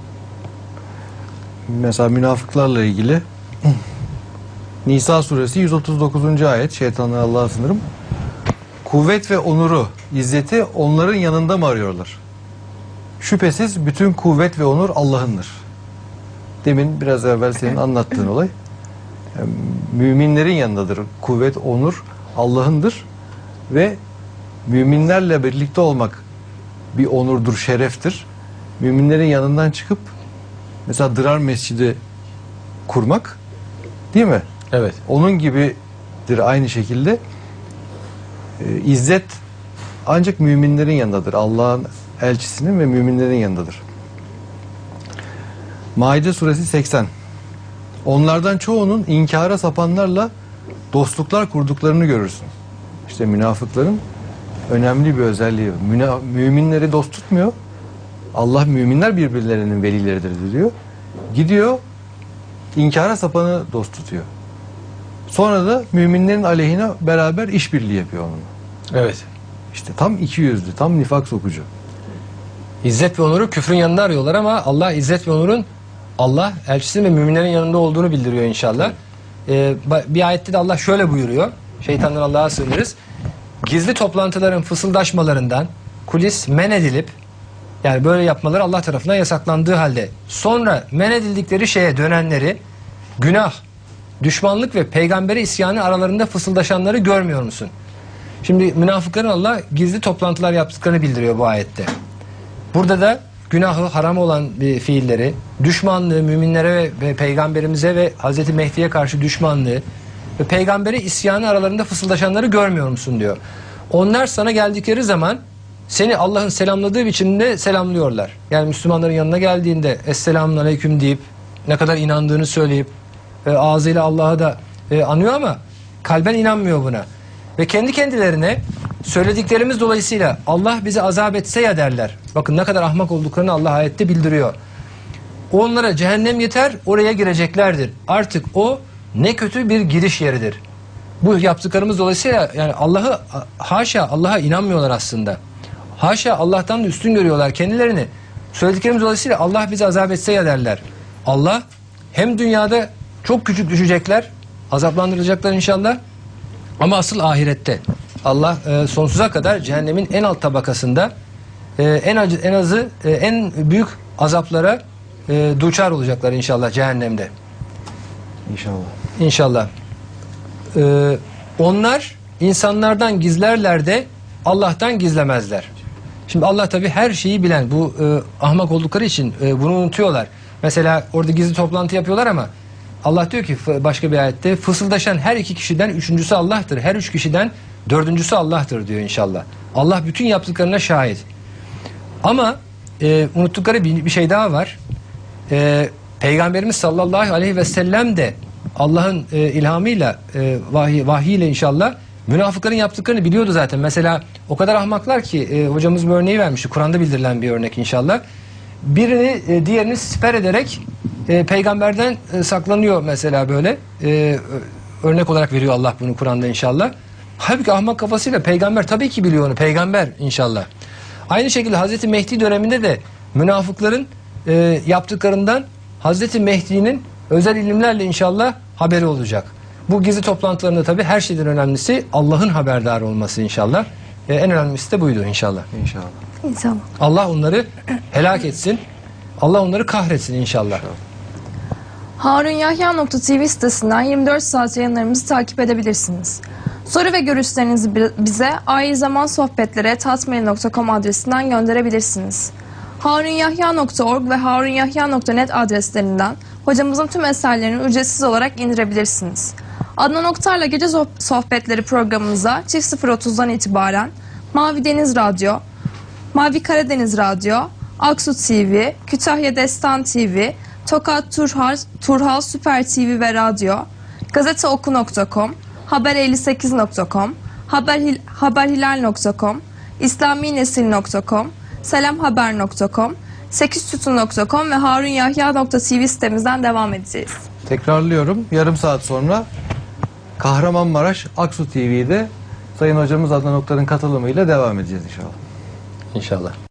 Mesela münafıklarla ilgili Nisa suresi 139. ayet, şeytanlara Allah'a sınırım. Kuvvet ve onuru, izzeti onların yanında mı arıyorlar? Şüphesiz bütün kuvvet ve onur Allah'ındır. Demin biraz evvel senin anlattığın olay. Yani müminlerin yanındadır. Kuvvet, onur Allah'ındır ve müminlerle birlikte olmak bir onurdur, şereftir. Müminlerin yanından çıkıp mesela Dırar Mescidi kurmak, değil mi? Evet. Onun gibidir aynı şekilde. İzzet ancak müminlerin yanındadır. Allah'ın elçisinin ve müminlerin yanındadır. Maide suresi 80. Onlardan çoğunun inkara sapanlarla dostluklar kurduklarını görürsün. İşte münafıkların önemli bir özelliği. Müminleri dost tutmuyor. Allah müminler birbirlerinin velileridir diyor. Gidiyor inkara sapanı dost tutuyor. Sonra da müminlerin aleyhine beraber işbirliği yapıyor onunla. Evet. İşte tam iki yüzlü, tam nifak sokucu. İzzet ve onuru küfrün yanında arıyorlar ama Allah izzet ve onurun Allah elçisinin ve müminlerin yanında olduğunu bildiriyor inşallah. Bir ayette de Allah şöyle buyuruyor. Şeytandan Allah'a sığınırız. Gizli toplantıların fısıldaşmalarından kulis men edilip, yani böyle yapmaları Allah tarafından yasaklandığı halde sonra men edildikleri şeye dönenleri, günah, düşmanlık ve peygambere isyanı aralarında fısıldaşanları görmüyor musun? Şimdi münafıkların Allah gizli toplantılar yaptıklarını bildiriyor bu ayette. Burada da günahı, haram olan fiilleri, düşmanlığı, müminlere ve peygamberimize ve Hazreti Mehdi'ye karşı düşmanlığı ve peygambere isyanı aralarında fısıldaşanları görmüyor musun diyor. Onlar sana geldikleri zaman seni Allah'ın selamladığı biçimde selamlıyorlar. Yani Müslümanların yanına geldiğinde Esselamun Aleyküm deyip ne kadar inandığını söyleyip ağzıyla Allah'a da anıyor ama kalben inanmıyor buna. Ve kendi kendilerine söylediklerimiz dolayısıyla Allah bizi azap etse ya derler. Bakın ne kadar ahmak olduklarını Allah ayette bildiriyor. Onlara cehennem yeter, oraya gireceklerdir. Artık o ne kötü bir giriş yeridir. Bu yaptıklarımız dolayısıyla yani Allah'ı, haşa Allah'a inanmıyorlar aslında. Haşa Allah'tan da üstün görüyorlar kendilerini. Söylediklerimiz dolayısıyla Allah bizi azap etse ya derler. Allah hem dünyada çok küçük düşecekler, azaplandırılacaklar inşallah. Ama asıl ahirette Allah sonsuza kadar cehennemin en alt tabakasında en büyük azaplara duçar olacaklar inşallah cehennemde. İnşallah. İnşallah. Onlar insanlardan gizlerler de Allah'tan gizlemezler. Şimdi Allah tabii her şeyi bilen, bu ahmak oldukları için bunu unutuyorlar. Mesela orada gizli toplantı yapıyorlar ama Allah diyor ki başka bir ayette fısıldaşan her iki kişiden üçüncüsü Allah'tır. Her üç kişiden dördüncüsü Allah'tır diyor inşallah. Allah bütün yaptıklarına şahit. Ama unuttukları bir şey daha var. Peygamberimiz sallallahu aleyhi ve sellem de Allah'ın ilhamıyla, vahiyle inşallah münafıkların yaptıklarını biliyordu zaten. Mesela o kadar ahmaklar ki hocamız bir örneği vermişti. Kur'an'da bildirilen bir örnek inşallah. Birini diğerini siper ederek peygamberden saklanıyor mesela böyle. Örnek olarak veriyor Allah bunu Kur'an'da inşallah. Halbuki ahmak kafasıyla peygamber tabii ki biliyor onu. Peygamber inşallah. Aynı şekilde Hazreti Mehdi döneminde de münafıkların yaptıklarından Hazreti Mehdi'nin özel ilimlerle inşallah haberi olacak. Bu gizli toplantılarında tabii her şeyden önemlisi Allah'ın haberdar olması inşallah. En önemlisi de buydu inşallah. İnşallah. İnşallah. Allah onları helak etsin. Allah onları kahretsin inşallah. harunyahya.tv sitesinden 24 saat yayınlarımızı takip edebilirsiniz. Soru ve görüşlerinizi bize ailezamansohbetleri@hotmail.com adresinden gönderebilirsiniz. harunyahya.org ve harunyahya.net adreslerinden hocamızın tüm eserlerini ücretsiz olarak indirebilirsiniz. Adnan Oktar'la Gece Sohbetleri programımıza çift 0.30'dan itibaren Mavi Deniz Radyo, Mavi Karadeniz Radyo, Aksu TV, Kütahya Destan TV, Tokat Turhal Süper TV ve Radyo, gazeteoku.com, haber58.com, haberhilal.com, islaminesil.com, selamhaber.com, sekiztütün.com ve harunyahya.tv sitemizden devam edeceğiz. Tekrarlıyorum. Yarım saat sonra Kahramanmaraş Aksu TV'de Sayın Hocamız Adnan Oktar'ın katılımıyla devam edeceğiz inşallah. İnşallah.